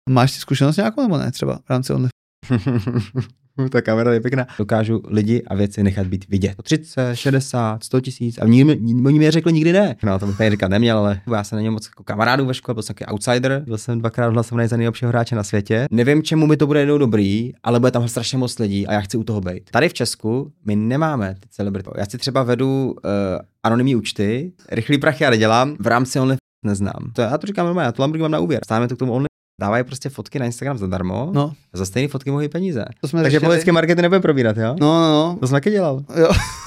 Máš ty zkušenost nějakou nebo ne třeba v rámci OnlyFans? Ta kamera je pěkná. Dokážu lidi a věci nechat být vidět. 30, 60, 100 tisíc a oni mi řekli nikdy ne. No to bych tady říkat neměl, ale já jsem na něm moc jako kamarádů ve škole, byl jsem takový outsider, byl jsem 2krát hlasovaný za nejlepšího hráče na světě. Nevím, čemu mi to bude jednou dobrý, ale bude tam strašně moc lidí a já chci u toho být. Tady v Česku my nemáme ty celebrity. Já si třeba vedu anonymní účty, rychlý prachy já nedělám, v rámci OnlyFans neznám. To já to říkám normálně, já to Lamborghini mám na úvěr. Stáváme to k tomu dávají prostě fotky na Instagram zadarmo, no. A za stejné fotky mohou peníze. Takže politické markety nebude probírat, jo? No. To jsem taky dělal. Jo.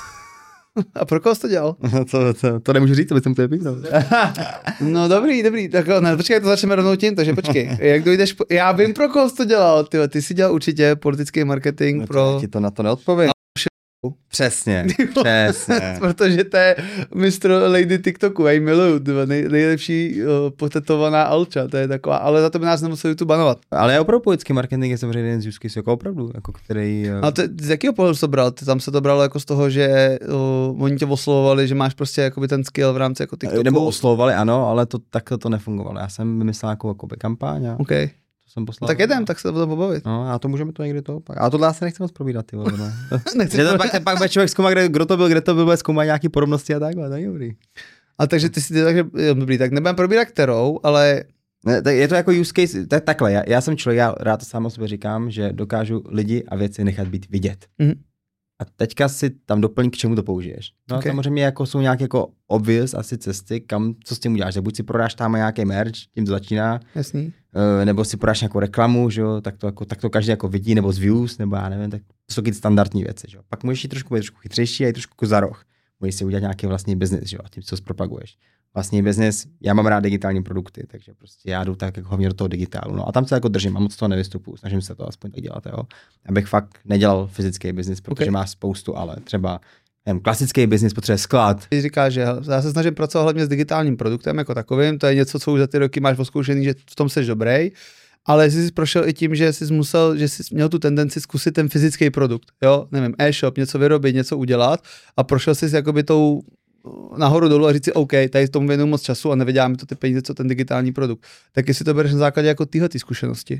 A pro koho jsi to dělal? To nemůžu říct, to bych chtěl píknout. No dobrý, tak ne, počkej, to začneme rovnou tím, takže počkej, jak dojdeš, já vím pro koho jsi to dělal, ty jsi dělal určitě politický marketing no, pro... Ti to na to neodpovím. Přesně. Protože to je mistr lady TikToku, já ji miluju, nejlepší potetovaná alča, to je taková, ale za to by nás nemusel YouTube banovat. Ale opravdu politický marketing je samozřejmě jeden z use case, jako opravdu, jako který... A z jakého pohledu to bral? Tam se to bralo jako z toho, že oni tě oslovovali, že máš prostě jakoby ten skill v rámci jako TikToku? Nebo oslovovali, ano, ale takhle to nefungovalo. Já jsem vymyslel nějakou kampaň a... Okay. Jsem poslal. Tak jedem, tak se to pobavit. No a to můžeme to někdy to opak. A tohle já se nechci moc probírat, ty vole. Pak bude člověk zkoumat, kde to byl, bude zkoumat nějaký podobnosti a takhle, tak je dobrý. A takže ty si takže dobrý, tak nebudeme probírat kterou, ale... Ne, tak je to jako use case, takhle, já jsem člověk, já rád to sám o sobě říkám, že dokážu lidi a věci nechat být vidět. Mm-hmm. A teďka si tam doplň, k čemu to použiješ. No okay. Samozřejmě jako jsou nějaké jako obvious asi cesty, co s tím uděláš. Buď si prodáš tam nějaký merch, tím to začíná. Jasný. Nebo si prodáš nějakou reklamu, že jo, tak to každý jako vidí, nebo z views, nebo já nevím, tak to jsou ty standardní věci, že jo. Pak můžeš jít trošku chytřejší a jít trošku za roh. Můžeš si udělat nějaký vlastní business, že jo, a tím co zpropaguješ. Vlastní business, já mám rád digitální produkty, takže prostě já jdu tak jako hlavně do toho digitálu. No a tam se jako držím a moc toho nevystupuju, snažím se to aspoň tak dělat, jo. Abych fakt nedělal fyzický business, protože má spoustu, ale třeba klasický business potřebuje sklad. Ty říkáš, že já se snažím pracovat hlavně s digitálním produktem jako takovým, to je něco, co už za ty roky máš oskoušený, že v tom jsi dobrý, ale jsi prošel i tím, že jsi měl tu tendenci zkusit ten fyzický produkt, jo, nevím, e-shop, něco vyrobit, něco udělat a prošel jsi jakoby tou nahoru dolů a říct si, OK, tady tomu věnuju moc času a nevydělá mi to ty peníze, co ten digitální produkt. Tak jestli to bereš na základě jako tyhle zkušenosti.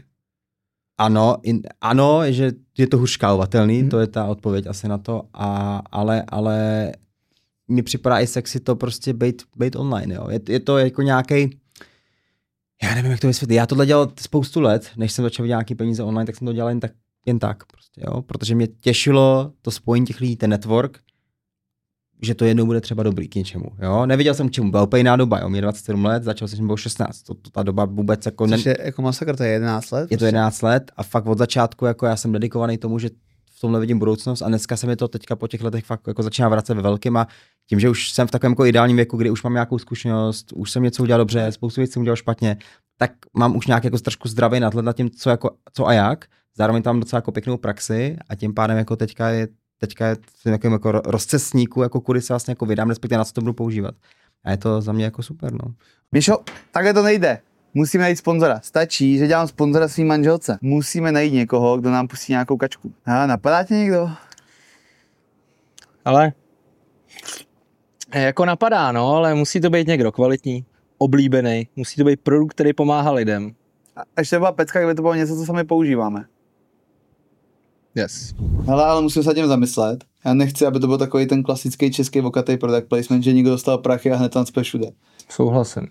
Ano, že je to hůř škálovatelný, to je ta odpověď asi na to, ale mi připadá i sexy to prostě být online, jo. Je to jako nějaký, já nevím, jak to vysvětlit, já tohle dělal spoustu let, než jsem začal vidět nějaký peníze online, tak jsem to dělal jen tak prostě, jo, protože mě těšilo to spojení těch lidí, ten network, že to jednou bude třeba dobrý k něčemu, jo. Neviděl jsem k čemu, byla úplně jiná doba, jo. Mě 27 let, začal jsem, bylo 16, ta doba vůbec jako... Což je jako masakr, to je 11 let? Je to 11 let a fakt od začátku, jako já jsem dedikovaný tomu, že v tomhle vidím budoucnost a dneska se mi to teďka po těch letech fakt jako začíná vracet ve velkým a tím, že už jsem v takovém jako ideálním věku, kdy už mám nějakou zkušenost, už jsem něco udělal dobře, spoustu věcí jsem udělal špatně, tak mám už nějaký jako trošku zdravý nadhled nad tím, co a jak, zároveň tam docela jako pěknou praxi a tím pádem jako teďka je takovým jako rozcestníku, jako kudy se vlastně jako vydám, respektive na co to budu používat. A je to za mě jako super, no. Míšo, takhle to nejde. Musíme najít sponzora. Stačí, že dělám sponzora svým manželce. Musíme najít někoho, kdo nám pustí nějakou kačku. Napadá tě někdo? Ale jako napadá, no, ale musí to být někdo kvalitní, oblíbený, musí to být produkt, který pomáhá lidem. A ještě byla pecka, kdyby to bylo něco, co sami používáme. Yes. Hele, ale musím se tím zamyslet. Já nechci, aby to byl takový ten klasický český vokatý product placement, že někdo dostal prachy a hned tam spěš všude. Souhlasím.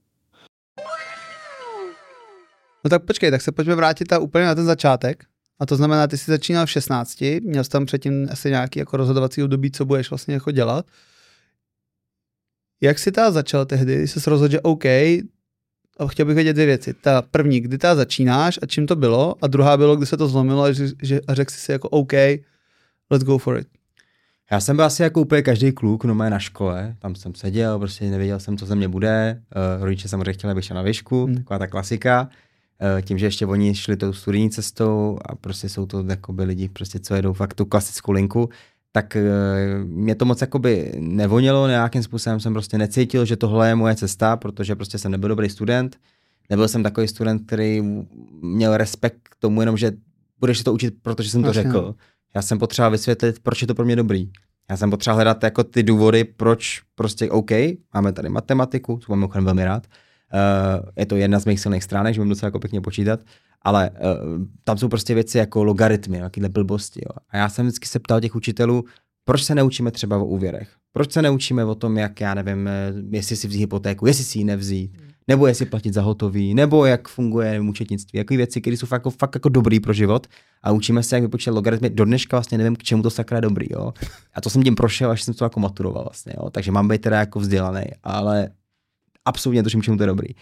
No tak počkej, tak se pojďme vrátit úplně na ten začátek. A to znamená, ty jsi začínal v 16, měl jsi tam předtím asi nějaký jako rozhodovací období, co budeš vlastně jako dělat. Jak jsi ta začal tehdy, když jsi rozhodl, že OK, a chtěl bych vědět dvě věci. Ta první, kdy ta začínáš a čím to bylo, a druhá bylo, kdy se to zlomilo a řekl jsi si jako OK, let's go for it. Já jsem byl asi jako úplně každý kluk, no na škole, tam jsem seděl, prostě nevěděl jsem, co ze mě bude, rodiče samozřejmě chtěli, abych šel na výšku, taková ta klasika, tím, že ještě oni šli tou studijní cestou a prostě jsou to jakoby lidi, prostě co jedou fakt tu klasickou linku, tak mě to moc jakoby nevonilo, nějakým způsobem jsem prostě necítil, že tohle je moje cesta, protože prostě jsem nebyl dobrý student, nebyl jsem takový student, který měl respekt k tomu jenom, že budeš se to učit, protože jsem to řekl. Já jsem potřeboval vysvětlit, proč je to pro mě dobrý. Já jsem potřeboval hledat jako ty důvody, proč prostě OK, máme tady matematiku, co mám velmi rád, Je to jedna z mých silných stránek, že můžu docela jako pěkně počítat, ale tam jsou prostě věci jako logaritmy, jakýhle blbosti. Jo. A já jsem vždycky se ptal těch učitelů, proč se neučíme třeba o úvěrech? Proč se neučíme o tom, jak, já nevím, jestli si vzít hypotéku, jestli si ji nevzít, nebo jestli platit za hotový, nebo jak funguje účetnictví, jaký věci, které jsou fakt jako dobrý pro život a učíme se, jak vypočítat logaritmy. Do dneška vlastně nevím, k čemu to sakra je dobrý, jo. A to jsem tím prošel, až jsem to jako maturoval vlastně, jo. Takže mám být teda jako vzdělaný, ale absolutně tuším, k čemu to je dobrý.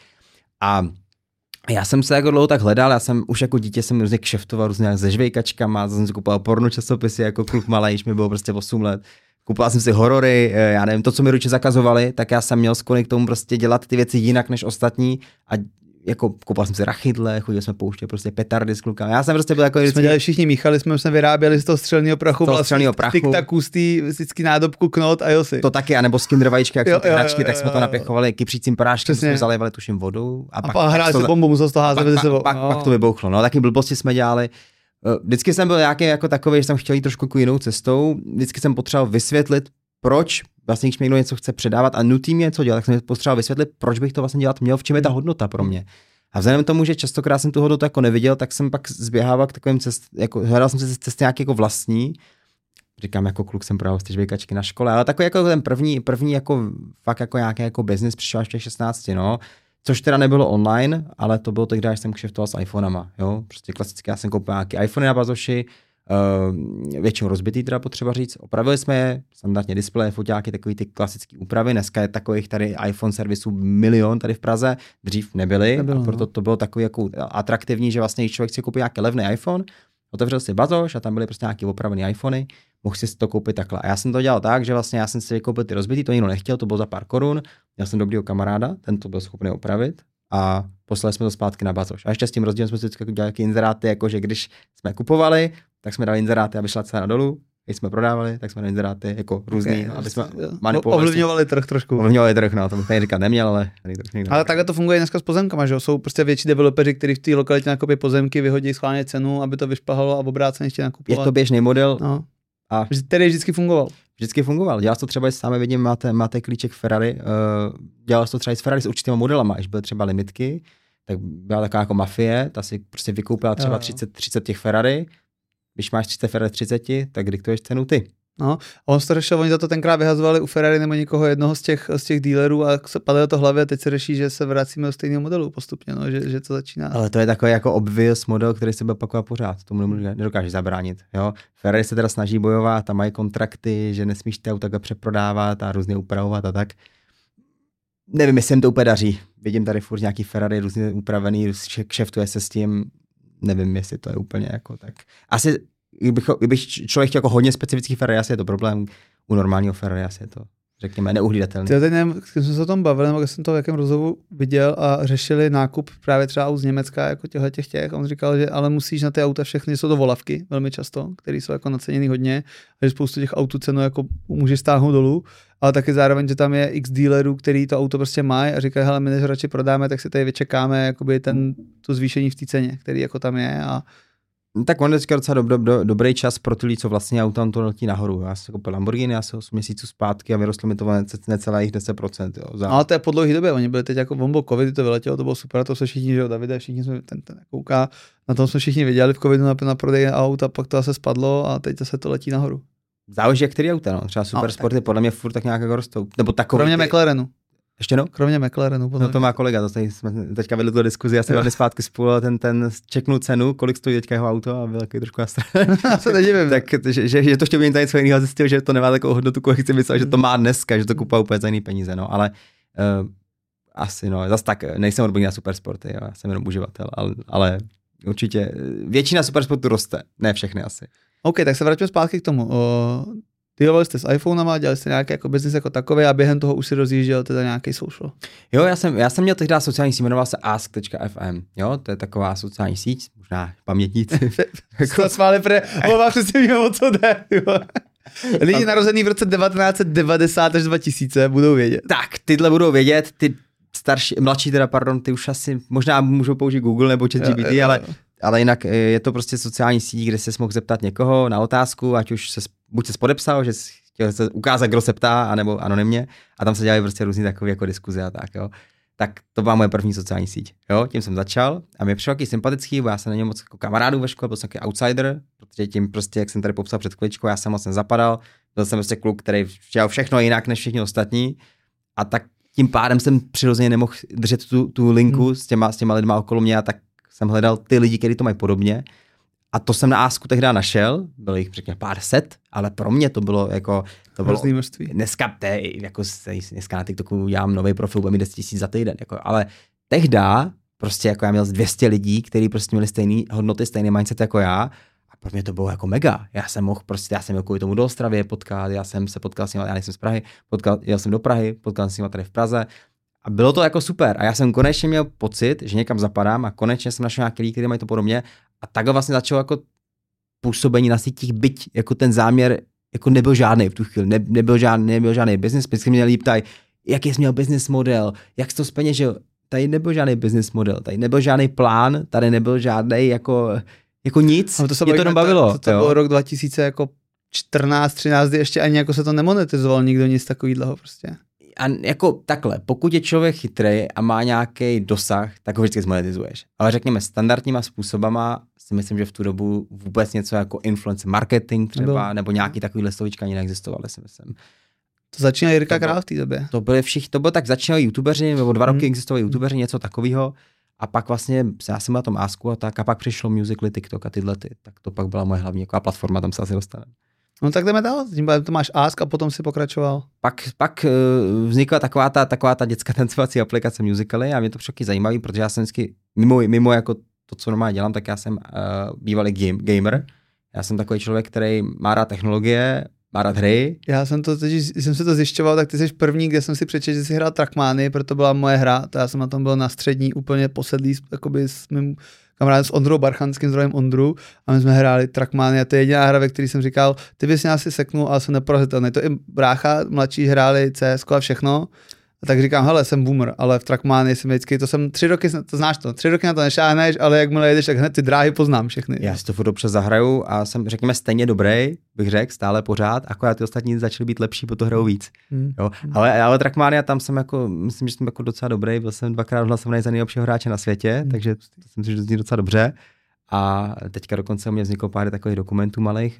A já jsem se jako dlouho tak hledal, já jsem už jako dítě jsem různě kšeftoval různě se žvejkačkama, jsem si kupoval porno časopisy jako kluk malej, když mi bylo prostě 8 let. Kupoval jsem si horory, já nevím, to, co mi rodiče zakazovali, tak já jsem měl sklony k tomu prostě dělat ty věci jinak než ostatní a jako kupoval jsem si rachydle, chodili jsme pouštět prostě petardy s klukama. Já jsem prostě byl jako... Jsme dělali všichni, míchali jsme vyráběli z toho střelného prachu, tic-taku, z té vždycky nádobku knot a josy. To taky, anebo skin vajíčky, jak jsou ty hračky, tak jsme to napěchovali kypřícím práškem, jsme zalévali tuším vodou. A pak hráli se bombu, musel z toho házet mezi sebou. Pak to vybouchlo, no, taky blbosti jsme dělali. Vždycky jsem byl nějaký jako takový, že jsem chtěl jít trošku jinou cestou. Vždycky jsem potřeboval vysvětlit, proč vlastně, když mi někdo něco chce předávat a nutí mě něco dělat, tak jsem potřeboval vysvětlit, proč bych to vlastně dělat měl, v čem je ta hodnota pro mě. A vzhledem k tomu, že častokrát jsem tu hodnotu jako neviděl, tak jsem pak zběhával k takovým jako hledal jsem si cesty nějaký jako vlastní. Říkám, jako kluk jsem prodával ty žvejkačky na škole, ale takový jako ten první jako fakt jako nějaký jako business přišel až v těch 16, no. Což teda nebylo online, ale to bylo tehdy, když jsem kšeftoval s iPhonama, jo. Prostě klasicky já jsem koupil nějaký iPhony na bazoši, většinou rozbitý teda potřeba říct. Opravili jsme je, standardně displeje, foťáky, takový ty klasické úpravy. Dneska je takových tady iPhone servisů milion tady v Praze, dřív nebyly, a proto to bylo takový jako atraktivní, že vlastně, když člověk si koupí nějaký levný iPhone, otevřel si bazoš a tam byly prostě nějaký opravený iPhony, mohl si to koupit takhle. A já jsem to dělal tak, že vlastně já jsem si koupil ty rozbitý, to nikdo nechtěl, to bylo za pár korun. Měl jsem dobrýho kamaráda, ten to byl schopný opravit a poslali jsme to zpátky na bazoš. A ještě s tím rozdílem jsme si dělali nějaké inzeráty, jakože když jsme kupovali, tak jsme dali inzeráty, aby šla cena dolů. Když jsme prodávali, tak jsme dali inzeráty jako různý, aby jsme manipulovali. Ovlivňovali trh trošku. Ovlivňovali trh, no, to bych tady říkat neměl, ale ale takhle to funguje dneska s pozemkama, že jo? Jsou prostě větší developeři, kteří v té lokalitě nakoupí pozemky, vyhodí schválně cenu, aby to vyšpahalo a obráceně ještě nakupovat. Je to běžný model. No. A který vždycky fungoval. Vždycky fungoval. Dělal to třeba, sám vidím, máte klíček Ferrari, dělal to třeba i s Ferrari s určitýma modelama, když byly třeba limitky, tak byla taková jako mafie, ta si prostě vykoupila třeba 30 těch Ferrari. Když máš 30 Ferrari 30, tak diktuješ cenu ty. No, a on se to řešil, oni za to tenkrát vyhazovali u Ferrari nebo někoho jednoho z těch dealerů a se padlo to hlavě a teď se řeší, že se vracíme do stejného modelu postupně, no, že to začíná. Ale to je takový jako obvious model, který se bude opakovat pořád, tomu nedokážeš zabránit. Jo? Ferrari se teda snaží bojovat a mají kontrakty, že nesmíš ty auta přeprodávat a různě upravovat a tak. Nevím, jestli jim to úplně daří. Vidím tady furt nějaký Ferrari různě upravený, kšeftuje se s tím. Nevím, jestli to je úplně jako tak. Asi kdybych člověk chtěl jako hodně specifický Ferrari, asi je to problém. U normálního Ferrari asi je to, řekněme, neuhlídatelný. Já teď nevím, když jsme se o tom bavili, nebo když jsem to v jakém rozhovoru viděl a řešili nákup právě třeba aut z Německa, jako těch. On říkal, že ale musíš na ty auta všechny, jsou to volavky velmi často, které jsou jako naceněny hodně, a že spoustu těch autů cenu jako může stáhnout dolů, ale taky zároveň, že tam je x dealerů, který to auto prostě mají a říkají, hele, my než radši prodáme, tak si tady vyčekáme jakoby to zvýšení v té ceně, který jako tam je a tak on je docela dobrý čas pro ty lidi, co vlastně auto to letí nahoru. Já jsem koupil Lamborghini asi 8 měsíců zpátky a vyrostlo mi to necelých 10%. Jo, ale to je po dlouhé době, oni byli teď jako bombo covid, to vyletělo, to bylo super, to se všichni, že jo, Davide, všichni jsme ten kouká, na tom jsme všichni viděli v covidu na prodej aut a pak to zase spadlo a teď se to letí nahoru. Záleží, jak který auta, no. Třeba Supersporty podle mě furt tak nějak jako rostou. Nebo takový. Kromě McLarenu. Ještě no? Kromě McLarenu. No to má kolega, to jsme teďka vedli tu diskuzi, já jsem dal zpátky spolu a ten čeknul cenu, kolik stojí teďka jeho auto a byl takový trošku nastraněný. Já se nedivím. Tak, že to chtěl být něco jiného, zjistil, že to nemá takovou hodnotu, kolik chci myslet, že to má dneska, že to kupuje úplně za jiný peníze, no, ale asi no, zas tak, nejsem odborník na Supersporty, jo, já jsem jenom uživatel, ale určitě většina Supersportů roste, ne všechny asi. OK, tak se vrátíme zpátky k tomu. Dealovali jste s iPhonama, dělali jste nějaký jako business jako takový a během toho už si rozjížděl teda nějaký social. Jo, já jsem měl tehdy sociální síť, jmenoval se ask.fm, jo, to je taková sociální síť, možná pamětníci. To smáli přesně víme, o co jde. Lidi narozený v roce 1990 až 2000 budou vědět. Tak, tyhle budou vědět, ty mladší teda, pardon, ty už asi možná můžou použít Google nebo ChatGPT, ale jinak je to prostě sociální síť, kde se mohl zeptat někoho na otázku, ať už buď se podepsal, že chtěl se ukázat, kdo se ptá, anebo anonymně, a tam se dělají prostě různý takové jako diskuze a tak, jo. tak to byla moje první sociální síť. Jo, tím jsem začal a mě přišel taky sympatický, bo já jsem na něm moc jako kamarádů ve škole, byl jsem takový outsider, protože tím prostě, jak jsem tady popsal před chviličkou, já jsem moc nezapadal, byl jsem prostě kluk, který dělal všechno jinak než všichni ostatní a tak tím pádem jsem přirozeně nemohl držet tu linku s těma lidma okolo mě a tak jsem hledal ty lidi, kteří to mají podobně. A to jsem na Asku tehdy našel, bylo jich řekněme pár set, ale pro mě to bylo jako... To bylo množství. Dneska na TikToku udělám nový profil, bude mi 10 000 za týden, jako, ale tehda prostě jako já měl 200 lidí, kteří prostě měli stejné hodnoty, stejný mindset jako já a pro mě to bylo jako mega. Já jsem měl kvůli tomu do Ostravy potkat, já jsem se potkal s nimi, já nejsem z Prahy, jel jsem do Prahy, potkal jsem s nimi tady v Praze a bylo to jako super a já jsem konečně měl pocit, že někam zapadám a konečně jsem našel nějaký lidi, kteří mají to podobně. A takhle vlastně začalo jako působení na sítích, byť jako ten záměr jako nebyl žádný v tu chvíli, nebyl žádný business, vždycky mě lidi ptají, jaký jsi měl business model, jak jsi to zpeněžil, tady nebyl žádný business model, tady nebyl žádný plán, tady nebyl žádný jako nic, ale to mě to jenom bavilo. To byl rok 2014, 13, kdy ještě ani jako se to nemonetizoval nikdo nic takovýhleho prostě. A jako takhle, pokud je člověk chytrý a má nějaký dosah, tak ho vždycky zmonetizuješ. Ale řekněme standardníma způsobama si myslím, že v tu dobu vůbec něco jako influencer marketing třeba, nebo nějaký takovýhle slovíčka ani neexistovaly, si myslím. To začínal Jirka Král v té době. To bylo tak, začínali youtubeři, nebo 2 roky existovali youtubeři, něco takového. A pak vlastně, já jsem na tom Asku a pak přišlo Musical.ly, TikTok a tyhle. Tak to pak byla moje hlavní jako platforma, tam se asi dostaneme. No tak jdeme dál, tím to máš Ask a potom si pokračoval. Pak vznikla taková ta dětská tancovací aplikace Musical.ly a mě to všechny zajímavý, protože já jsem vždycky mimo jako to, co normálně dělám, tak já jsem bývalý gamer. Já jsem takový člověk, který má rád technologie, má rád hry. Když jsem se to zjišťoval, tak ty jsi první, kde jsem si přečetl, že jsi hrál Trackmany, proto byla moje hra, to já jsem na tom byl na střední úplně posedlý jakoby s mým kamarádem s Ondrou Barchanským, zdrojem Ondru, a my jsme hráli Trackmany a to je jediná hra, ve které jsem říkal, ty bys mě asi seknul, ale jsem neporazitelný. To i brácha, mladší hráli CS a všechno. A tak říkám, hele, jsem boomer, ale v Trackmany jsem vždycky, to jsem 3 roky, to znáš to, 3 roky na to nešáhneš, ale jakmile jedeš, tak hned ty dráhy poznám všechny. Já si to furt dobře zahraju a jsem, řekněme, stejně dobrý, bych řekl, stále pořád, akorát ty ostatní začaly být lepší, po to hrajou víc. Jo? Ale Trackmania, tam jsem jako, myslím, že jsem jako docela dobrý, byl jsem 2krát hlasovaný za nejlepšího hráče na světě, takže to jsem si, že to zní docela dobře. A teďka dokonce u mě vzniklo pár takových dokumentů malých,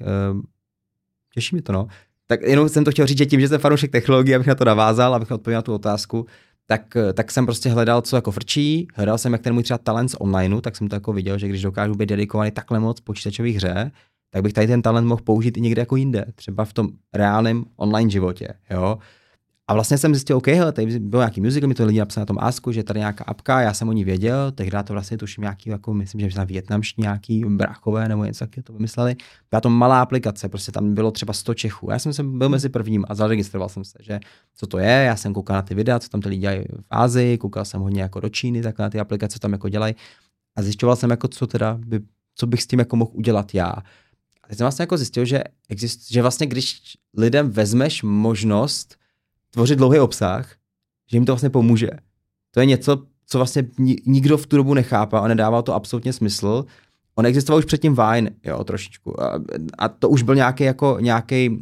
těší mi to, no. Tak jenom jsem to chtěl říct, že tím, že jsem fanoušek technologie, abych na to navázal, abych odpověděl na tu otázku, tak jsem prostě hledal, co jako frčí, hledal jsem, jak ten můj třeba talent z onlineu, tak jsem to jako viděl, že když dokážu být dedikovaný takhle moc počítačové hře, tak bych tady ten talent mohl použít i někde jako jinde, třeba v tom reálném online životě, jo. A vlastně jsem zjistil, OK, hele, tady byl nějaký musical, mi to lidi napsali na tom Asku, že tady nějaká apka, já jsem o ní věděl, tehdy to vlastně tuším nějaký, jako myslím, že na vietnamští nějaký bráchové nebo něco taky to vymysleli. Byla to malá aplikace, prostě tam bylo třeba 100 Čechů. Já jsem byl mezi prvním a zaregistroval jsem se, že co to je, já jsem koukal na ty videa, co tam ty lidi dělají v Asii, koukal jsem hodně jako do Číny, tak na ty aplikace tam jako dělají a zjišťoval jsem jako co bych s tím jako mohl udělat já. A teď jsem vlastně jako zjistil, že vlastně když lidem vezmeš možnost tvořit dlouhý obsah, že jim to vlastně pomůže. To je něco, co vlastně nikdo v tu dobu nechápal a nedával to absolutně smysl. On existoval už předtím Vine, jo, trošičku. A to už byl nějaký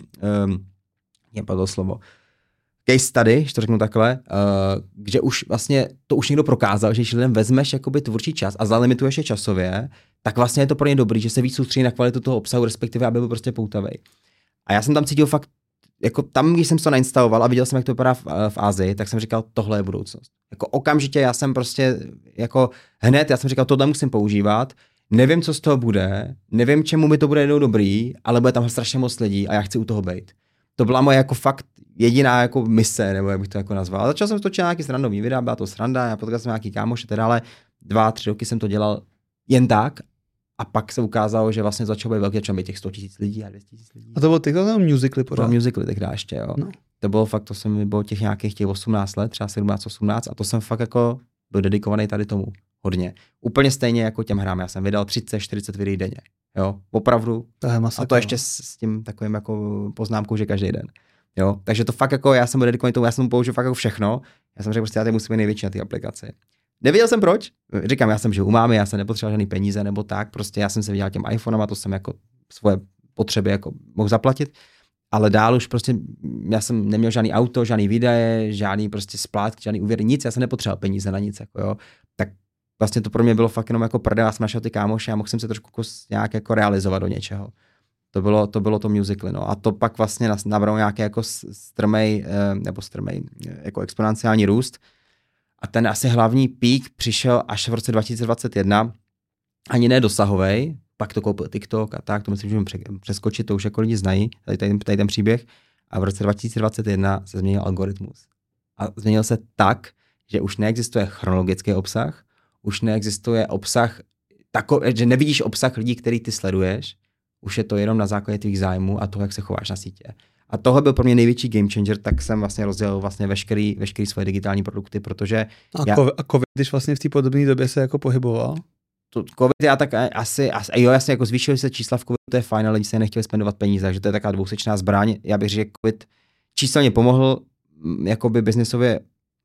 nepadlo slovo, case study, že to řeknu takhle, kde už vlastně to už někdo prokázal, že když lidem vezmeš jakoby tvůrčí čas a zalimituješ je časově, tak vlastně je to pro ně dobrý, že se víc soustředí na kvalitu toho obsahu, respektive aby byl prostě poutavej. A já jsem tam cítil fakt, jako tam, když jsem to nainstaloval a viděl jsem, jak to vypadá v Asii, tak jsem říkal, tohle je budoucnost. Jako okamžitě já jsem prostě, jako hned, já jsem říkal, tohle musím používat, nevím, co z toho bude, nevím, čemu mi to bude jednou dobrý, ale bude tam strašně moc lidí a já chci u toho být. To byla moje jako fakt jediná jako mise, nebo jak bych to jako nazval. A začal jsem točit nějaký srandový videa, byla to sranda, já potkal jsem nějaký kámoš, teda, ale 2-3 roky jsem to dělal jen tak. A pak se ukázalo, že vlastně začalo být velký, začalo být těch 100 000 lidí a 200 000 lidí. A to bylo TikTok Musical.ly pořád? To bylo Musical.ly tehdy ještě, jo. No. To bylo fakt, to jsem bylo těch nějakých 18 let, třeba 17-18 a to jsem fakt jako byl dedikovaný tady tomu hodně. Úplně stejně jako těm hrám, já jsem vydal 30-40 videí denně, jo, opravdu. To je masakra. A to ještě s tím takovým jako poznámkou, že každý den. Jo, takže to fakt jako, já jsem byl dedikovaný tomu, já jsem použil fakt jako všechno. Já jsem řekl, prostě já tady musím být největší na té aplikaci. Nevěděl jsem proč, říkám, já jsem žil u mámy, já jsem nepotřeboval žádný peníze nebo tak, prostě já jsem se viděl těm iPhonem a to jsem jako svoje potřeby jako mohl zaplatit. ale dál už prostě, já jsem neměl žádný auto, žádný výdaje, žádný prostě splátky, žádný úvěr, nic, já jsem nepotřeboval peníze na nic, jako jo. Tak vlastně to pro mě bylo fakt jenom jako prdel, já jsem našel ty kámoše a mohl jsem se trošku nějak jako realizovat do něčeho. To bylo to musical, no. A to pak vlastně nabralo nějaký jako strmej, jako exponenciální růst. A ten asi hlavní pík přišel až v roce 2021, ani ne dosahovej, pak to koupil TikTok a tak, to myslím, že můžeme přeskočit, to už jako lidi znají, tady ten příběh. A v roce 2021 se změnil algoritmus. A změnil se tak, že už neexistuje chronologický obsah, už neexistuje obsah, že nevidíš obsah lidí, který ty sleduješ, už je to jenom na základě tvých zájmů a toho, jak se chováš na sítě. A tohle byl pro mě největší game changer, tak jsem vlastně rozdělil vlastně veškerý svoje digitální produkty, protože... A COVID, když vlastně v té podobné době se jako pohyboval? COVID já tak asi jo, jasně, jako zvýšily se čísla v COVID, to je fajn, ale lidi se nechtěli spendovat peníze, takže to je taková dvousečná zbraň. Já bych řekl, že COVID číselně pomohl, jakoby biznesově,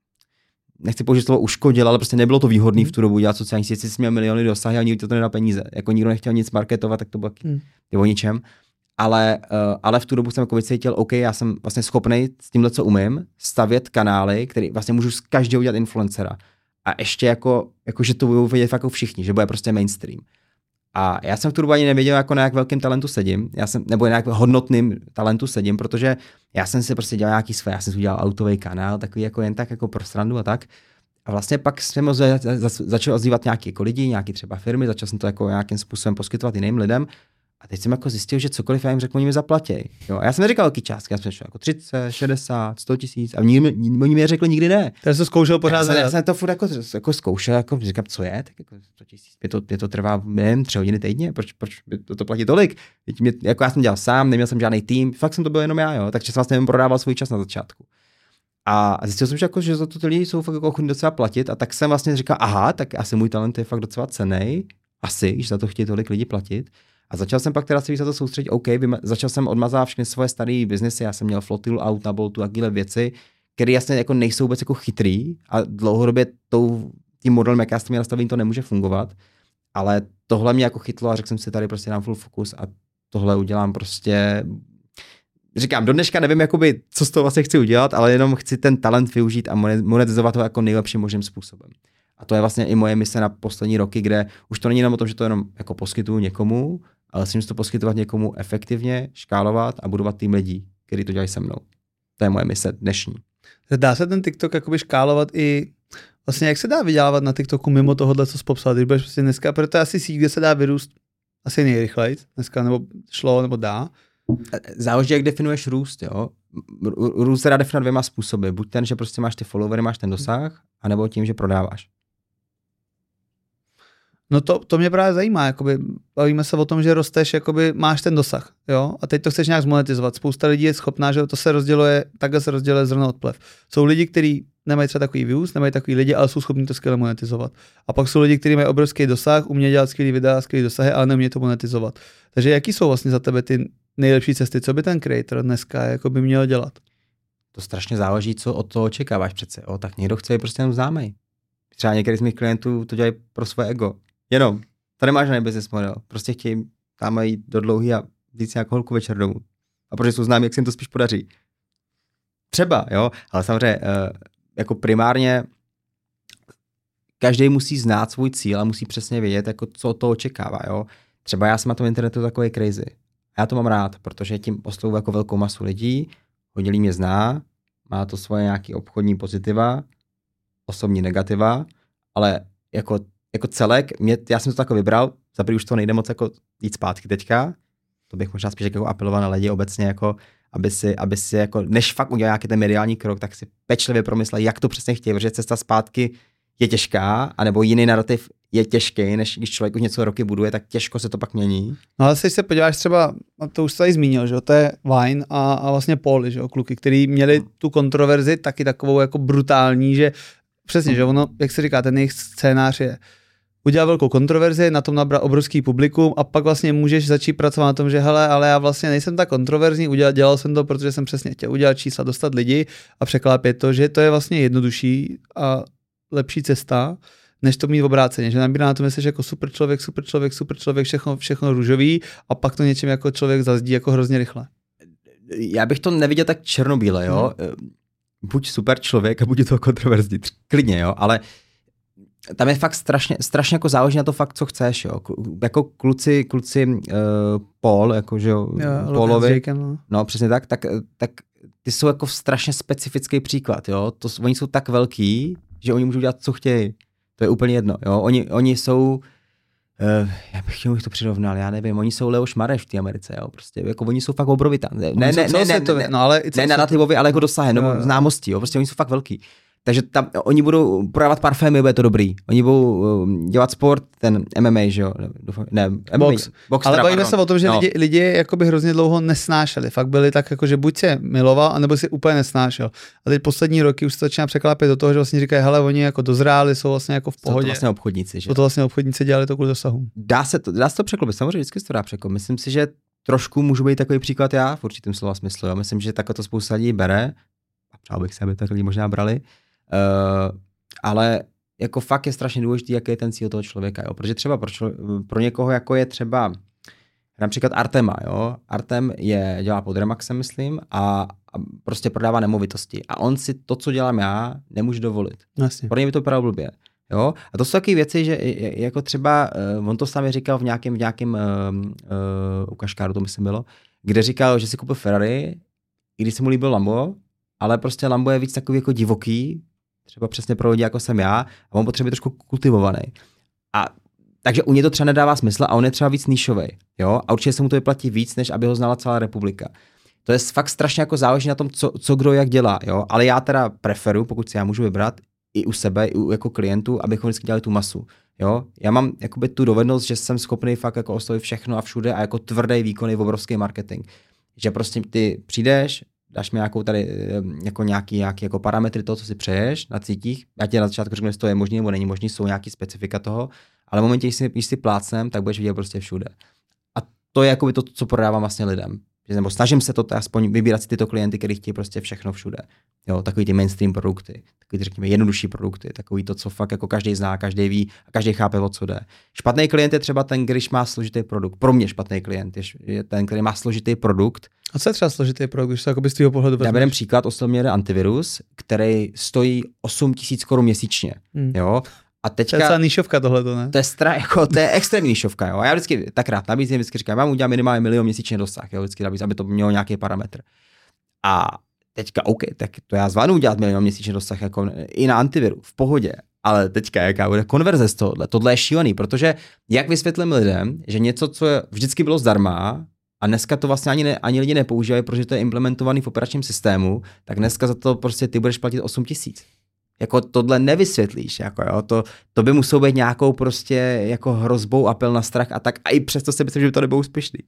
nechci použít slovo uškodil, ale prostě nebylo to výhodné v tu dobu dělat sociální sítě, jsi měl miliony dosahy a nikdo to nedá peníze. Jako nikdo nechtěl nic marketovat, tak to bylo o ničem. Ale v tu dobu jsem jako vycítil, OK, já jsem vlastně schopnej s tímhle, co umím, stavět kanály, který vlastně můžu z každého udělat influencera. A ještě jako že to budou vidět jako všichni, že bude prostě mainstream. A já jsem v tu dobu ani nevěděl, jako na jak velkým talentu sedím, nebo na jak hodnotným talentu sedím, protože já jsem si prostě dělal nějaký své, já jsem si udělal autový kanál, takový jako jen tak jako pro srandu a tak. A vlastně pak jsem začal ozývat nějaký jako lidi, nějaký třeba firmy, začal jsem to jako nějakým způsobem poskytovat jiným lidem. A teď jsem jako zjistil, že cokoliv já jim řekl, oni mi zaplatí. Jo, a já jsem neříkal velký částky, já jsem řekl jako 30, 60, 100 tisíc a oni mi řekli nikdy ne. Takže jsi to zkoušel pořád. Já jsem to furt jako zkoušel, jako říkám, co je, tak jako 100 tisíc, mě to trvá 3 hodiny týdně, proč to platí tolik? Jako já jsem dělal sám, neměl jsem žádný tým, fakt jsem to byl jenom já, jo, takže jsem vlastně prodával svůj čas na začátku. A zjistil jsem, že, jako, že za to ty lidi jsou fakt jako ochotní docela platit a tak jsem vlastně říkal, aha, tak asi můj talent je fakt docela cenný, asi, že za to chtějí tolik lidi platit. A začal jsem pak teda si víc za to soustředit, OK, začal jsem odmazávat všechny svoje staré biznesy, já jsem měl flotilu aut na Boltu a takové věci, které jasně jako nejsou vůbec jako chytrý a dlouhodobě tím modelem, jak já jsem měl nastavený, to nemůže fungovat, ale tohle mě jako chytlo a řekl jsem si, tady prostě dám full fokus a tohle udělám prostě, říkám, do dneška nevím, jakoby, co z toho vlastně chci udělat, ale jenom chci ten talent využít a monetizovat ho jako nejlepším možným způsobem. A to je vlastně i moje mise na poslední roky, kde už to není jenom o tom, že to jenom jako poskytuju někomu, ale musím to poskytovat někomu efektivně, škálovat a budovat tým lidí, kteří to dělají se mnou. To je moje mise dnešní. Dá se ten TikTok jakoby škálovat i vlastně jak se dá vydělávat na TikToku mimo tohohle, co jsi popsal, když budeš prostě dneska, protože asi síť, kde se dá vyrůst asi nejrychleji dneska, nebo šlo, nebo dá. Záleží, jak definuješ růst, jo. Růst se dá definovat 2 způsoby. Buď ten, že prostě máš ty followery, máš ten dosah, anebo tím, že prodáváš. No to mě právě zajímá, jakoby bavíme se o tom, že rosteš, jakoby máš ten dosah, jo, a teď to chceš nějak zmonetizovat. Spousta lidí je schopná, že to se rozděluje, takhle se rozděluje zrno od plev. Jsou lidi, kteří nemají třeba takový views, nemají takový lidi, ale jsou schopní to skvěle monetizovat. A pak jsou lidi, kteří mají obrovský dosah, umějí dělat skvělý videa, skvělý dosahy, ale neumějí to monetizovat. Takže jaký jsou vlastně za tebe ty nejlepší cesty, co by ten creator dneska jako by měl dělat? To strašně záleží, co od toho očekáváš přece. Tak někdo chce být prostě jenom známý. Třeba některý z mých klientů to dělají pro své ego. Jenom. To nemáš žádný business model. Prostě chtějí tam jít do dlouhý a jít si nějakou holku večer domů. A protože jsou známí, jak se jim to spíš podaří. Třeba, jo, ale samozřejmě jako primárně každý musí znát svůj cíl a musí přesně vědět, jako co to očekává, jo. Třeba já jsem na tom internetu takový crazy. Já to mám rád, protože tím oslovuji jako velkou masu lidí, hodně lidí mě zná, má to svoje nějaké obchodní pozitiva, osobní negativa, ale jako celek, já jsem to tako vybral, za prvý už to nejde moc jako jít zpátky teďka, to bych možná spíš jako apeloval na lidi obecně, jako, aby si jako, než fakt udělal nějaký ten mediální krok, tak si pečlivě promyslel, jak to přesně chtějí, protože cesta zpátky je těžká, anebo jiný narrativ je těžký, než když člověk už něco roky buduje, tak těžko se to pak mění. No ale když se podíváš třeba, a to už jsi tady zmínil, že to je Vine a vlastně Pauly, že kluky, který měli tu kontroverzi taky takovou jako brutální, že přesně, že ono, jak se říká, ten jejich scénář je udělal velkou kontroverzi, na tom nabral obrovský publikum a pak vlastně můžeš začít pracovat na tom, že hele, ale já vlastně nejsem tak kontroverzní, dělal jsem to, protože jsem přesně chtěl udělat čísla, dostat lidi a překlápět to, že to je vlastně jednodušší a lepší cesta, než to mít v obráceně, že nabírá na to myslíš jako super člověk, všechno růžový a pak to něčím jako člověk zazdí jako hrozně rychle. Já bych to neviděl tak černobíle, jo. Buď super člověk a buď to kontroverzní, klidně, jo, ale tam je fakt strašně jako záleží na to fakt, co chceš, jo. Jako kluci Paul, jako že jo, Paulovi, no přesně tak ty jsou jako strašně specifický příklad, jo. Oni jsou tak velký, že oni můžou dělat, co chtějí. To je úplně jedno, jo. Oni jsou, já bych chtěl to přirovnal, já nevím, oni jsou Leoš Mareš v té Americe, jo. Prostě jako oni jsou fakt obrovitán. Ne narrativově, ale jako dosahem, nebo známostí, jo. Prostě oni jsou fakt velký. Takže tam oni budou prodávat parfémy, bude to dobrý. Oni budou dělat sport, ten MMA, že jo? Ne, box. Ale bavíme se o tom, že lidi jakoby hrozně dlouho nesnášeli. Fakt byli tak, jako, že buď se miloval, anebo si úplně nesnášel. A teď poslední roky už se začíná překlápět do toho, že vlastně říkají, hele, oni jako dozráli, jsou vlastně jako v pohodě. Jsou to vlastně obchodníci, že? To vlastně obchodníci dělali to kvůli dosahu. Dá se to překlopit, samozřejmě vždycky se to dá překlopit. Myslím si, že trošku můžu být takový příklad já v určitém slova smyslu. Jo? Myslím, že takhle to spousta lidí bere. A přál bych se, aby tak lidi možná brali. Ale jako fakt je strašně důležitý, jaký je ten cíl toho člověka, jo? Protože třeba pro někoho, jako je třeba například Artema, jo? Artem dělá pod Remaxem, myslím, a prostě prodává nemovitosti. A on si to, co dělám já, nemůže dovolit. Jasně. Pro něj by to vypadalo blbě. Jo? A to jsou takové věci, že jako třeba, on to sám říkal v nějakém ukažkáru, to myslím bylo, kde říkal, že si koupil Ferrari, i když se mu líbil Lambo, ale prostě Lambo je víc takový jako divoký, třeba přesně pro lidi, jako jsem já, a on potřebuje trošku kultivovaný. A takže u něj to třeba nedává smysl a on je třeba víc nišovej, jo? A určitě se mu to vyplatí víc, než aby ho znala celá republika. To je fakt strašně jako záleží na tom, co kdo jak dělá, jo? Ale já teda preferuji, pokud si já můžu vybrat, i u sebe, i jako klientů, abychom vždycky dělali tu masu, jo? Já mám jakoby tu dovednost, že jsem schopný fakt jako oslovit všechno a všude a jako tvrdý výkon je obrovský marketing. Že prostě ty přijdeš, dáš mi nějakou tady jako nějaký jako parametry toho, co si přeješ na cítích. Já ti na začátku řeknu, jestli to je možné nebo není možné, jsou nějaký specifika toho, ale v momentě, když si plácnem, tak budeš vidět prostě všude. A to je jakoby to, co prodávám vlastně lidem. Nebo snažím se to aspoň vybírat si tyto klienty, kteří chtějí prostě všechno všude. Jo, takový ty mainstream produkty, takový ty řekněme jednodušší produkty, takový to, co fakt jako každý zná, každý ví a každý chápe, o co jde. Špatný klient je třeba ten, když má složitý produkt. Pro mě špatný klient je ten, který má složitý produkt. A co je třeba složitý produkt, když to jako z tvýho pohledu vezmeš? Já berem příklad, oslovně antivirus, který stojí 8 000 korun měsíčně. Jo? A teďka, to je celá níšovka tohleto, ne? To je extrémní níšovka, jo. A já vždycky tak rád nabízím, vždycky říkám, mám udělat minimálně 1 000 000 měsíčně dosah, jo, vždycky nabízím, aby to mělo nějaký parametr. A teďka, OK, tak to já zvládnu udělat 1 000 000 měsíčně dosah, jako i na antiviru, v pohodě. Ale teďka, jaká bude konverze z tohle je šílený, protože jak vysvětlím lidem, že něco, co vždycky bylo zdarma, a dneska to vlastně ani lidi nepoužívají, protože to je implementovaný v operačním systému, tak dneska za to prostě ty budeš platit 8 000. Jako tohle nevysvětlíš, jako jo, to by muselo být nějakou prostě jako hrozbou, apel na strach a tak, a i přesto si myslím, že by to nebylo úspěšný.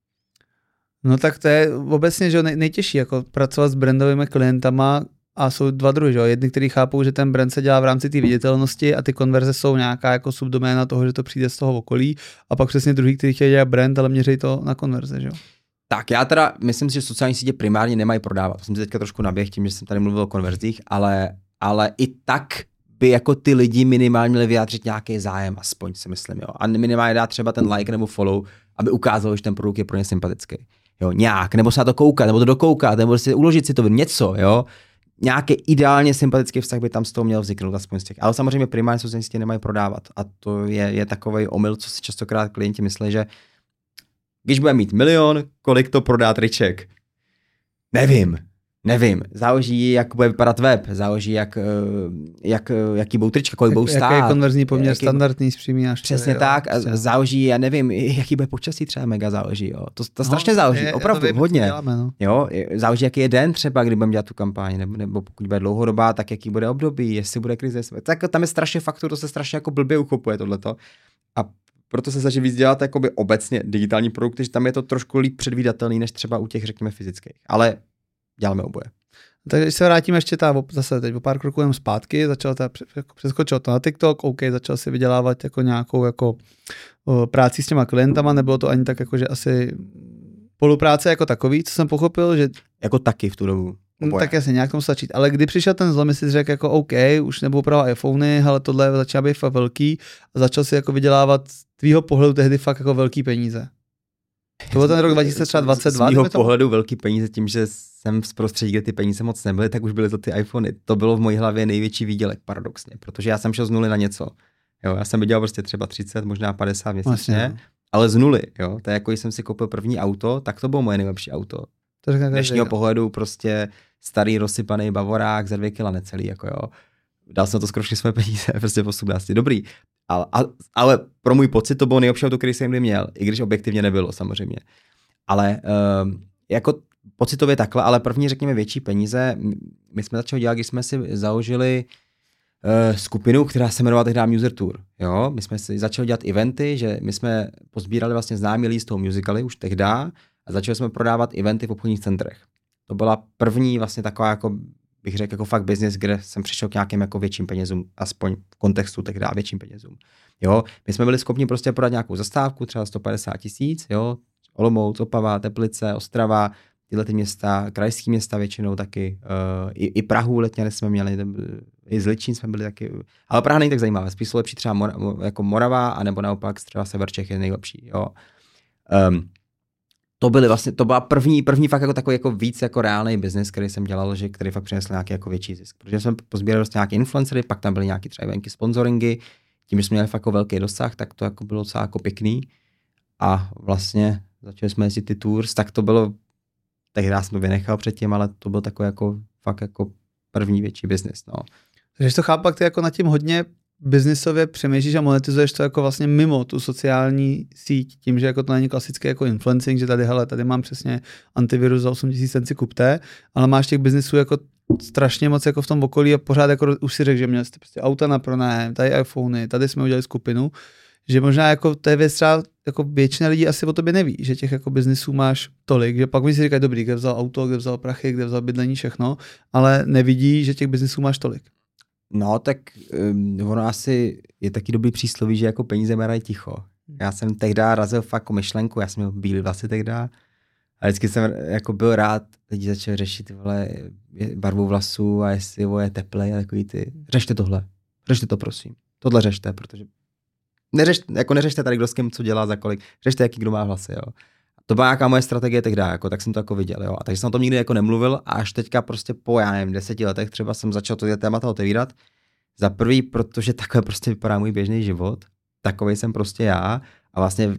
No tak to je obecně, že nejtěžší, jako pracovat s brandovými klientama a jsou dva druhy, že jo, jedni, kteří chápou, že ten brand se dělá v rámci té viditelnosti a ty konverze jsou nějaká jako subdoména toho, že to přijde z toho okolí, a pak přesně druhý, kteří chtějí dělat brand, ale měří to na konverze, že jo. Tak já teda myslím si, že sociální sítě primárně nemají prodávat. To jsem si teďka trošku naběh tím, že jsem tady mluvil o konverzích, ale i tak by jako ty lidi minimálně měli vyjádřit nějaký zájem, aspoň si myslím, jo. A minimálně dát třeba ten like nebo follow, aby ukázalo, že ten produkt je pro ně sympatický. Jo, nějak, nebo se na to koukat, nebo to dokoukat, nebo si uložit si to něco, jo. Nějaký ideálně sympatický vztah by tam z toho měl vzniknout, aspoň z těch. Ale samozřejmě primárně sociální sítě nemají prodávat. A to je takovej omyl, co si častokrát klienti myslí, že když bude mít 1 000 000, kolik to prodá triček? Nevím. Záleží, jak bude vypadat web, záleží, jaký budou trička, kolik budou stát. Jaký je konverzní poměr standardní z přímý až. Přesně tak, záleží, já nevím, jaký bude počasí, třeba mega záleží, jo. To strašně záleží, opravdu, hodně. Děláme, no. Jo, záleží, jaký je den třeba, kdy budeme dělat tu kampaň, nebo pokud bude dlouhodobá, tak jaký bude období, jestli bude krize. Tak tam je strašně faktor, to se strašně jako blbě uchopuje tohleto. A proto se snaží víc dělat jakoby obecně digitální produkty, že tam je to trošku líp předvídatelný, než třeba u těch, řekněme, fyzických. Ale děláme oboje. Takže když se vrátíme ještě zase teď o pár kroků jen zpátky, přeskočil to na TikTok, OK, začal si vydělávat jako nějakou jako práci s těma klientama, nebylo to ani tak jako, že asi spolupráce jako takový, co jsem pochopil, že jako taky v tu dobu. Tak jasně, nějak tomu stačit. Ale kdy přišel ten zlom, si řekl jako OK, už nebudu prodávat iPhony, ale tohle začíná být fakt velký, a začal si jako vydělávat z tvýho pohledu tehdy fakt jako velký peníze. To byl ten rok 2022. Z mýho pohledu velký peníze tím, že jsem z prostředí, kde ty peníze moc nebyly, tak už byly to ty iPhony. To bylo v mojí hlavě největší výdělek, paradoxně, protože já jsem šel z nuly na něco. Jo, já jsem vydělal prostě třeba 30, možná 50 měsíčně, ale z nuly, jo. To je jako, když jsem si koupil první auto, tak to bylo moje nejlepší auto. Z dnešního pohledu prostě starý rozsypaný bavorák za 2 kila necelý, jako jo. Dal jsem to skoro všechny své peníze, prostě po 17. Dobrý. Ale pro můj pocit to bylo nejlepší auto, který jsem kdy měl, i když objektivně nebylo samozřejmě. Ale jako pocitově takhle, ale první, řekněme, větší peníze, my jsme začali dělat, když jsme si založili skupinu, která se jmenovala tehdy Muser Tour. Jo? My jsme si začali dělat eventy, že my jsme pozbírali vlastně známý list toho musicaly už tehdy a začali jsme prodávat eventy v obchodních centrech. To byla první vlastně taková, jako bych řekl, jako fakt business, kde jsem přišel k nějakým jako větším penězům, aspoň v kontextu tehdy větším penězům. Jo? My jsme byli schopni prostě prodat nějakou zastávku, třeba 150 000, jo? Olomouc, Opava, Teplice, Ostrava, tyhle ty města, krajské města většinou taky, i Prahu letně jsme měli, i Zličín jsme byli taky, ale Praha není tak zajímavá, spíš jsou lepší třeba jako Morava, anebo naopak třeba Sever Čech je nejlepší, jo. To byla první fakt jako takový jako víc jako reálný biznis, který jsem dělal, že který fakt přinesl nějaký jako větší zisk, protože jsme pozbírali vlastně nějaké influencery, pak tam byly nějaký třeba evenky, sponsoringy, tím, že jsme měli fakt jako velký dosah, tak to jako bylo docela jako pěkný a vlastně začali jsme jezdit ty tours, tak to bylo, tehdy jsem to vynechal předtím, ale to byl takový jako fakt jako první větší biznis, no. Takže to chápu, ty jako nad tím hodně biznisově přemýšlíš a monetizuješ to jako vlastně mimo tu sociální síť, tím, že jako to není klasický jako influencing, že tady mám přesně antivirus za 8 000 ten si kupte, ale máš těch biznisů jako strašně moc jako v tom okolí a pořád jako už si řekl, že měli jste prostě auta na pronájem, tady iPhony, tady jsme udělali skupinu, že možná jako to je věc třeba jako většina lidí asi o tobě neví, že těch jako biznisů máš tolik, že pak mi si říkají, dobrý, kde vzal auto, kde vzal prachy, kde vzal bydlení, všechno, ale nevidí, že těch biznisů máš tolik. No, tak ono asi je taky dobrý přísloví, že jako peníze merají ticho. Já jsem tehdy razil fakt jako myšlenku, já jsem měl bílý vlasy tehdy a vždycky jsem jako byl rád, lidi začali řešit barvu vlasů a jestli je teplej a takový ty, řešte to prosím, tohle řešte, protože neřešte tady kdo s kým co dělá za kolik, řešte jaký kdo má hlasy, jo. To byla nějaká moje strategie tehdy, jako, tak jsem to jako viděl, jo. A takže jsem o tom nikdy jako nemluvil a až teďka prostě po, 10 letech třeba jsem začal to témata otevírat. Za prvý, protože takhle prostě vypadá můj běžný život, takovej jsem prostě já a vlastně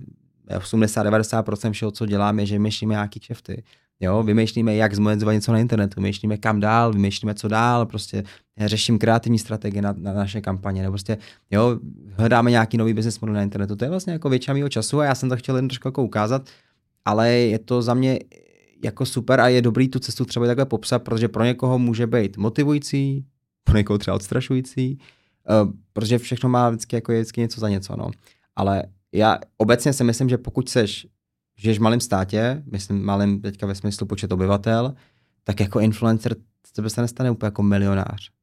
80-90% všeho, co dělám, je, že vymýšlíme nějaký kšefty. Jo, vymýšlíme, jak zmonetizovat něco na internetu, vymýšlíme kam dál, vymýšlíme co dál, prostě řeším kreativní strategie na naše kampaně, nebo prostě jo, hledáme nějaký nový business model na internetu. To je vlastně jako většina mýho času a já jsem to chtěl jen trošku jako ukázat, ale je to za mě jako super a je dobrý tu cestu třeba takhle popsat, protože pro někoho může být motivující, pro někoho třeba odstrašující, protože všechno má vždycky něco za něco, no. Ale já obecně si myslím, že pokud žiješ v malém státě, myslím malým teďka ve smyslu počet obyvatel, tak jako influencer z tebe se nestane úplně jako milionář.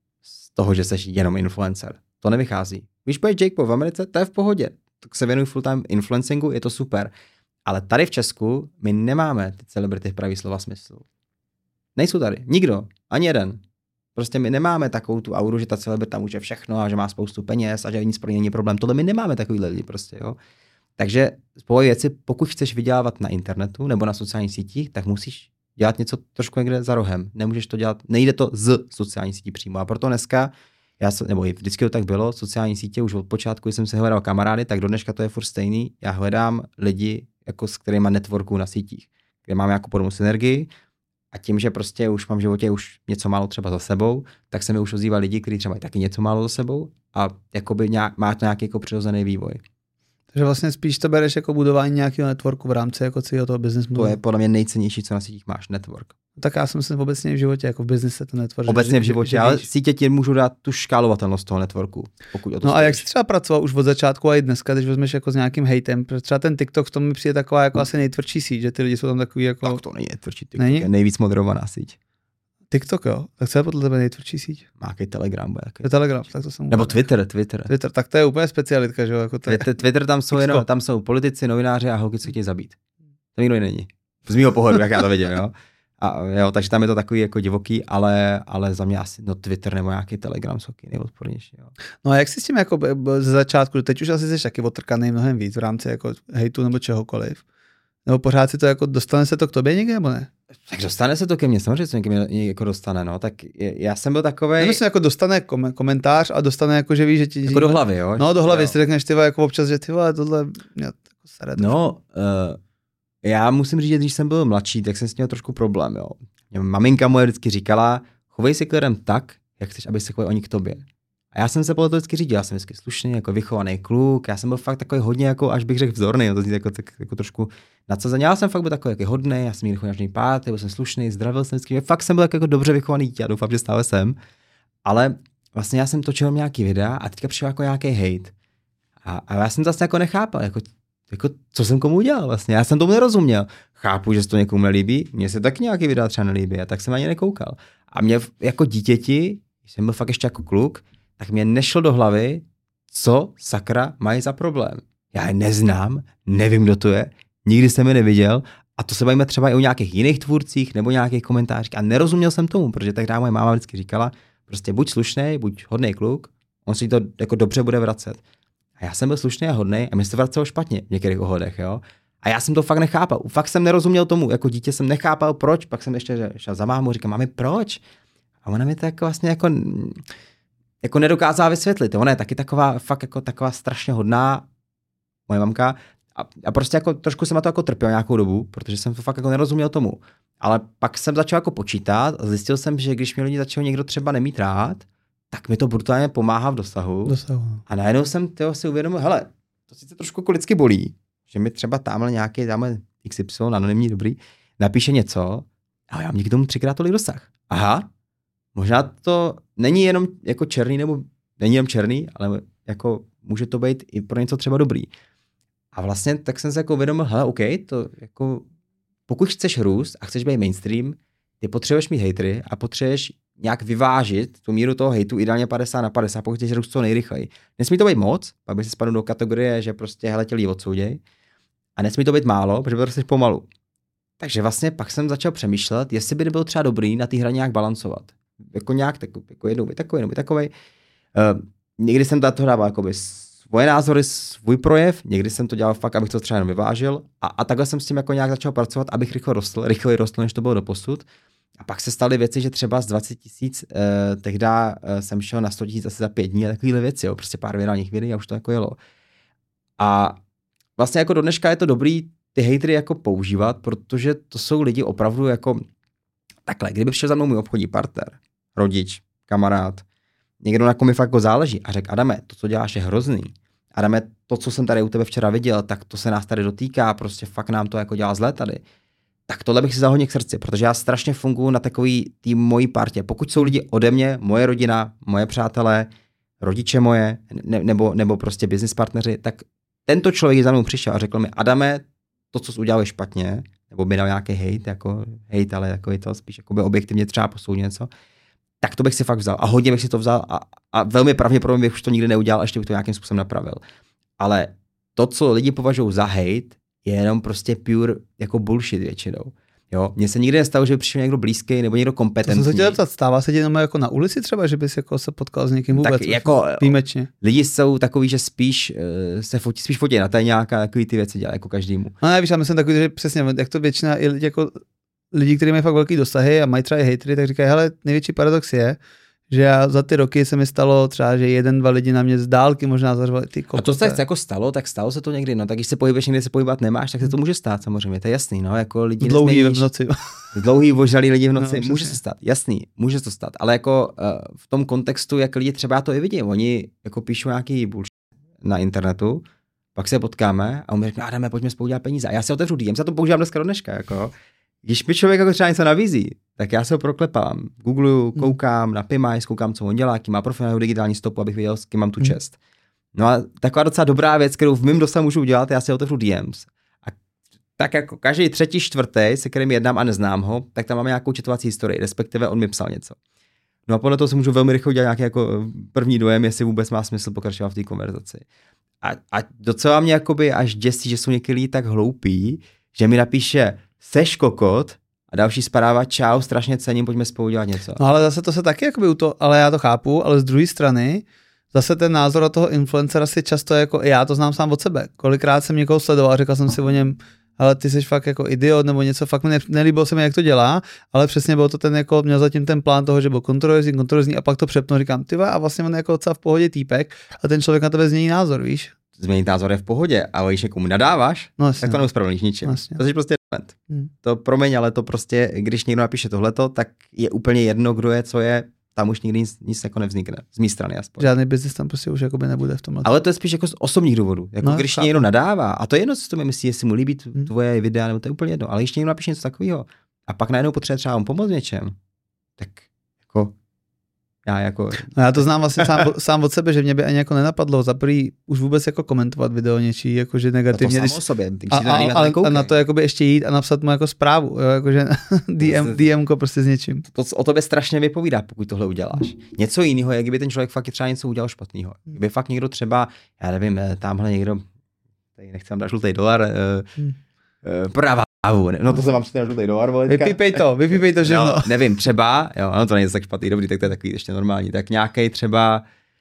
Z toho, že jsi jenom influencer. To nevychází. Když pojď Jake Paul v Americe, to je v pohodě. Tak se věnuj full time influencingu, je to super. Ale tady v Česku my nemáme ty celebrity v pravý slova smyslu. Nejsou tady. Nikdo. Ani jeden. Prostě my nemáme takovou tu auru, že ta celebrita může všechno a že má spoustu peněz a že nic pro ně není problém. Tohle my nemáme takovýhle lidi prostě, jo. Takže spolu věci, pokud chceš vydělávat na internetu nebo na sociálních sítích, tak musíš dělat něco trošku někde za rohem. Nemůžeš to dělat, nejde to z sociální sítí přímo. A proto dneska, nebo i vždycky to tak bylo, sociální sítě už od počátku, když jsem si hledal kamarády, tak do dneška to je furt stejný. Já hledám lidi, jako s kterýma networku na sítích, kde máme jako podobnou synergii a tím, že prostě už mám v životě už něco málo třeba za sebou, tak se mi už ozývá lidi, kteří třeba mají taky něco málo za sebou a jakoby má to nějaký jako přirozený vývoj. Takže vlastně spíš to bereš jako budování nějakého networku v rámci jako celého toho business modelu. To je podle mě nejcennější, co na sítích máš, network. Tak já jsem si obecně v životě, jako v businesse ten network. Obecně v životě, ale sítě ti můžou dát tu škálovatelnost toho networku. No a jak jsi třeba pracoval už od začátku a i dneska, když vezmeš jako s nějakým hejtem, třeba ten TikTok v tom mi přijde taková jako asi nejtvrdší síť, že ty lidi jsou tam takový jako... Tak to není nejtvrdší TikTok, je nejvíc moderovaná síť. TikTok, jo? Tak co je podle tebe nejtvrdší síť? Nějaký Telegram. Je Telegram, tak to jsem... Nebo Twitter, tak to je úplně specialitka, že jo? Jako Twitter tam jsou politici, novináři a holky, co chtějí zabít. To nikdo není. Z mýho pohledu, jak já to vidím, jo. A jo, takže tam je to takový jako divoký, ale za mě asi Twitter nebo nějaký Telegram jsou taky nejodpornější. Jo. No a jak jsi s tím jako ze začátku, teď už asi jsi taky otrkaný mnohem víc v rámci jako hejtu nebo čehokoliv. Nebo pořád si to jako, dostane se to k tobě někde, nebo ne? Tak dostane se to ke mně, samozřejmě se mě jako dostane, no, tak já jsem byl takovej... Nemyslím, jako dostane komentář a dostane jako, že víš, že ti... Jako do hlavy, jo? No, do hlavy, si řekneš, ty vole, jako občas, že ty vole, tohle... No, já musím říct, že když jsem byl mladší, tak jsem s měl trošku problém, jo. Maminka moje vždycky říkala, chovej se k lidem tak, jak chceš, aby se chovali oni k tobě. A já jsem se podle toho vždycky řídil, já jsem vždycky slušný, jako vychovaný kluk, já jsem byl fakt takový hodně, jako, až bych řekl vzorný, jo, to zní jako trošku nadsazený. Já jsem fakt byl takový jako hodný, já jsem měl chodil pát, byl jsem slušný, zdravil jsem vždycky, fakt jsem byl jako dobře vychovaný dítě, já doufám, že stále jsem. Ale vlastně já jsem točil nějaký videa a teďka přišel jako nějaký hate. A já jsem to vlastně jako nechápal, jako co jsem komu udělal vlastně, já jsem tomu nerozuměl. Chápu, že se to někomu nelíbí, mně se tak nějaký videa třeba nelíbí, a tak jsem ani nekoukal. A mě jako dítěti, když jsem byl fakt ještě jako kluk, tak mě nešlo do hlavy, co sakra mají za problém. Já je neznám, nevím, kdo to je, nikdy jsem je neviděl a to se bavíme třeba i o nějakých jiných tvůrcích nebo nějakých komentářích a nerozuměl jsem tomu, protože tehdy moje máma vždycky říkala, prostě buď slušnej, buď hodnej kluk, on si to jako dobře bude vracet. A já jsem byl slušný a hodnej a mi se to vracelo špatně v některých ohledech, jo. A já jsem to fakt nechápal, fakt jsem nerozuměl tomu, jako dítě jsem nechápal proč, pak jsem ještě šel za mámu, říkám, mami, proč? A ona mi to jako vlastně jako nedokázala vysvětlit. Ona je taky taková, fakt jako taková strašně hodná, moje mamka, a prostě jako trošku jsem na to jako trpěl nějakou dobu, protože jsem to fakt jako nerozuměl tomu. Ale pak jsem začal jako počítat a zjistil jsem, že když mě lidi začal někdo třeba nemít rád, tak mi to brutálně pomáhá v dosahu. A najednou jsem si uvědomil, hele, to sice trošku jako lidsky bolí, že mi třeba tamhle nějaký XY, anonymní dobrý, napíše něco a já mám díky tomu 3x tolik dosah. Aha, možná to není jenom jako černý, nebo není jenom černý, ale jako může to být i pro něco třeba dobrý. A vlastně tak jsem se jako uvědomil, hele, OK, to jako pokud chceš růst a chceš být mainstream, ty potřebuješ mít hejtry a potřebuješ nějak vyvážit tu míru toho hejtu ideálně 50/50, pokud chceš růst co nejrychleji. Nesmí to být moc, pak by se spadl do kategorie, že prostě hele tě lidi odsouděj. A nesmí to být málo, protože to chceš pomalu. Takže vlastně pak jsem začal přemýšlet, jestli by nebylo třeba dobrý na té hraně nějak balancovat. Jako nějak jako jednou by takovej. Někdy jsem to dával jakoby svoje názory, svůj projev, někdy jsem to dělal fakt, abych to třeba jenom vyvážil a takhle jsem s tím jako nějak začal pracovat, abych rychleji rostl, než to bylo doposud. A pak se staly věci, že třeba z 20 000 tehdy jsem šel na 100 000 asi za 5 dní a takovýhle věci, jo, prostě pár virálních videí a už to jako jelo. A vlastně jako do dneška je to dobrý ty hejtry jako používat, protože to jsou lidi opravdu jako takhle, kdyby přišel za mnou můj obchodní partner, rodič, kamarád, někdo, na kom mi fakt jako záleží a řekl, Adame, to, co děláš, je hrozný. Adame, to, co jsem tady u tebe včera viděl, tak to se nás tady dotýká, prostě fakt nám to jako dělá zlé tady. Tak tohle bych si vzal hodně k srdci, protože já strašně funguji na takový tým mojí partě. Pokud jsou lidi ode mě, moje rodina, moje přátelé, rodiče moje, nebo prostě business partneři, tak tento člověk za mnou přišel a řekl mi, Adame, to, co jsi udělal, je špatně, nebo by dal nějaký hejt, ale jako je to spíš jako by objektivně třeba posoudit něco, tak to bych si fakt vzal. A hodně bych si to vzal a velmi pravděpodobně bych už to nikdy neudělal, ještě bych to nějakým způsobem napravil. Ale to, co lidi považují za hejt, je jenom prostě pure jako bullshit většinou. Jo, mně se nikdy nestalo, že by přišel někdo blízký nebo někdo kompetentní. To jsem se chtěl zeptat, stává se ti jenom jako na ulici třeba, že bys jako se potkal s někým vůbec? Tak jako výjimečně. Lidi jsou takový, že spíš se fotí na tady nějaká takový ty věci dělá jako každému. No ne, víš, já myslím takový, že přesně, jak to většina i lidi, kteří mají fakt velký dosahy a mají třeba i hejtry, tak říkají, hele, největší paradox je, že já za ty roky se mi stalo třeba, že 1-2 lidi na mě z dálky možná zařvali ty kopce. A to se jako stalo, tak stalo se to někdy, no tak když se pohybuješ, někdy se pohybovat nemáš, tak se to může stát samozřejmě, to je jasný, no, jako lidi dlouhý v noci. Dlouhý vožralí lidi v noci, no, může se stát, jasný, může to stát, ale jako v tom kontextu, jak lidi třeba to i vidí, oni jako píšou nějaký bullshit na internetu, pak se potkáme a on mi řekne, Adame, pojďme spolu dělat peníze. A já si otevřu DM, já to používám dneska do dneška, jako. Když mi člověk jako třeba něco nabízí, tak já se ho proklepám. Googluju, koukám na Pimice, koukám, co on dělá, jaký má profil, digitální stopu, abych věděl, s kým mám tu čest. No a taková docela dobrá věc, kterou v mém dosahu můžu udělat, já si otevřu DMs. A tak jako každý 3., 4., se kterým jednám a neznám ho, tak tam máme nějakou četovací historii, respektive on mi psal něco. No a podle toho si můžu velmi rychle udělat nějaký jako první dojem, jestli vůbec má smysl pokračovat v té konverzaci. A docela mě jakoby až děsí, že jsou některý tak hloupí, že mi napíše seš kokot a další zpráva čau, strašně cením, pojďme spolu dělat něco. No ale zase to se taky jakoby ale já to chápu, ale z druhé strany zase ten názor od toho influencera si často jako, já to znám sám od sebe. Kolikrát jsem někoho sledoval a řekl jsem si o něm, ale ty jsi fakt jako idiot nebo něco, fakt mi nelíbilo se mi, jak to dělá, ale přesně byl to ten jako, měl zatím ten plán toho, že byl kontroverzní a pak to přepnul, říkám, ty a vlastně on je jako docela v pohodě týpek a ten člověk na tebe změní názor, víš? Změnit názor je v pohodě, ale když někomu nadáváš, no, tak to neuspravedlníš ničím. Vlastně. To jsi prostě To promiň, ale to prostě, když někdo napíše tohleto, tak je úplně jedno, kdo je, co je, tam už nikdy nic jako nevznikne, z mé strany aspoň. Žádný biznis tam prostě už jakoby nebude v tomhle. Ale to je spíš jako z osobních důvodů. Jako když někdo nadává, a to je jedno, co to mi myslí, jestli mu líbí tvoje videa, nebo to je úplně jedno, ale když někdo napíše něco takového a pak najednou potřebuje třeba on pomoct něčem, tak jako já to znám vlastně sám od sebe, že mě by ani jako nenapadlo za prvý už vůbec jako komentovat video něčí, jakože negativně. To samo o sobě. A na to jakoby ještě jít a napsat mu jako zprávu, jo, jakože DMko prostě s něčím. To o tobě strašně vypovídá, pokud tohle uděláš. Něco jiného je, kdyby ten člověk fakt třeba něco udělal špatného. Kdyby fakt někdo třeba, já nevím, tamhle někdo, tady nechci dát žlutý dolar, prodává no to jsem vám přijde na žlutý dolar, voletka. Vypípej to všechno. No, nevím, třeba, jo, ano, to není tak špatný, dobrý, tak to je takový ještě normální, tak nějaký třeba,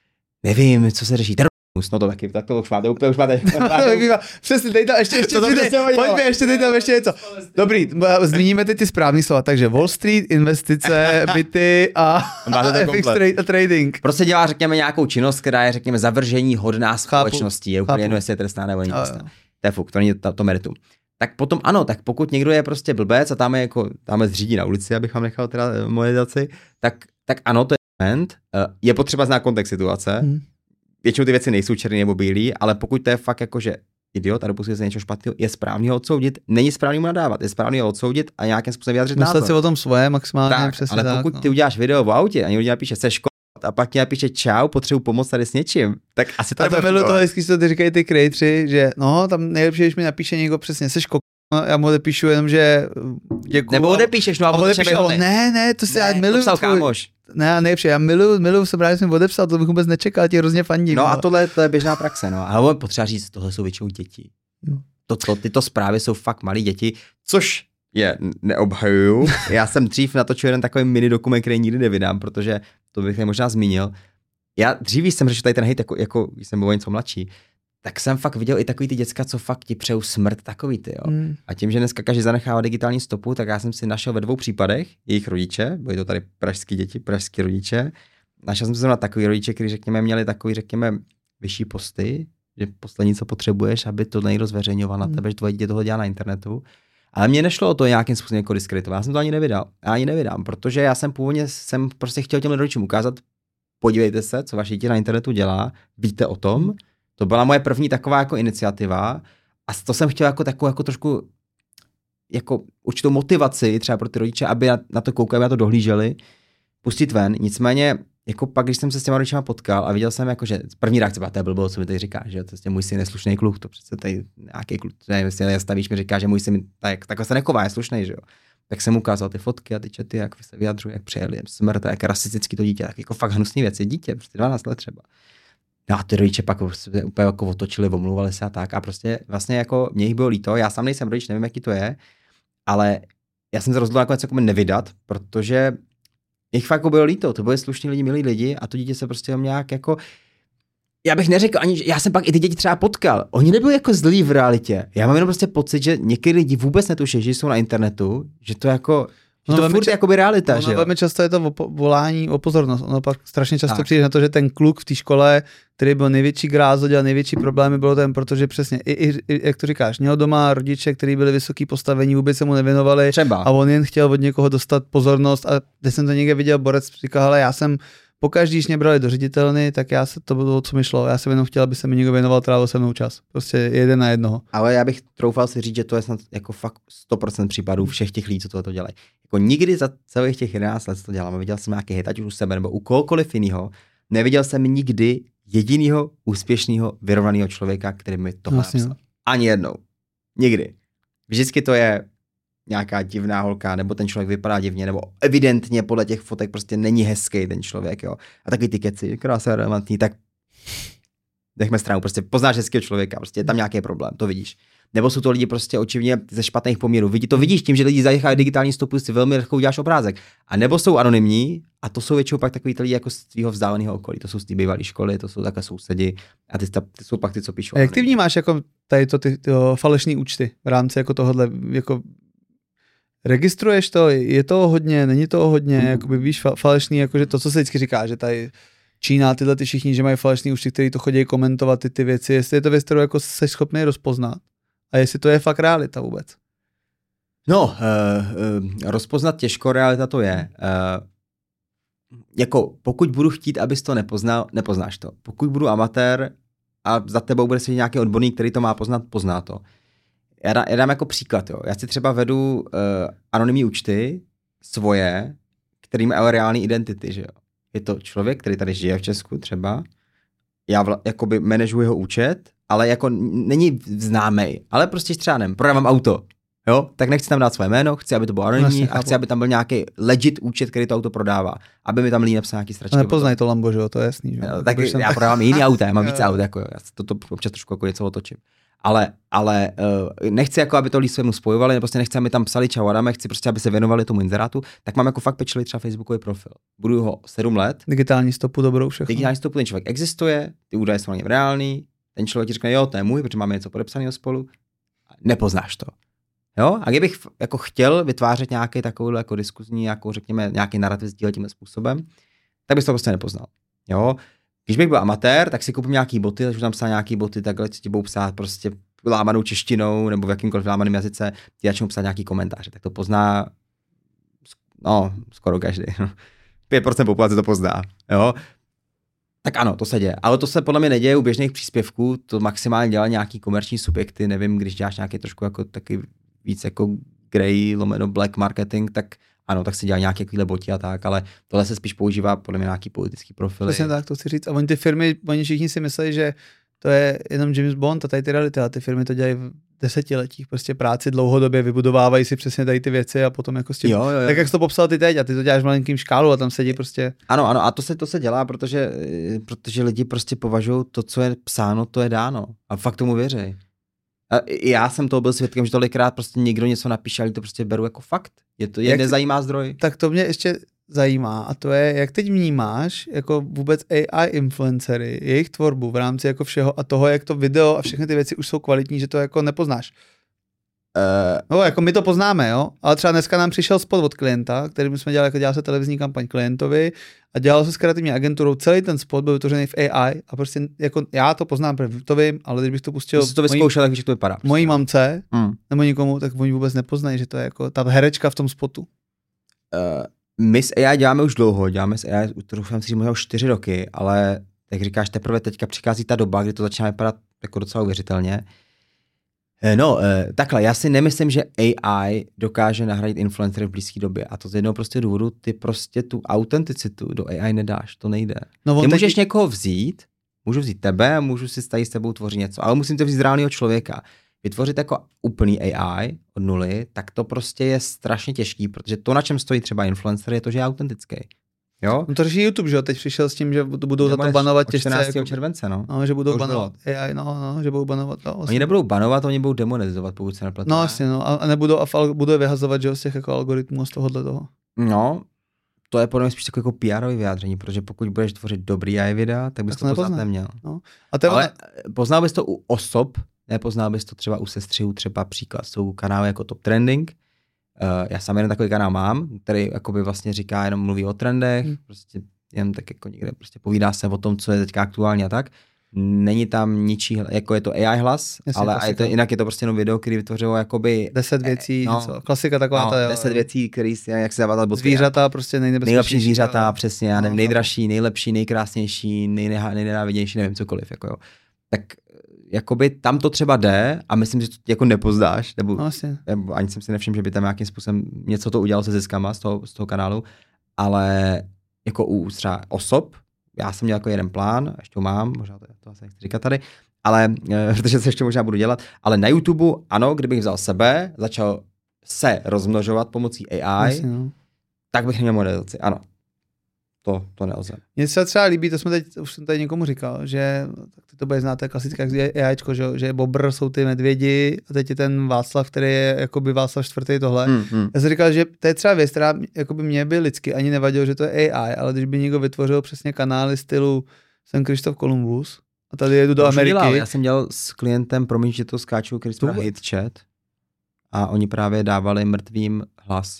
nevím, co se řeší, no to taky, tak to už máte, úplně už máte. Přesně, dej tam ještě pojďme, ještě dej tam ještě něco. Dobrý, zmíníme ty správný slova, takže Wall Street, investice, byty a FX trading. Prostě dělá, řekněme, nějakou činnost, která je, řekněme, zavržení hodná společnosti, je úplně jedno, jestli je trestná nebo není trestná. To je fuk, to není to meritum. Tak potom ano, tak pokud někdo je prostě blbec a tam zřídí na ulici, abych vám nechal teda monetizaci, tak ano, to je moment, je potřeba znát kontext situace, většinou ty věci nejsou černý nebo bílý, ale pokud to je fakt jako, že idiot a dopustí se něco špatného, je správný ho odsoudit, není správný mu nadávat, je správný ho odsoudit a nějakým způsobem vyjádřit názor. Myslet si o tom svoje maximálně, tak, přesně ale pokud ty uděláš video v autě a někdo napíše seš a pak ti napíše čau, potřebuji pomoct tady s něčím, tak asi to nebude. A to miluji toho, jestli ty říkají ty creatoři, že no, tam nejlepší, když mi napíše někdo přesně, seš já mu odepíšu jenom, že děkuju. Nebo odepíšeš, no a ne, to si já miluju. To psal kámoš. Ne, nejlepší, já miluju, jsem rád, že jsem odepsal, to bych vůbec nečekal, ti hrozně fandím. No a tohle to je běžná praxe, no. Ale potřeba říct, tohle jsou většinou děti. Tyto zprávy jsou fakt malí děti, což je neobhajuju. Já jsem dřív natočil jeden takový mini dokument, který nikdy nevydám, protože to bych možná zmínil. Já dřív jsem řešil tady ten hejt, jako jsem byl něco mladší, tak jsem fakt viděl i takový ty děcka, co fakt ti přejou smrt, takový ty, jo. A tím, že dneska každý zanechává digitální stopu, tak já jsem si našel ve 2 případech jejich rodiče, byly to tady pražský děti, pražský rodiče. Našel jsem se na takový rodiče, kteří, řekněme, měli takový, řekněme, vyšší posty, že poslední, co potřebuješ, aby to někdo zveřejňoval na tebe, že tvoje dítě tohle dělá na internetu. Ale mně nešlo o to nějakým způsobem jako diskreditovat. Já jsem to ani nevydám, protože já jsem původně prostě chtěl těm rodičům ukázat, podívejte se, co vaše dítě na internetu dělá, víte o tom. To byla moje první taková jako iniciativa a to jsem chtěl jako takovou jako trošku jako určitou motivaci třeba pro ty rodiče, aby na to koukali, aby na to dohlíželi, pustit ven. Nicméně jako pak, když jsem se s těma rodičema potkal a viděl jsem jako, že první reakce byla, to je blbo, co mi tady říkáš, že to je můj syn je slušný kluk, to přece tady nějaký kluk, ne, stavíš mi říká, že můj syn takhle se nechová, je slušný, že jo. Tak jsem ukázal ty fotky a ty chaty, jak se vyjadřují, jak přijeli smrt, jak rasistický to dítě, tak jako fakt hnusný věci, dítě, prostě 12 let třeba. No a ty rodiče pak úplně jako otočili, omluvali se a tak a prostě vlastně jako mě jich bylo líto, já sám nejsem rodič, nevím, jaký to je, ale já jsem se rozhodl nakonec jako nevydat, protože jich fakt jako bylo líto, to byli slušní lidi, milí lidi a to dítě se prostě nějak jako, já bych neřekl ani, já jsem pak i ty děti třeba potkal, oni nebyli jako zlí v realitě, já mám jenom prostě pocit, že některý lidi vůbec netuší, že jsou na internetu, že to jako, že to furt jakoby realita, že jo? Velmi často je to volání o pozornost. Ono pak strašně často přijde na to, že ten kluk v té škole, který byl největší grázo, dělal největší problémy, bylo ten, protože přesně, i jak to říkáš, měl doma rodiče, kteří byli vysoký postavení, vůbec se mu nevěnovali třeba. A on jen chtěl od někoho dostat pozornost a když jsem to někde viděl, borec říkal, hele, já jsem pokaždý, když mě brali do ředitelny, tak to bylo, co mi šlo. Já jsem jenom chtěl, aby se mi někdo věnoval, trávil se mnou čas. Prostě 1 na 1. Ale já bych troufal si říct, že to je snad jako fakt 100% případů všech těch lidí, co tohle dělají. Jako nikdy za celých těch 11 let, co to dělám, viděl jsem nějaký hit, ať už u sebe nebo u kohokoliv jiného, neviděl jsem nikdy jedinýho úspěšného, vyrovnaného člověka, který mi to napsal. Ani jednou. Nikdy. Vždycky to je nějaká divná holka, nebo ten člověk vypadá divně, nebo evidentně podle těch fotek prostě není hezký ten člověk, jo. A taky ty keci, krásně relevantní, tak nechme stranu, prostě poznáš hezkého člověka, prostě je tam nějaký problém, to vidíš. Nebo jsou to lidi prostě očivně ze špatných poměrů. To vidíš tím, že lidi zajíchají digitální stopu, si velmi rychle uděláš obrázek. A nebo jsou anonymní, a to jsou většinou pak takový lidi jako z tvýho vzdáleného okolí. To jsou z té bývalé školy, to jsou takové sousedi a ty jsou pak ty, co píšou. A jak ty vnímáš jako tady ty falešné účty v rámci jako tohohle, jako registruješ to, je to hodně, není to hodně, jakoby víš falešný, jakože to, co se vždycky říká, že tady Čína, tyhle ty všichni, že mají falešný účty, kteří to chodí komentovat ty věci, jestli je to věc, kterou jako jsi schopný rozpoznat a jestli to je fakt realita vůbec. No, rozpoznat těžko, realita to je. Jako pokud budu chtít, abys to nepoznal, nepoznáš to. Pokud budu amatér a za tebou bude sedět nějaký odborník, který to má poznat, pozná to. Já dám jako příklad, jo. Já si třeba vedu anonymní účty svoje, který mají reální identity, že jo. Je to člověk, který tady žije v Česku třeba, já jakoby manažuji jeho účet, ale jako není známej, ale prostě třeba nevím, prodávám auto, jo, tak nechci tam dát své jméno, chci, aby to bylo anonymní a chci, aby tam byl nějaký legit účet, který to auto prodává, aby mi tam lidi napsal nějaký stračky. Nepoznají to Lambo, že jo, to je jasný. Že? No, tak já prodávám jiný auta, já mám více aut, jako já to občas trošku jako něco otočím. Ale nechci, jako, aby to lidi svému spojovali, prostě nechci, aby tam psali čau Adame, chci prostě, aby se věnovali tomu inzerátu, tak mám jako fakt pečlivý třeba Facebookový profil. Budu ho 7 let. Digitální stopu dobrou všechno. Digitální stopu, ten člověk existuje, ty údaje jsou na něm reální, ten člověk ti řekne, jo, to je můj, protože máme něco podepsaného spolu, nepoznáš to. Jo? A kdybych jako chtěl vytvářet nějaký takový jako diskuzní, jako řekněme, nějaký narrativ sdílet tímhle způsobem, tak bys to prostě nepoznal. Jo? Když bych byl amatér, tak si koupím nějaký boty, takže tam psal nějaký boty, takhle ti budou psát prostě lámanou češtinou nebo v jakýmkoliv lámaném jazyce, ti začnou psát nějaký komentáře, tak to pozná skoro každý. 5% populace to pozná. Jo? Tak ano, to se děje. Ale to se podle mě neděje u běžných příspěvků, to maximálně dělá nějaký komerční subjekty, nevím, když děláš nějaký trošku jako taky víc jako grey, lomeno black marketing, tak ano, tak se dělá nějaké takovýhle boti a tak, ale tohle se spíš používá podle mě nějaký politický profily. Přesně tak, to chci říct. A oni ty firmy, oni všichni si myslí, že to je jenom James Bond a tady ty reality, a ty firmy to dělají v desetiletích, prostě práci dlouhodobě, vybudovávají si přesně tady ty věci a potom jako s tím, jo. tak jak jsi to popsal ty teď a ty to děláš v malinkým škálu a tam sedí prostě. Ano, a to se dělá, protože lidi prostě považují to, co je psáno, to je dáno a fakt tomu věří. A já jsem toho byl svědkem, že tolikrát prostě někdo něco napíše, ale to prostě beru jako fakt. Je nezajímá zdroj. Tak to mě ještě zajímá a to je, jak teď vnímáš jako vůbec AI influencery, jejich tvorbu v rámci jako všeho a toho, jak to video a všechny ty věci už jsou kvalitní, že to jako nepoznáš. No, jako my to poznáme, jo, ale třeba dneska nám přišel spot od klienta, kterým jsme dělali, jako dělal se televizní kampaň klientovi a dělalo se s kreativní agenturou, celý ten spot byl vytvořený v AI a prostě jako já to poznám, protože to vím, ale když bych to pustil to vyzkoušel, tak víš, jak to vypadá. Mojí mamce nebo nikomu, tak oni vůbec nepoznají, že to je jako ta herečka v tom spotu. My s AI děláme už dlouho, děláme s AI, jsem si možná už 4 roky, ale jak říkáš, teprve teďka přichází ta doba, kdy to začíná vypadat jako docela uvěřitelně. Takhle, já si nemyslím, že AI dokáže nahradit influencery v blízké době a to z jednoho prostě důvodu, ty prostě tu autenticitu do AI nedáš, to nejde. Ty můžeš někoho vzít, můžu vzít tebe a můžu si tady s tebou tvořit něco, ale musím to vzít z reálného člověka. Vytvořit jako úplný AI od nuly, tak to prostě je strašně těžký, protože to, na čem stojí třeba influencer, je to, že je autentický. Jo? No to řeší YouTube, že jo? Teď přišel s tím, že budou za to banovat těžce. 14. Jako... července, no. No, že budou banovat AI, že budou banovat. Oni nebudou banovat, oni budou demonetizovat, pokud se nepletí. No jasně, no, a nebudou budou vyhazovat, že jo, z těch jako algoritmů z tohohle toho. No, to je podle mě spíš jako PR-ový vyjádření, protože pokud budeš tvořit dobrý AI videa, tak bys to poznat neměl. No. Ale poznal bys to u osob, nepoznal bys to třeba u sestřihů, třeba příklad, jsou kanály jako Top Trending. Já sám jeden takový kanál mám, který jakoby vlastně říká, jenom mluví o trendech, prostě jen tak jako někde prostě povídá se o tom, co je teďka aktuální a tak. Není tam ničí, jako je to AI hlas, jasně, ale jinak je to prostě jenom video, který vytvořilo jakoby 10 věcí, klasika taková ta. 10 věcí, který jak se dává zvířata, prostě nejlepší zvířata, přesně, já nevím, nejdražší, nejlepší, nejkrásnější, nejnenávidější, nevím cokoliv, jako jo. Tak jakoby tam to třeba jde a myslím, že to jako nepoznáš, nebo ani jsem si nevšiml, že by tam nějakým způsobem něco to udělalo se ziskama z toho kanálu, ale jako u třeba osob, já jsem měl jako jeden plán, ještě ho mám, možná to asi nechci říkat tady, ale protože se ještě možná budu dělat, ale na YouTube, ano, kdybych vzal sebe, začal se rozmnožovat pomocí AI, tak bych neměl monetizaci, ano. to nelze. Mně se třeba líbí, už jsem tady někomu říkal, že tak ty to bude znát, to je klasická AIčko, že Bobr jsou ty medvědi a teď je ten Václav, který je jakoby Václav čtvrtý tohle. Já jsem říkal, že to je třeba věc, která jakoby mě by lidsky ani nevadilo, že to je AI, ale když by někdo vytvořil přesně kanály stylu jsem Krištof Kolumbus a tady jedu do Ameriky. Já jsem dělal s klientem, promiň, že to skáču, který jsme hate chat a oni právě dávali mrtvým hlas.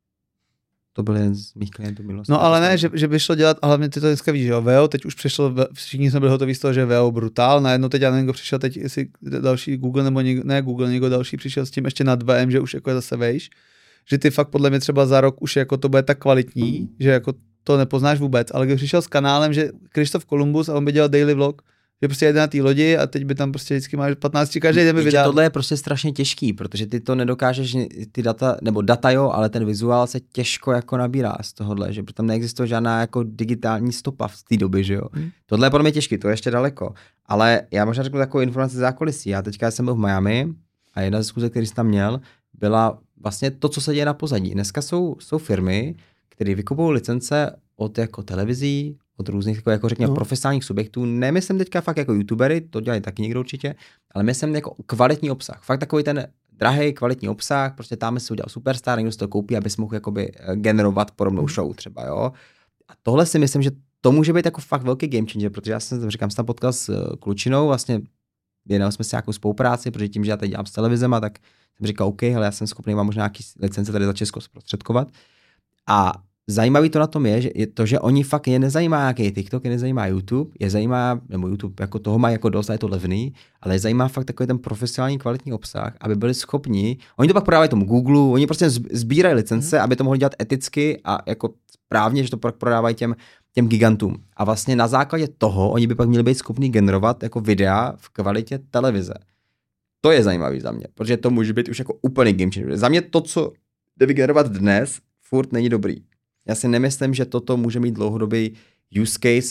To byl jeden z mých klientů minulosti. No ale ne, že by šlo dělat, ale hlavně ty to dneska víš, že jo, VEO, teď už přišlo, všichni jsme byli hotoví z toho, že VEO brutál, najednou teď já nevím, kdo přišel teď, jestli další Google nebo někdo další přišel s tím ještě nad VM, že už jako je zase vejš, že ty fakt podle mě třeba za rok už jako to bude tak kvalitní, že jako to nepoznáš vůbec, ale když přišel s kanálem, že Krištof Kolumbus a on by dělal daily vlog, že prostě jede na té lodi a teď by tam prostě vždycky máš 15 každý den by vydal. Tohle je prostě strašně těžký, protože ty to nedokážeš, ty data jo, ale ten vizuál se těžko jako nabírá z tohohle, že tam neexistuje žádná jako digitální stopa v té době, že jo. Tohle je podle mě těžký, to je ještě daleko, ale já možná řeknu takovou informaci z zákulisí. Já teďka jsem byl v Miami a jedna ze schůzek, který jsem tam měl, byla vlastně to, co se děje na pozadí. Dneska jsou firmy, které vykupují licence od jako televizí, od různých jako řekněme profesionálních subjektů. Nemyslím teďka fakt jako youtubery, to dělají taky někdo určitě, ale myslím jako kvalitní obsah. Fakt takový ten drahý kvalitní obsah, prostě tam si udělal superstar, někdo si to koupí, aby si mohl jakoby generovat podobnou show třeba, jo. A tohle si myslím, že to může být jako fakt velký game changer, protože já jsem tam potkal s klučinou, vlastně věnovali jsme si nějakou spolupráci, protože tím, že já teď dělám s televizema, tak jsem říkal, OK, hele, já jsem schopný, mám možná nějaký licence tady za Česko zprostředkovat. A zajímavý to na tom je to, že oni fakt je nezajímá nějaký TikTok, je nezajímá YouTube, je zajímá, nebo YouTube jako toho má jako dost a je to levný, ale je zajímá fakt takový ten profesionální kvalitní obsah, aby byli schopni, oni to pak prodávají tomu Google, oni prostě sbírají licence, aby to mohli dělat eticky a jako správně, že to pak prodávají těm gigantům. A vlastně na základě toho oni by pak měli být schopni generovat jako videa v kvalitě televize. To je zajímavý za mě, protože to může být už jako úplný game changer. Za mě to, co jde vygenerovat dnes, furt není dobrý. Já si nemyslím, že toto může mít dlouhodobý use case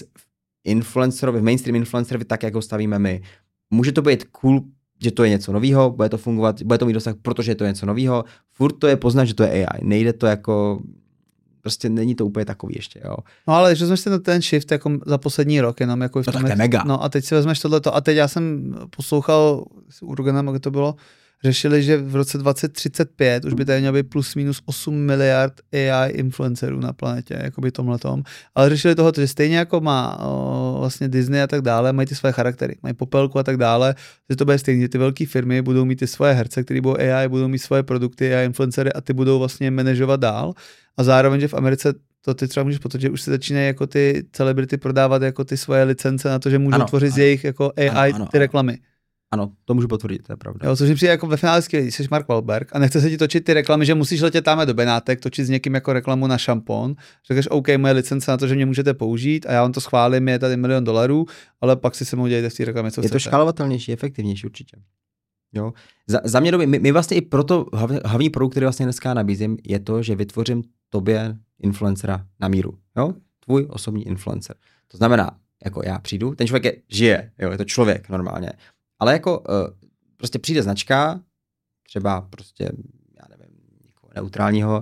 v mainstream influencerovi, tak, jak ho stavíme my. Může to být cool, že to je něco novýho, bude to fungovat, bude to mít dosah, protože je to něco novýho. Furt to je poznat, že to je AI. Nejde to jako, prostě není to úplně takový ještě, jo. No ale když vezmeš ten shift jako za poslední rok, jenom jako to je mega. No a teď si vezmeš tohleto a teď já jsem poslouchal s Urganem, jak to bylo, řešili, že v roce 2035 už by tady mělo být plus minus 8 miliard AI influencerů na planetě, jako by tomhletom. Ale řešili toho, že stejně jako má vlastně Disney a tak dále, mají ty své charaktery, mají Popelku a tak dále, že to bude stejně, že ty velké firmy budou mít ty svoje herce, které budou AI, budou mít svoje produkty AI influencery a ty budou vlastně manažovat dál. A zároveň, že v Americe to ty třeba můžeš potvrdit, že už se začínají jako ty celebrity prodávat jako ty svoje licence na to, že můžou tvořit z jejich jako AI ty reklamy. Ano, to můžu potvrdit, to je pravda. Jo, což mi přijde jako ve finále skvělý, jsi Mark Wahlberg a nechce se ti točit ty reklamy, že musíš letět tam do Benátek, točit s někým jako reklamu na šampon, řekneš OK, moje licence na to, že mě můžete použít a já vám to schválím, je tady $1 milion, ale pak si se mnou dějte v té reklamě, co chcete. Je to škálovatelnější, efektivnější určitě. Jo. Za mě my vlastně i proto hlavní produkt, který vlastně dneska nabízím, je to, že vytvořím tobě influencera na míru. Jo? Tvůj osobní influencer. To znamená, jako já přijdu, ten člověk žije, jo, je to člověk normálně. Ale jako prostě přijde značka, třeba prostě, já nevím, někoho neutrálního,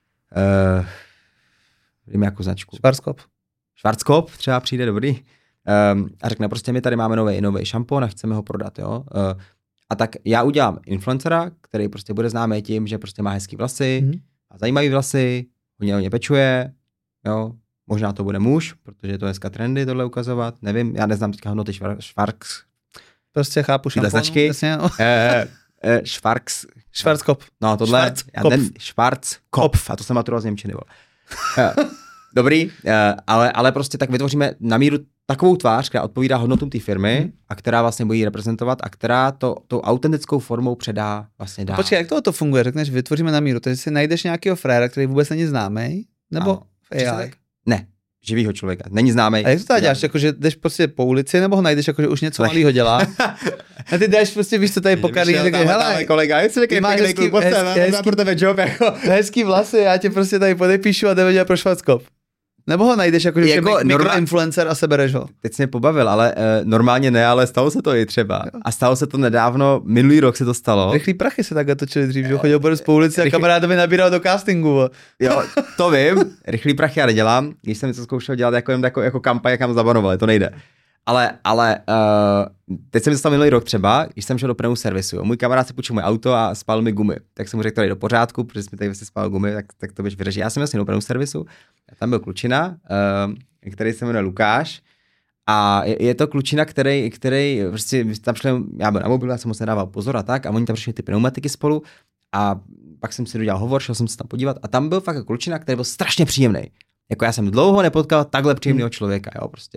vím jakou značku. Schwarzkopf třeba přijde, dobrý, a řekne prostě my tady máme nový šampon a chceme ho prodat, jo. A tak já udělám influencera, který prostě bude známý tím, že prostě má hezký vlasy a zajímavý vlasy, hodně pečuje, jo. Možná to bude muž, protože je to dneska trendy tohle ukazovat, nevím, já neznám teďka hodnoty Prostě chápu šamponu. Značky. Jasně, no. Schwarzkopf. No tohle. Schwarzkopf. A to jsem maturoval z němčiny. Dobrý, ale prostě tak vytvoříme na míru takovou tvář, která odpovídá hodnotům té firmy a která vlastně bude jí reprezentovat a která tou autentickou formou předá vlastně dál. Počkej, jak to funguje? Řekneš, vytvoříme na míru. Takže si najdeš nějakého fréra, který vůbec není známý, nebo ano, v AI? Ne. Živýho člověka. Není známý. A jak to tady děláš? Jako, že jdeš prostě po ulici, nebo ho najdeš, jako, že už něco malýho dělá? A ty jdeš prostě, víš, co tady pokarí, řekne, hele, kolega, jestli řekne pěkný kluk, pojď pro tebe job, jako. Hezký vlasy, já tě prostě tady podepíšu a jdeme dělat pro Schwarzkopf. Nebo ho najdeš jako, že jako je mikroinfluencer a sebereš ho? Teď jsi mě pobavil, ale normálně ne, ale stalo se to i třeba. Jo. A stalo se to nedávno, minulý rok se to stalo. Rychlý prachy se takhle točili dřív, že chodil po ulici a kamarád mi nabíral do castingu. Jo, to vím, rychlý prachy já nedělám, když jsem něco zkoušel dělat jako kampaň, jak nám zabanovali, to nejde. Ale teď jsem se stal minulý rok třeba, když jsem šel do pneu servisu. Můj kamarád si půjčil moje auto a spálil mi gumy. Tak jsem mu řekl, to je do pořádku, protože jsme tady vlastně spálil gumy, tak to běž vyřešit. Já jsem vlastně do pneu servisu, a tam byl klučina, který se jmenuje Lukáš. A je to klučina, který prostě tam šel, já byl na mobilu, já jsem moc nedával pozor a tak, a oni tam přišli ty pneumatiky spolu a pak jsem si dodělal hovor, šel jsem se tam podívat a tam byl fakt klučina, který byl strašně příjemný. Jako já jsem dlouho nepotkal takhle příjemného člověka, jo, prostě.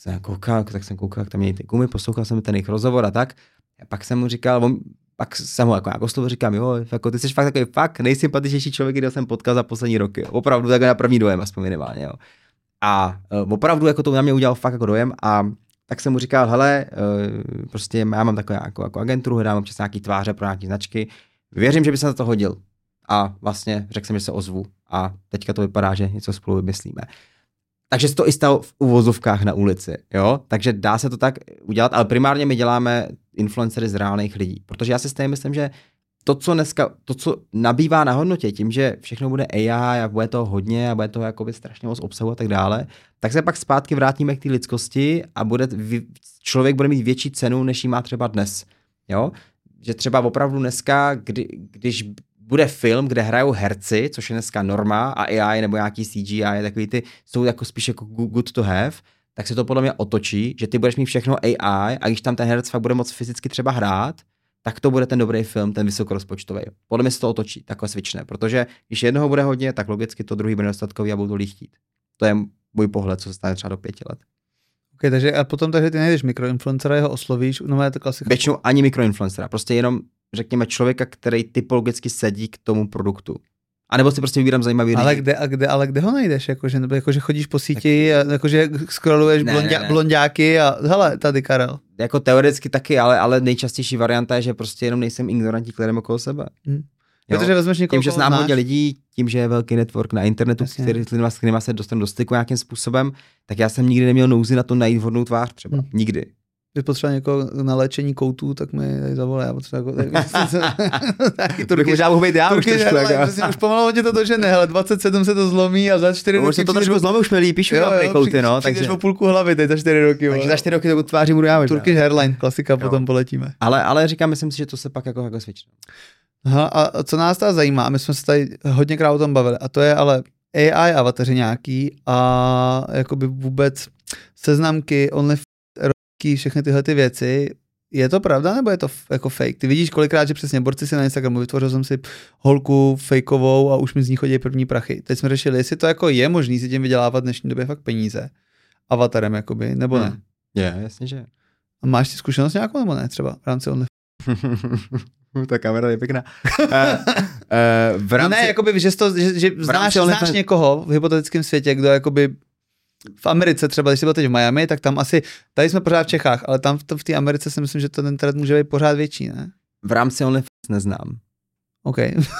Tak jsem koukal, jak tam měli ty gumy, poslouchal jsem ten jejich rozhovor a tak. A pak jsem mu říkal, pak jsem ho jako nějakou slovo říkám, jo, jako ty jsi fakt takový fakt nejsympatičnější člověk, který jsem potkal za poslední roky. Jo. Opravdu takhle na první dojem, aspoň minimálně, jo. A opravdu jako to na mě udělal fakt jako dojem a tak jsem mu říkal, hele, prostě já mám takovou jako agenturu, hledám občas nějaký tváře pro nějaký značky, věřím, že by se na to hodil. A vlastně řekl jsem, že se ozvu a teďka to vypadá, že něco spolu vymyslíme. Takže se to i stalo v uvozovkách na ulici, jo? Takže dá se to tak udělat, ale primárně my děláme influencery z reálných lidí, protože já si stejně myslím, že to, co nabývá na hodnotě tím, že všechno bude AI a bude to hodně a bude to jakoby strašně moc obsahu a tak dále, tak se pak zpátky vrátíme k té lidskosti a člověk bude mít větší cenu, než ji má třeba dnes, jo? Že třeba opravdu dneska, když bude film, kde hrajou herci, což je dneska norma, a AI nebo nějaký CGI, takový ty jsou jako spíš jako good to have, tak se to podle mě otočí, že ty budeš mít všechno AI a když tam ten herec fakt bude moc fyzicky třeba hrát, tak to bude ten dobrý film, ten vysokorozpočtový. Podle mě se to otočí, takhle switchne, protože když jednoho bude hodně, tak logicky to druhý bude nedostatkový a budou to chtít. To je můj pohled, co se stane třeba do 5 let. Okay, takže a potom takže ty najdeš mikroinfluencera, jeho oslovíš, no je to klasika. Většinou ani mikroinfluencera, prostě jenom řekněme člověka, který typologicky sedí k tomu produktu. A nebo si prostě vybírám zajímavý lidi. Ale kde ho najdeš? Jakože chodíš po síti a jakože scrolluješ blonďáky a hele, tady Karel. Jako teoreticky taky, ale nejčastější varianta je, že prostě jenom nejsem ignorantní kledem okolo sebe. Protože vezmeš někoho, tím, že znám hodně lidí, tím, že je velký network na internetu, s kterýma se dostanu do styku nějakým způsobem, tak já jsem nikdy neměl nouzi na to najít vhodnou tvář třeba. Nikdy. Když potřeba někoho na léčení koutů, tak mi tady zavolá. Já potřeba Turky možná mohl být já. Už pomalu hodně to dožene, hele, 27 se to zlomí a za 4 roky... Už se to trošku zlomí, už mi líp, píšu na kouty, no. Přijdeš o půlku hlavy teď za 4 roky. Takže za 4 roky to tváří budu já. Turkish Airline, klasika, potom poletíme. Ale říkám, myslím si, že to se pak jako switchne. Aha, a co nás tady zajímá, a my jsme se tady hodněkrát o tom bavili, a to je ale AI avataři nějaký a jakoby vůbec seznamky, všechny tyhle ty věci. Je to pravda, nebo je to jako fake? Ty vidíš kolikrát, že přesně borci si na Instagramu, vytvořil jsem si holku fakeovou a už mi z ní chodí první prachy. Teď jsme řešili, jestli to jako je možný si tím vydělávat v dnešní době fakt peníze. Avatarem jakoby, nebo ne? Je, jasně, že. A máš ty zkušenost nějakou, nebo ne třeba v rámci Ta kamera je pěkná. V rámci... No ne, jakoby, že znáš někoho v hypotetickém světě, kdo jakoby v Americe třeba, když jsi byl teď v Miami, tak tam asi, tady jsme pořád v Čechách, ale tam v té Americe si myslím, že to ten trend může být pořád větší, ne? V rámci OnlyFans neznám. OK.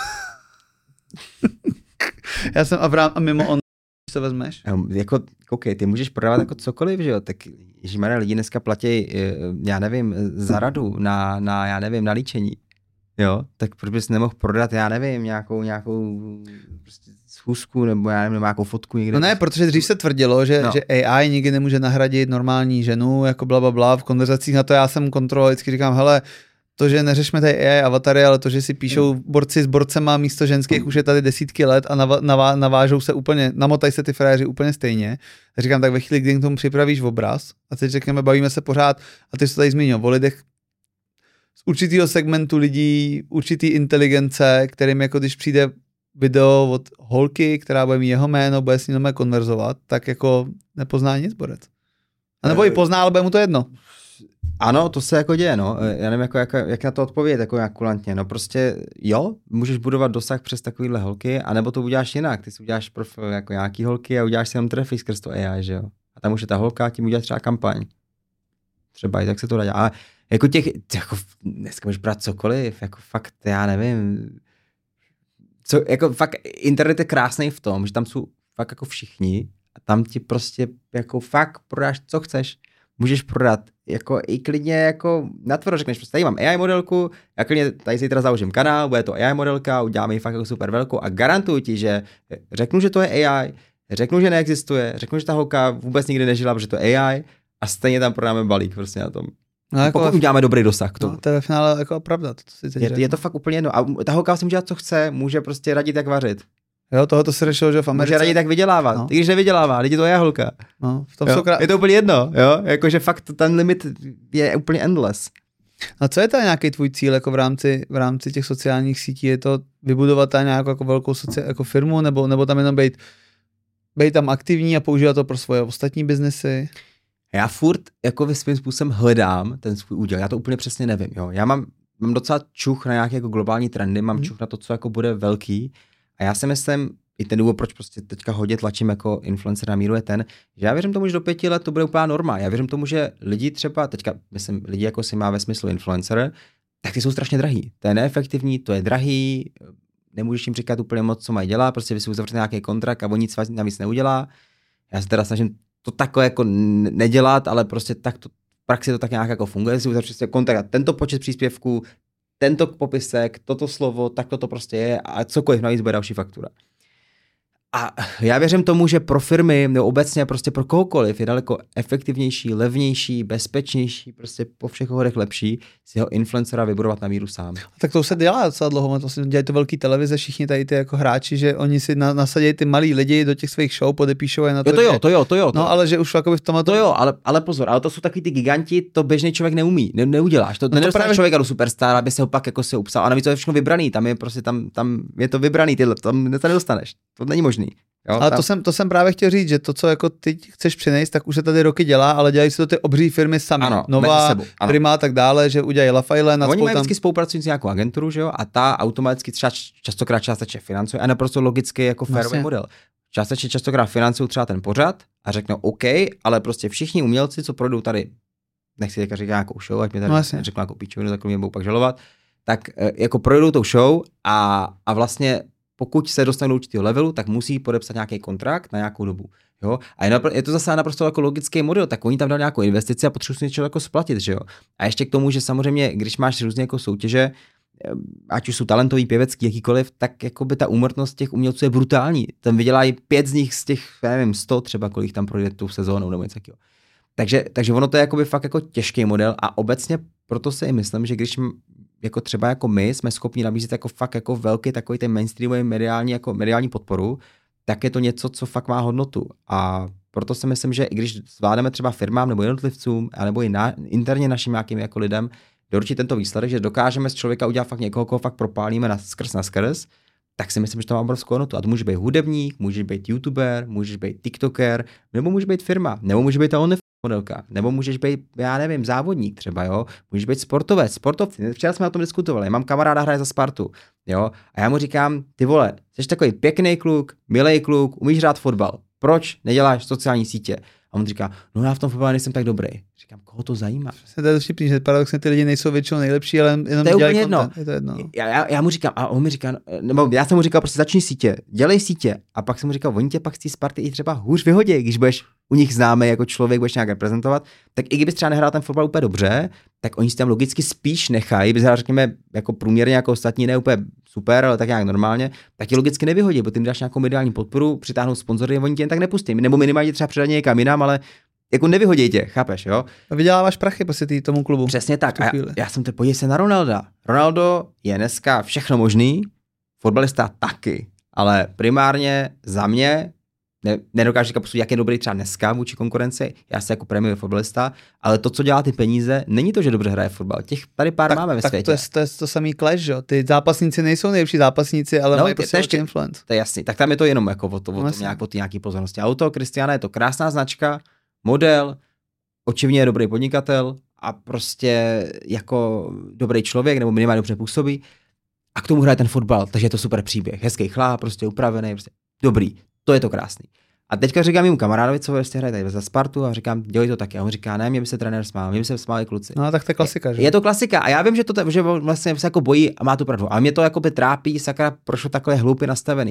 Já jsem a mimo OnlyFans to vezmeš? Jako, OK, ty můžeš prodávat jako cokoliv, že jo, tak ježišmarja, lidi dneska platí, já nevím, za radu, já nevím, na líčení. Jo, tak proč bys nemohl prodat, já nevím, nějakou prostě schůzku, nebo já nevím, nějakou fotku někde. No ne, protože dřív se tvrdilo, že AI nikdy nemůže nahradit normální ženu, jako blablabla, v konverzacích na to já jsem kontroloval, vždycky říkám, hele, to, že neřešme tady AI avatary, ale to, že si píšou borci s borcema místo ženských, už je tady desítky let a navážou se úplně, namotají se ty frajeři úplně stejně. Tak říkám, tak ve chvíli, kdy k tomu připravíš obraz a teď řekneme, bavíme se pořád, a ty jsi to tady zmínil, o lidech z určitého segmentu lidí, určitý inteligence, kterým jako když přijde video od holky, která bude mít jeho jméno, bude s ním konverzovat, tak jako nepozná nic borec. A nebo ji pozná, ale bude mu to jedno. Ano, to se jako děje, no. Já nevím, jak na to odpovědět, jako jak kulantně. No prostě jo, můžeš budovat dosah přes takovýhle holky, anebo to uděláš jinak. Ty si uděláš profil jako nějaký holky a uděláš si jenom trafik skrz to AI, že jo. A tam už je ta holka a tím uděláš třeba kampaň. Třeba i tak se to dá dělat. Ale jako jako dneska můžeš brát cokoliv, jako fakt, já nevím. Jako fakt internet je krásný v tom, že tam jsou fakt jako všichni a tam ti prostě jako fakt prodáš, co chceš. Můžeš prodat jako i klidně jako natvrdo řekneš, prostě tady mám AI modelku, já klidně tady si teda založím kanál, bude to AI modelka, uděláme ji fakt jako super velkou a garantuju ti, že řeknu, že to je AI, řeknu, že neexistuje, řeknu, že ta holka vůbec nikdy nežila, protože to je AI a stejně tam prodáme balík prostě na tom. No, jako pokud uděláme dobrý dosah k tomu. No, to je ve finále jako pravda. Je to fakt úplně jedno. A ta holka si může dělat, co chce, může prostě radit, jak vařit. Jo, tohoto se řešilo, že v Americe... Může radit, jak vydělávat. No. I když nevydělává, lidi to je holka. No, v tom je to úplně jedno, jo? Jakože fakt ten limit je úplně endless. A co je to nějaký tvůj cíl jako v rámci těch sociálních sítí? Je to vybudovat tam nějakou jako velkou jako firmu, nebo tam jenom být tam aktivní a používat to pro svoje ostatní biznesy? Já furt jako svým způsobem hledám ten svůj úděl. Já to úplně přesně nevím. Jo? Já mám docela čuch na nějaké jako globální trendy, mám čuch na to, co jako bude velký. A já si myslím, i ten důvod, proč prostě teďka hodně tlačím jako influencer na míru je ten, že já věřím tomu, že do 5 let to bude úplná norma. Já věřím tomu, že lidi třeba, teďka myslím, lidi jako si má ve smyslu influencer, tak ty jsou strašně drahý. To je neefektivní, to je drahý, nemůžeš jim říkat úplně moc, co mají dělat, prostě vy si uzavřete nějaký kontrakt a on nic navíc neudělá. Já se teda snažím to takhle jako nedělat, ale prostě tak to, v praxi to tak nějak jako funguje, si uzavřete kontrakt, tento počet příspěvků, tento popisek, toto slovo, tak to prostě je a cokoliv navíc bude další faktura. A já věřím tomu, že pro firmy nebo obecně prostě pro kohokoliv je daleko efektivnější, levnější, bezpečnější, prostě po všech ohledech lepší si ho influencera vybudovat na míru sám. Tak to se dělá docela dlouho, to se dělají to velký televize, všichni tady ty jako hráči, že oni si nasadí ty malí lidi do těch svých show, podepíšou je na to. To jo. No ale že už jako v tom to jo, ale pozor, ale to jsou takový ty giganti, to běžný člověk neumí, neuděláš. To nedostaneš právě... člověka do superstar, aby se ho pak jako se upsal. A navíc to je všechno vybraný, tam je prostě tam je to vybraný, tam nedostaneš. To není možný. Jo, ale to jsem právě chtěl říct, že to, co jako ty chceš přinést, tak už se tady roky dělá, ale dělají si to ty obří firmy sami. Ano, Nová, Prima a tak dále, že udělají Lafayette. Oni mají vždycky spolupracují s nějakou agenturu, že jo, a ta automaticky častokrát částečně financuje a naprosto logicky jako férový model. Častokrát financují třeba ten pořad a řeknou OK, ale prostě všichni umělci, co projdou tady, nechci říkat nějakou show, ať mi tady řeknu nějakou píčovinu, tak mě budou pak žalovat, tak jako projdou tou show a vlastně pokud se dostanou do určitého levelu, tak musí podepsat nějaký kontrakt na nějakou dobu. Jo? A je to zase naprosto jako logický model, tak oni tam dali nějakou investici a potřebují si něco jako splatit, že jo. A ještě k tomu, že samozřejmě, když máš různě jako soutěže, ať už jsou talentový, pěvecký, jakýkoliv, tak jako by ta úmrtnost těch umělců je brutální. Tam vydělají 5 z nich z těch, nevím, 100 třeba, kolik tam projde tou sezónou nebo něco takového. Takže ono to je jakoby fakt jako těžký model a obecně proto si i myslím, že když jako třeba jako my jsme schopni nabízet jako fakt jako velký takový ten mainstreamový mediální podporu, tak je to něco, co fakt má hodnotu. A proto si myslím, že i když zvládneme třeba firmám nebo jednotlivcům, anebo i interně našim nějakým jako lidem doručit tento výsledek, že dokážeme z člověka udělat fakt někoho, koho fakt propálíme na skrz, tak si myslím, že to má obrovskou hodnotu. A to může být hudebník, můžeš být youtuber, můžeš být tiktoker, nebo může být firma, nebo může být ta modelka, nebo můžeš být, já nevím, závodník třeba, jo, můžeš být sportovci. Včera jsme o tom diskutovali, mám kamaráda, hraje za Spartu, jo, a já mu říkám, ty vole, jsi takový pěkný kluk, milej kluk, umíš hrát fotbal, proč neděláš sociální sítě? A on říká, no já v tom fotbale nejsem tak dobrý. Říkám, koho to zajímá? To je vtipný, že paradoxně ty lidi nejsou většinou nejlepší, ale jenom to dělají jedno. content. Je to jedno. Já mu říkám, a on mi říká, nebo já jsem mu říkal, prostě začni sítě, dělej sítě. A pak jsem mu říkal, oni tě pak z té Sparty i třeba hůř vyhodí, když budeš u nich známý jako člověk, budeš nějak reprezentovat, tak i kdybys třeba nehrál ten fotbal úplně dobře, tak oni si tam logicky spíš nechají, bys hrál, řekněme, jako průměrně jako ostatní, ne úplně super, ale tak nějak normálně, tak ti logicky nevyhodí, protože ty jim dáš nějakou mediální podporu, přitáhnou sponzory, oni tě jen tak nepustí, nebo minimálně třeba předat někam jinam, ale jako nevyhodí tě, chápeš, jo? A vyděláváš prachy prostě tomu klubu. Přesně tak. A já jsem podívej se na Ronalda. Ronaldo je dneska všechno možný, fotbalista taky, ale primárně za mě nedokážu říkat, jak je dobrý třeba dneska vůči konkurenci, já jsem jako prémiový fotbalista, ale to, co dělá ty peníze, není to, že dobře hraje fotbal. Těch tady pár máme ve světě. To je to samý clash, že jo? Ty zápasníci nejsou nejlepší zápasníci, ale mají prostě velký influence. To je jasný. Tak tam je to jenom jako o té nějaký pozornosti. Auto Cristiana je to krásná značka, model, očivně je dobrý podnikatel a prostě jako dobrý člověk, nebo minimálně dobře působí. A k tomu hraje ten fotbal, takže je to super příběh. Hezký chlap, prostě upravený, prostě dobrý. To je to krásný. A teďka říkám mému kamarádovi, co vlastně hraje tady za Spartu, a říkám, dělej to taky. A on říká, ne, mě by se trenér smál, mě by se smáli kluci. No, tak to je klasika, že? Je to klasika. A já vím, že vlastně se jako bojí a má tu pravdu. A mě to jako by trápí, sakra, proč to takhle hloupě nastavený.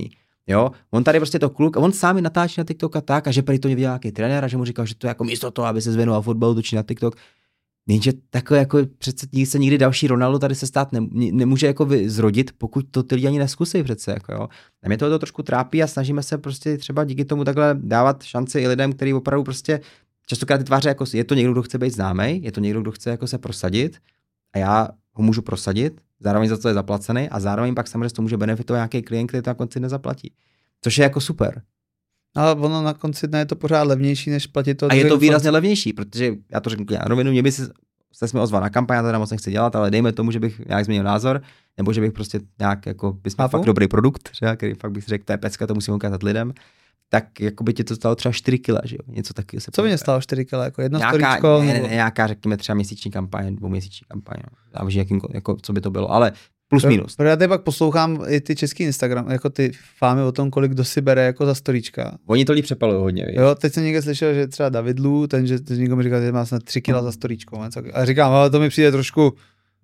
Jo, on tady prostě to kluk, on sám natáčí na TikTok a tak, a že prý to viděl nějaký trenér a že mu říkal, že to je jako místo toho, aby se zvěnoval fotbalu, točí na TikTok. Jenže takhle jako přece se nikdy další Ronaldo tady se stát nemůže jako zrodit, pokud to ty lidi ani neskusí přece, jako jo. A mě to trošku trápí a snažíme se prostě třeba díky tomu takhle dávat šanci i lidem, kteří opravdu prostě častokrát ty tváře jako je to někdo, kdo chce být známý, je to někdo, kdo chce jako se prosadit a já ho můžu prosadit, zároveň za to je zaplacený a zároveň pak samozřejmě to může benefitovat nějaký klient, který to na konci nezaplatí. Což je jako super. Ale ono na konci dne je to pořád levnější, než platit to. A je to výrazně levnější, protože já to řeknu na rovinu, mě by se ozval na kampaň, já to teda moc nechci dělat, ale dejme tomu, že bych nějak změnil názor, nebo že bych prostě nějak jako bys měl fakt dobrý produkt, že, který fakt bych si řekl, to je pecka, to musím ukázat lidem, tak jako by ti to stalo třeba 4 kg, že jo, něco taky se. Co by mě stalo 4 kg, jako jedno storíčko? Ne, nějaká, řekněme třeba měsíční kampaň, 2měsíční kampaň, no. Záleží, jako, co by to bylo, ale plus minus. Já teď pak poslouchám i ty český Instagram, jako ty fámy o tom, kolik kdo si bere jako za storíčka. Oni to líp přepalují hodně, víš? Jo, teď jsem někde slyšel, že třeba David Lu, že někdo mi říkal, že má snad 3 kg za storíčko. A říkám, ale to mi přijde trošku.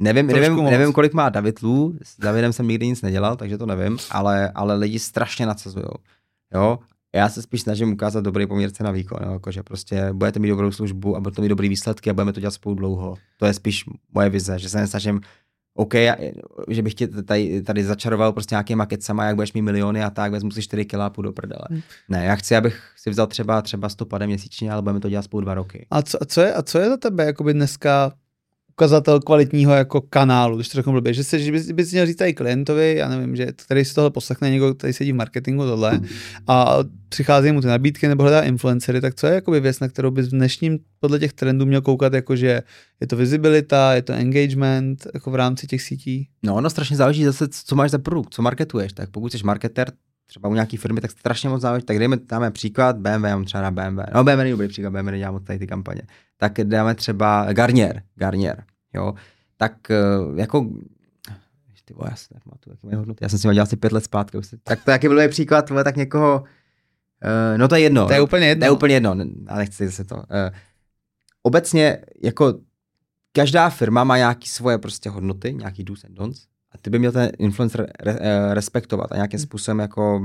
Nevím, kolik má David Lu, s Davidem jsem nikdy nic nedělal, takže to nevím, ale lidi strašně nadsazujou. Jo? Já se spíš snažím ukázat dobrý poměr cena výkon, jakože prostě budete mít dobrou službu a budete mít dobrý výsledky a budeme to dělat spolu dlouho. To je spíš moje vize, že se nesnažím OK, že bych tě tady začaroval prostě nějakýma kecama, jak budeš mít miliony a tak, vezmu si 4 kg a půjdu do prdele. Ne, já chci, abych si vzal třeba 100 pade měsíčně, ale budeme to dělat spolu 2 roky. A co je za tebe jakoby dneska ukazatel kvalitního jako kanálu, když to řeknu blbě, že bys měl říct tady klientovi, já nevím, že tady si tohle poslechne někdo, který sedí v marketingu tohle a přichází mu ty nabídky nebo hledá influencery, tak co je jakoby věc, na kterou bys v dnešním podle těch trendů měl koukat, jakože je to visibilita, je to engagement jako v rámci těch sítí? No, ono strašně záleží zase, co máš za produkt, co marketuješ, tak pokud jsi marketer, třeba u nějaký firmy, tak strašně moc záleží. Tak dáme příklad BMW, já mám třeba na BMW. No, BMW není dobrý příklad, BMW nedělám moc tady ty kampaně. Tak dáme třeba Garnier, jo. Tak jako, ty vole, já si nepamatuju, jaký mají hodnoty. Já jsem si ho dělal asi 5 let zpátky. Tak to jaký byl příklad, tak někoho, no to je jedno. To je úplně jedno. To je úplně jedno, a nechci zase to. Obecně, jako každá firma má nějaký svoje prostě hodnoty, nějaký do's and don'ts. A ty by měl ten influencer respektovat a nějakým způsobem jako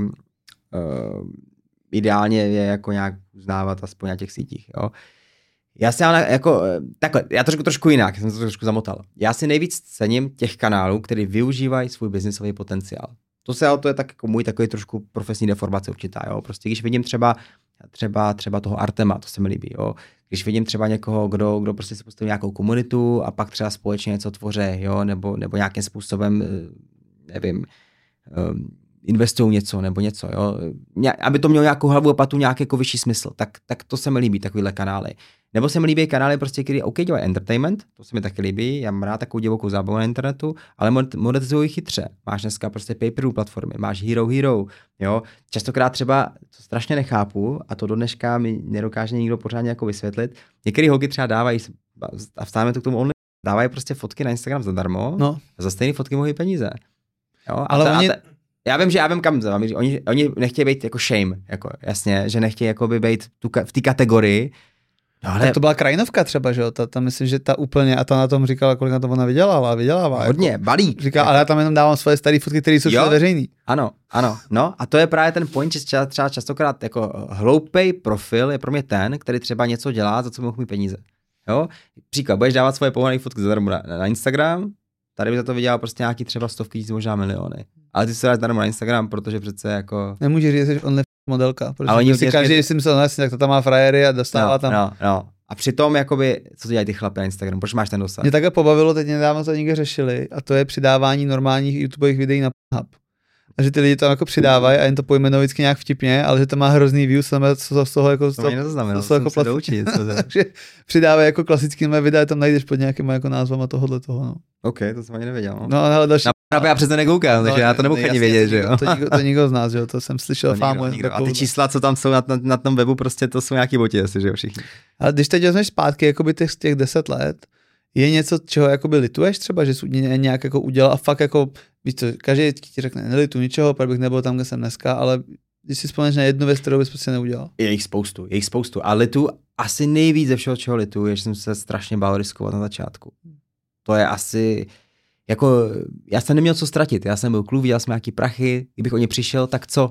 ideálně je jako nějak uznávat aspoň na těch sítích, jo. Já si jako, takhle, já to řeknu trošku jinak, jsem to trošku zamotal. Já si nejvíc cením těch kanálů, který využívají svůj biznisový potenciál. To je tak jako můj takový trošku profesní deformace určitá, jo. Prostě když vidím třeba toho Artema, to se mi líbí, jo. Když vidím třeba někoho, kdo prostě si postaví nějakou komunitu a pak třeba společně něco tvoří, jo, nebo nějakým způsobem, nevím, investují něco nebo něco, jo, aby to mělo nějakou hlavu a patu, nějaký jako vyšší smysl, tak to se mi líbí, takovýhle kanály. Nebo se mi líbí kanály, prostě, který OK dělají entertainment, to se mi taky líbí, já mám rád takovou divokou zábavu na internetu, ale monetizují chytře. Máš dneska prostě pay-per-view platformy, máš Hero, jo. Častokrát třeba, co strašně nechápu, a to do dneška mi nedokáže nikdo pořádně jako vysvětlit, některé holky třeba dávají, a vstáváme to k tomu dávají prostě fotky na Instagram zadarmo, no. A za stejné fotky mohou peníze. Jo? Ale Já vím kam zamíří. Oni nechtějí být jako shame, jako jasně, že nechtějí jako by být v té kategorii. No, ale tak to byla Krajinovka třeba, že jo? Ta myslím, že ta úplně, a ta na tom říkala, kolik na to ona vydělává. Hodně, jako, balík. Říká, ale já tam jenom dávám svoje staré fotky, které jsou všude veřejný. Ano, no a to je právě ten point, že třeba častokrát jako hloupej profil je pro mě ten, který třeba něco dělá, za co mohu mít peníze. Jo? Příklad, budeš dávat svoje povolené fotky zadarmo na Instagram, tady by za to vydělal prostě nějaký třeba 100 000, možná miliony. Ale ty se dáš zadarmo na Instagram, protože přece jako... Nemůžeš říct, že jsi only modelka, protože si každý, když si myslel, tak to tam má frajery a dostává tam. No. A přitom, jakoby, co dělají ty chlapy na Instagramu, proč máš ten dosah? Mě také pobavilo, teď nedávno to někde řešili, a to je přidávání normálních YouTubeových videí na Pornhub. A že ty lidi tam jako přidávají a jen to pojmenují vždycky nějak vtipně, ale že to má hrozný views, co z toho jako... To mě nezaznamenalo, jsem se doučit. Takže přidávají jako klasický videa, tam najdeš pod nějakýma jako názvama tohohle toho, no. OK, to jsem ani nevěděl. No ale další... Já přece nekoukám, takže já to nemohu ani vědět, že jo. To nikdo z nás, že jo, to jsem slyšel fámu. A ty čísla, co tam jsou na tom webu, prostě to jsou nějaký boti asi, že jo, všichni. Ale když teď vezmeš zpátky jakoby těch 10 let, je něco, čeho jakoby lituješ třeba, že jsi nějak jako udělal a fakt jako, víš co, každý ti řekne, nelitu ničeho, protože bych nebyl tam, kde jsem dneska, ale když si vzpomněš na jednu věc, kterou bys prostě neudělal. Je jich spoustu. A litu asi nejvíc ze všeho, čeho litu, je, že jsem se strašně bál riskovat na začátku. To je asi, jako, já jsem neměl co ztratit, já jsem byl kluk, viděl jsem nějaký prachy, kdybych o ně přišel, tak co?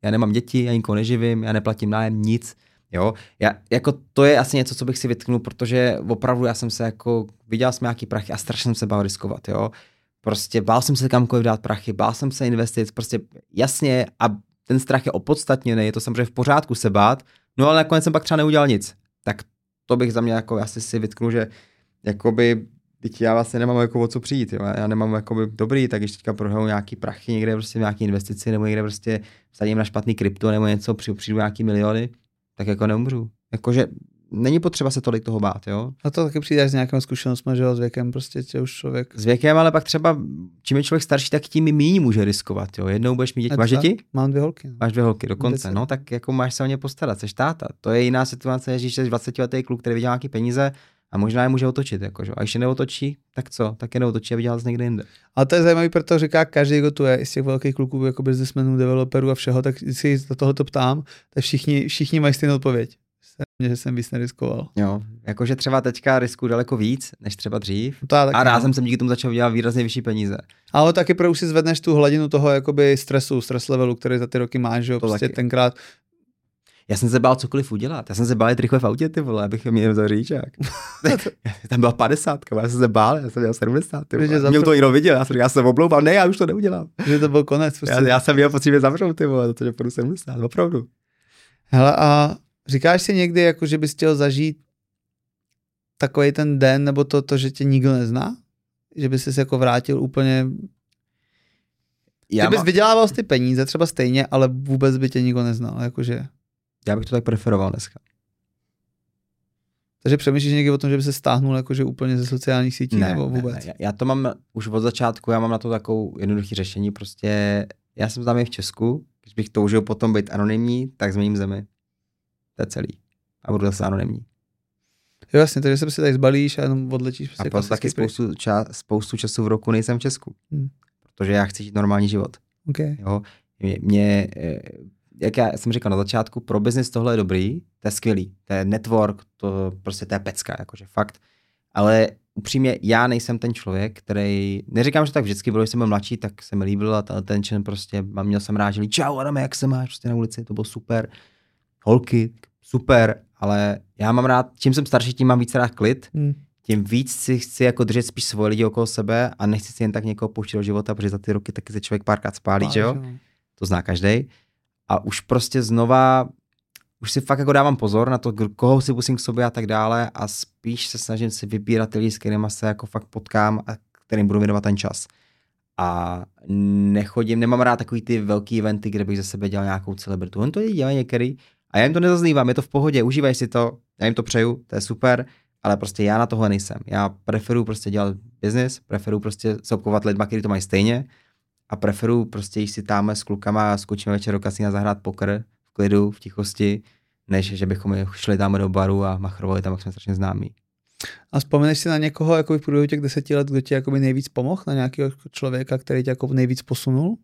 Já nemám děti, já nikoho neživím, já neplatím nájem, nic. Jo, to je asi něco, co bych si vytknul, protože opravdu já jsem se jako, viděl jsem nějaký prachy a strašně jsem se bál riskovat, jo. Prostě bál jsem se kamkoliv dát prachy, bál jsem se investic, prostě jasně a ten strach je opodstatněný, je to samozřejmě v pořádku se bát, no ale nakonec jsem pak třeba neudělal nic. Tak to bych za mě jako asi si vytknul, že jakoby, teď já vlastně nemám jako o co přijít, jo. Já nemám jakoby dobrý, tak když teďka prohraju nějaký prachy někde prostě v nějaký investici, nebo někde prostě vsadím na špatný krypto, nebo něco, přijdu nějaký miliony, tak jako neumřu. Jakože není potřeba se tolik toho bát, jo. A to taky přijdeš s nějakou zkušenostmi, že jo, s věkem prostě tě už člověk. S věkem, ale pak třeba, čím je člověk starší, tak tím méně může riskovat, jo. Jednou budeš mít děti. Máš děti? Mám 2 holky. Máš 2 holky, dokonce. No, tak jako máš se o ně postarat, seš táta. To je jiná situace, než když jsi 20letý kluk, který vydělá nějaký peníze a možná je může otočit, jakože. A když je neotočí, tak co? Tak je neotočí a vydělá z někde jinde. Ale to je zajímavý, protože říká každý, kdo tu je, z těch velkých kluků, jako businessmenů, developerů a všeho, tak si za tohoto ptám, tak všichni mají stejnou odpověď. Že jsem víc neriskoval. Jo, jakože třeba teďka riskuju daleko víc, než třeba dřív. No a rázem jsem díky tomu začal vydělat výrazně vyšší peníze. Ale taky pro už si zvedneš tu hladinu toho jakoby stres levelu, který za ty roky máš, že jo, prostě taky. Tenkrát. Já jsem se bál cokoliv udělat. Já jsem se bál jít rychle v autě, ty vole, abych měl to říčák. Tam byla 50, já jsem se bál, já jsem měl 70. Mě to někdo viděl, já jsem oblouval, ne, já už to neudělám. Že to byl konec. Prostě. Já jsem měl pocit, že zavřou, ty vole, protože půjdu 70, opravdu. Hele, a říkáš si někdy, jako, že bys chtěl zažít takový ten den, nebo to, že tě nikdo nezná? Že bys se jako vrátil úplně. Že bys vydělával ty peníze třeba stejně, ale vůbec by tě nikdo neznal. Jakože. Já bych to tak preferoval dneska. Takže přemýšlíš někdy o tom, že by se stáhnul jakože úplně ze sociálních sítí, nebo vůbec? Ne. Já to mám už od začátku, já mám na to takovou jednoduché řešení. Prostě já jsem tam v Česku, když bych toužil potom být anonymní, tak změním zemi. To je celý. A budu zase anonymní. Jo, jasně, takže se tady zbalíš a jenom odletíš. A prostě taky spoustu času v roku nejsem v Česku. Protože já chci žít normální život. Okay. Jo? Jak já jsem říkal na začátku, pro biznis tohle je dobrý, to je skvělý, to je network, to prostě to je pecka, jakože fakt. Ale upřímně, já nejsem ten člověk, který, neříkám, že tak vždycky bylo, když jsem byl mladší, tak se mi líbil a ten člen prostě, měl jsem rád, že čau Adame, jak se máš, prostě na ulici, to bylo super. Holky, super, ale já mám rád, čím jsem starší, tím mám víc rád klid, tím víc si chci jako držet spíš svoje lidi okolo sebe a nechci si jen tak někoho pouštět do života, protože za ty roky taky se člověk párkrát spálí, že jo? To zná každej. A už prostě znova, už si fakt jako dávám pozor na to, koho si pustím k sobě a tak dále a spíš se snažím si vybírat ty lidi, s kterými se jako fakt potkám a kterým budu věnovat ten čas. A nemám rád takový ty velký eventy, kde bych ze sebe dělal nějakou celebritu. On to dělají některý a já jim to nezaznívám, je to v pohodě, užívaj si to, já jim to přeju, to je super, ale prostě já na tohle nejsem. Já preferuju prostě dělat business, preferuju prostě se obklopovat lidma, kteří to mají stejně a preferuju prostě jít si tam s klukama a skočíme večer do kasína zahrát poker v klidu, v tichosti, než že bychom šli tam do baru a machrovali tam, jak jsme strašně známí. A vzpomeneš si na někoho jako v průběhu těch 10 let, kdo ti jakoby nejvíc pomohl, na nějakého člověka, který tě jako nejvíc posunul?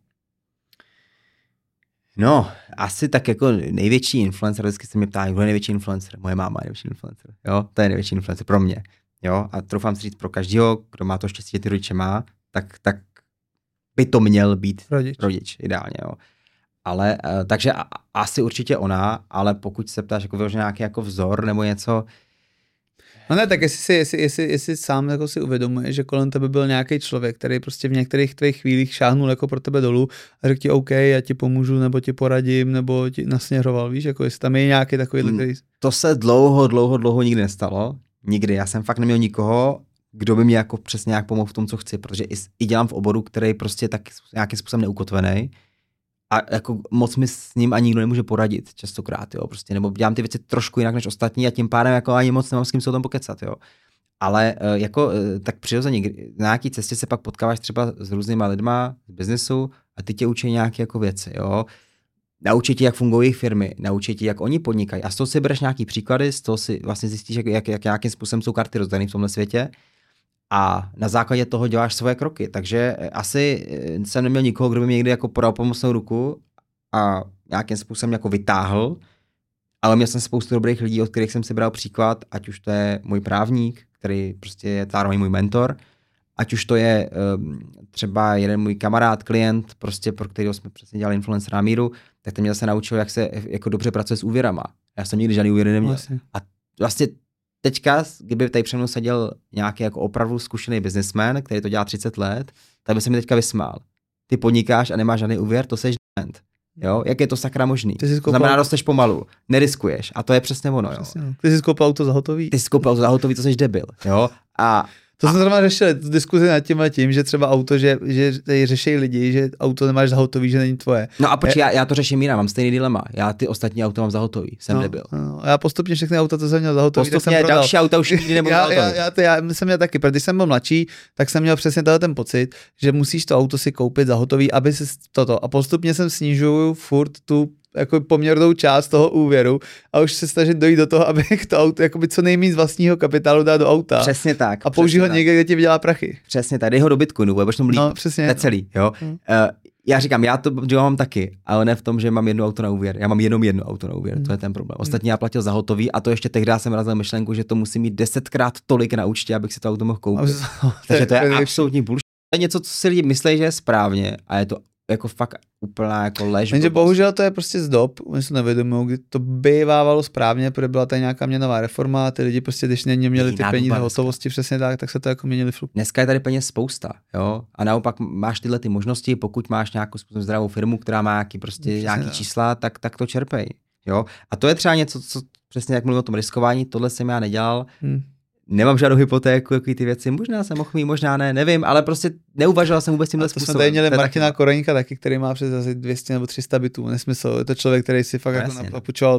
No, asi tak jako největší influencer, vždycky se mě ptá, kdo je největší influencer? Moje máma je největší influencer, jo, to je největší influencer pro mě, jo, a troufám si říct pro každého, kdo má to štěstí, že ty rodiče má, tak by to měl být rodič ideálně, jo. Ale, takže asi určitě ona, ale pokud se ptáš jako vyložený nějaký jako vzor nebo něco. No ne, tak jestli sám jako si uvědomuješ, že kolem tebe byl nějaký člověk, který prostě v některých tvých chvílích šáhnul jako pro tebe dolů a řekl ti OK, já ti pomůžu, nebo ti poradím, nebo ti nasměroval, víš, jako jestli tam je nějaký takový který... To se dlouho nikdy nestalo. Nikdy. Já jsem fakt neměl nikoho, kdo by mě jako přesně nějak pomohl v tom, co chci, protože i dělám v oboru, který prostě tak nějakým způsobem neukotvený. A jako moc mi s ním ani nikdo nemůže poradit častokrát, jo, prostě, nebo dělám ty věci trošku jinak než ostatní a tím pádem jako ani moc nemám s kým se o tom pokecat, jo. Ale jako tak přirozeně na nějaký cestě se pak potkáváš třeba s různýma lidma z biznesu a ty tě učí nějaké jako věci, jo. Naučí ti, jak fungují jejich firmy, naučí ti, jak oni podnikají a z toho si bereš nějaký příklady, z toho si vlastně zjistíš, jak nějakým způsobem jsou karty rozdané v tomhle světě. A na základě toho děláš svoje kroky. Takže asi jsem neměl nikoho, kdo by mě někdy jako podal pomocnou ruku a nějakým způsobem jako vytáhl, ale měl jsem spoustu dobrých lidí, od kterých jsem si bral příklad, ať už to je můj právník, který prostě je zároveň můj mentor, ať už to je třeba jeden můj kamarád, klient, prostě pro kterého jsme přesně dělali influencera Míru, tak ten mě se naučil, jak se jako dobře pracuje s úvěrama. Já jsem nikdy žádný úvěry neměl. Vlastně. A vlastně teďka, kdyby tady přede mnou seděl nějaký jako opravdu zkušený businessman, který to dělá 30 let, tak by se mi teďka vysmál. Ty podnikáš a nemáš žádný úvěr, to seš dement. Jo, jak je to sakra možný? To znamená, rosteš pomalu, neriskuješ a to je přesně ono. Přesně, jo. Ty jsi koupil auto za hotový. Ty jsi koupil auto za hotový, to jsi debil. Jo? To jsme zrovna řešili, tu diskuzi nad tím, že třeba auto, že tady řeší lidi, že auto nemáš za hotový, že není tvoje. No a počkej, já to řeším jinak, mám stejný dilema. Já ty ostatní auto mám za hotový, jsem debil. No, já postupně všechny auta, co jsem měl za hotový, tak jsem prodal. Další auta už nikdy nebudu za hotový. Já jsem měl taky, protože když jsem byl mladší, tak jsem měl přesně ten pocit, že musíš to auto si koupit za hotový, aby si toto. A postupně jsem snižuju furt tu jako poměrnou část toho úvěru a už se snažit dojít do toho, aby to auto jakoby co nejméně z vlastního kapitálu dát do auta. Přesně tak. A použij ho někde, kde ti vydělá prachy. Přesně tak, dej ho do Bitcoinu, budeš tomu líp. No, přesně. To je celý, jo. Já říkám, já to mám taky, ale ne v tom, že mám jedno auto na úvěr. Já mám jenom jedno auto na úvěr, to je ten problém. Ostatně já platil za hotový a to ještě tehdy jsem razil myšlenku, že to musí mít 10krát tolik na účtě, abych si to auto mohl koupit. Takže to je absolutní bullshit. To je něco, co si lidi myslí, že je správně a je to jako fakt úplná jako lež. Jenže bohužel to je prostě z dob, oni se nevědomují, kdy to bývávalo správně, protože byla tady nějaká měnová reforma a ty lidi prostě, když neměli ty peníze hotovosti přesně tak se to jako měnili flup. Dneska je tady peněz spousta, jo? A naopak máš tyhle ty možnosti, pokud máš nějakou zdravou firmu, která má nějaký čísla, tak to čerpej, jo? A to je třeba něco, co přesně jak mluvím o tom riskování, tohle jsem já nedělal. Nemám žádnou hypotéku, jaký ty věci, možná jsem mohl mít, možná ne, nevím, ale prostě neuvažoval jsem vůbec tímhle způsobem. To jsme tady měli Martina Koreňka taky, který má přes asi 200 nebo 300 bytů, nesmysl, je to člověk, který si fakt jako napůjčoval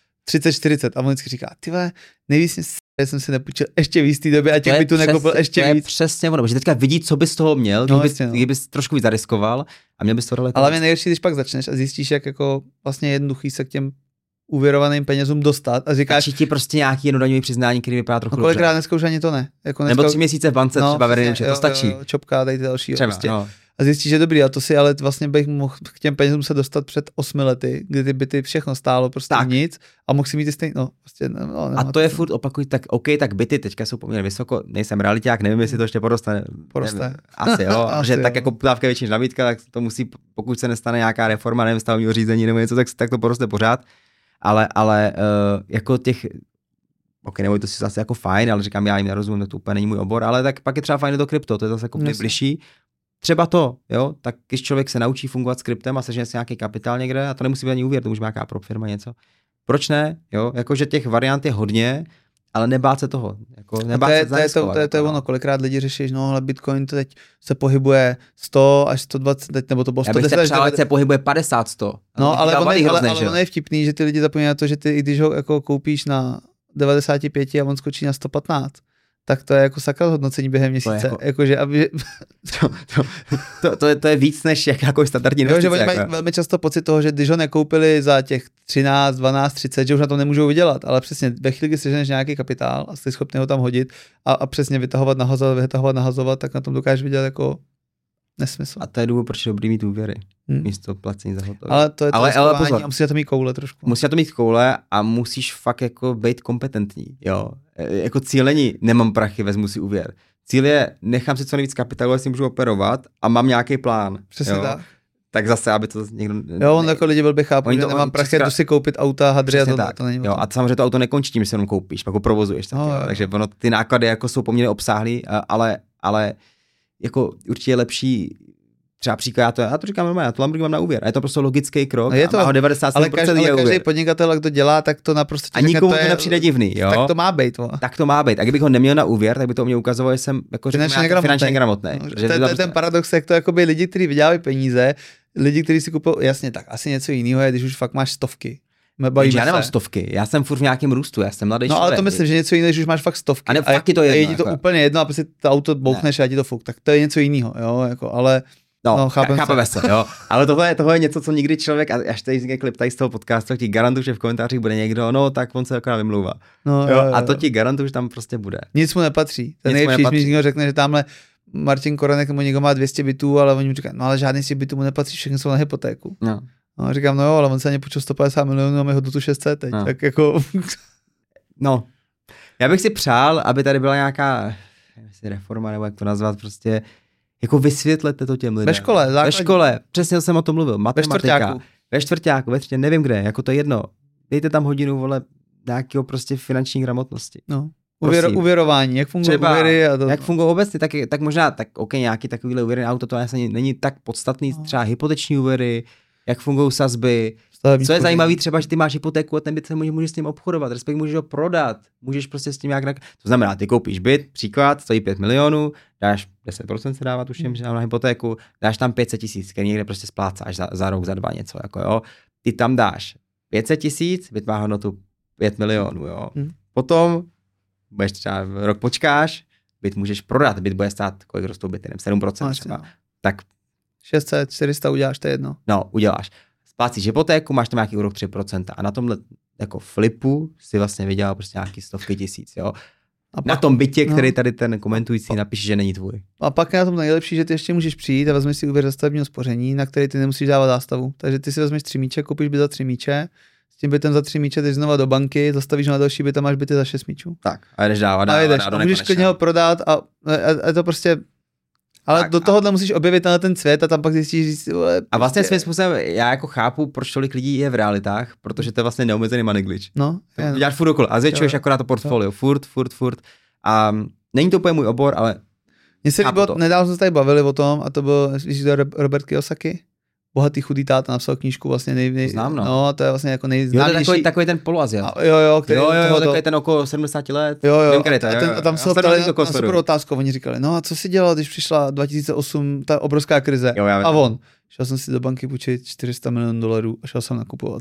30-40 a on vždycky říká, tyhle, nejvíc jsem si nepůjčil ještě v jistý době a těch bytů nekoupil ještě víc. Přesně ono, protože teďka vidí, co bys z toho měl, kdybys trošku víc zariskoval a měl bys to relativně. Ale mě nejhorší, když pak začneš a zjistíš, jak jako vlastně jednoduchý se k těm úvěrovaným penězům dostat a říkáš... Stačí ti prostě nějaký jednodaňový přiznání, který vypadá trochu dobře. Kolikrát dneska už ani to ne. Jako dneska... Nebo 3 měsíce v bance třeba veřejně, to stačí. Čopka, tady ty další. Třeba, prostě. A zjistíš, že dobrý, a to si ale vlastně bych mohl k těm penězům se dostat před 8 lety, kdy ty byty všechno stálo prostě tak. Nic a mohl si mít stejný, a to je furt opakuj, tak OK, tak byty teďka jsou poměrně vysoko, nejsem realiták, nevím, jestli to ještě poroste. Asi jo, asi že jo. Tak jako poptávka většině nabídka, tak to musí, pokud se nestane nějaká reforma, nevím, stavebního řízení nebo něco, tak to poroste pořád. Ale jako těch, ok, nebo to si zase jako fajn, ale říkám, já jim nerozumím, to úplně není můj obor, ale tak pak je třeba fajn do krypto, to je zase jako nejbližší. Třeba to, jo, tak když člověk se naučí fungovat s kryptem a sežene si nějaký kapitál někde, a to nemusí být ani úvěr, to může být nějaká firma něco. Proč ne? Jo, jakože těch variant je hodně, ale nebát se toho. Jako nebát se zariskovat. To je ono, kolikrát lidi řeší, no ale Bitcoin to teď se pohybuje 100 až 120, teď, nebo to bylo 110. Já bych se přál, se pohybuje 50-100. No, ale ono je vtipný, že ty lidi zapomínají na to, že ty, i když ho jako koupíš na 95 a on skočí na 115, tak to je jako sakra hodnocení během měsíce. Jakože, aby... to je víc než jakákoliv standardní investice. Oni mají velmi často pocit toho, že když ho nekoupili za těch 13, 12, 30, že už na to nemůžou vydělat, ale přesně ve chvíli, kdy seženeš nějaký kapitál a jsi schopný ho tam hodit a přesně vytahovat, nahazovat, tak na tom dokážeš vydělat jako nesmysl. A to je důvod, proč je dobrý mít úvěry. Místo placení za hotový. Ale to je to ale pozor, a musíš na to mít koule trošku. Musíš na to mít koule a musíš fakt jako být kompetentní. Jo. Jako cíl není, nemám prachy, vezmu si úvěr. Cíl je, nechám si co nejvíc kapitálu, jestli můžu operovat a mám nějaký plán. Přesně tak. Tak zase, aby to někdo... Jo, on jako lidi velmi chápu, že nemám prachy, jdu si koupit auta, hadry a to není. Jo, a samozřejmě to auto nekončí tím, že se jenom koupíš, pak ho provozuješ. Takže ono, ty náklady jako jsou poměrně obsáhlý, ale jako určitě je lepší. Třeba příklad, já to říkám normálně, já to Lamborghini mám na úvěr. A je to prostě logický krok. Je to, a 97% ale každý podnikatel, kdo dělá, tak to naprosto a nikomu to nepřijde divný, jo? Tak to má být. Tak to má být. A kdybych ho neměl na úvěr, tak by to mě ukazovalo, že jsem jako finančně gramotný. To je ten paradox, jak to jakoby lidi, kteří vydělávají peníze, lidi, kteří si kupují, jasně, tak asi něco jiného je, když už fakt máš stovky. Já nemám stovky, já jsem furt v nějakém růstu, já jsem mladý člověk. No ale to myslím, že něco jiného, když už máš fakt stovky. A ne, fakt to jedno, je ti to jako úplně jedno a prostě to auto bouchneš a ti to fuk, tak to je něco jiného, jo, jako, ale chápeme se, jo. Ale tohle je něco, co nikdy člověk, až tady vznikne klip tady z toho podcastu, ti garantuju, že v komentářích bude někdo, no tak on se akorát vymlouvá. No, jo. A to ti garantuju, že tam prostě bude. Nic mu nepatří. Ten nejlepší, když někdo řekne, že tamhle Martin Korenek nebo někdo má 200 bytů, ale oni mu říkají, no ale žádný z těch bytů mu nepatří, všechny jsou na hypotéku. No. No, říkám, no jo, ale on se ani půjčil 150 milionů a má hodnotu 600 teď, tak jako... No, já bych si přál, aby tady byla nějaká reforma, nebo jak to nazvat, prostě jako vysvětlete to těm lidem. Ve škole, přesně jsem o tom mluvil, matematika. Ve čtvrťáku, ve třetí, nevím kde, jako to je jedno. Dejte tam hodinu, vole, nějakého prostě finanční gramotnosti. No. Uvěrování, jak fungují úvěry a to. Jak fungují obecně, tak možná, tak OK, nějaký takovýhle úvěry na auto, to není tak podstatný, třeba hypoteční úvěry, jak fungují sazby. Co je zajímavé třeba, že ty máš hypotéku a ten byt se můžeš s tím obchodovat, respektive můžeš ho prodat, můžeš prostě s tím nějak, to znamená, ty koupíš byt, příklad, stojí 5 milionů, dáš 10% se dává, tuším, že na hypotéku, dáš tam 500 000, který někde prostě splácáš za rok, za 2 něco, jako jo. Ty tam dáš 500 000, byt má hodnotu 5 milionů, jo. Potom budeš třeba rok počkáš, byt můžeš prodat, byt bude stát, kolik rostou byty, 7% třeba. Tak 600, 400 uděláš, to je jedno. No, uděláš. Splácíš hypotéku, máš tam nějaký úrok 3% a na tomhle jako flipu si vlastně vydělal prostě nějaký 100 000, jo. A pak, na tom bytě, který tady ten komentující napíše, že není tvůj. A pak je na tom nejlepší, že ty ještě můžeš přijít a vezmeš si úvěr za stavebního spoření, na který ty nemusíš dávat zástavu. Takže ty si vezmeš 3 míče, koupíš byt za 3 míče, s tím bytem za 3 míče, jdeš znova do banky, zastavíš na další byt a máš byty za 6 míčů. Tak, a jdeš dál. A můžeš klidně ho prodat a to prostě. Ale tak, do tohohle musíš objevit na ten svět a tam pak zjistíš, a vlastně svým způsobem já jako chápu, proč tolik lidí je v realitách, protože to je vlastně neomezený money glitch. No, děláš furt okolo a zvětšuješ akorát to portfolio, furt. A není to úplně můj obor, ale mně se líbilo, nedávno jsme se tady bavili o tom a to byl, víš, Robert Kiyosaki, bohatý chudý táta, napsal knížku vlastně Znám, no, to je vlastně jako nejznámější. Jo, takový ten poloaziat. Jo, takový ten okolo 70 let. Jo. A tam se ho ptali na super otázku, oni říkali, no a co si dělal, když přišla 2008 ta obrovská krize? Jo, a on, šel jsem si do banky půjčit $400 milionů a šel jsem nakupovat.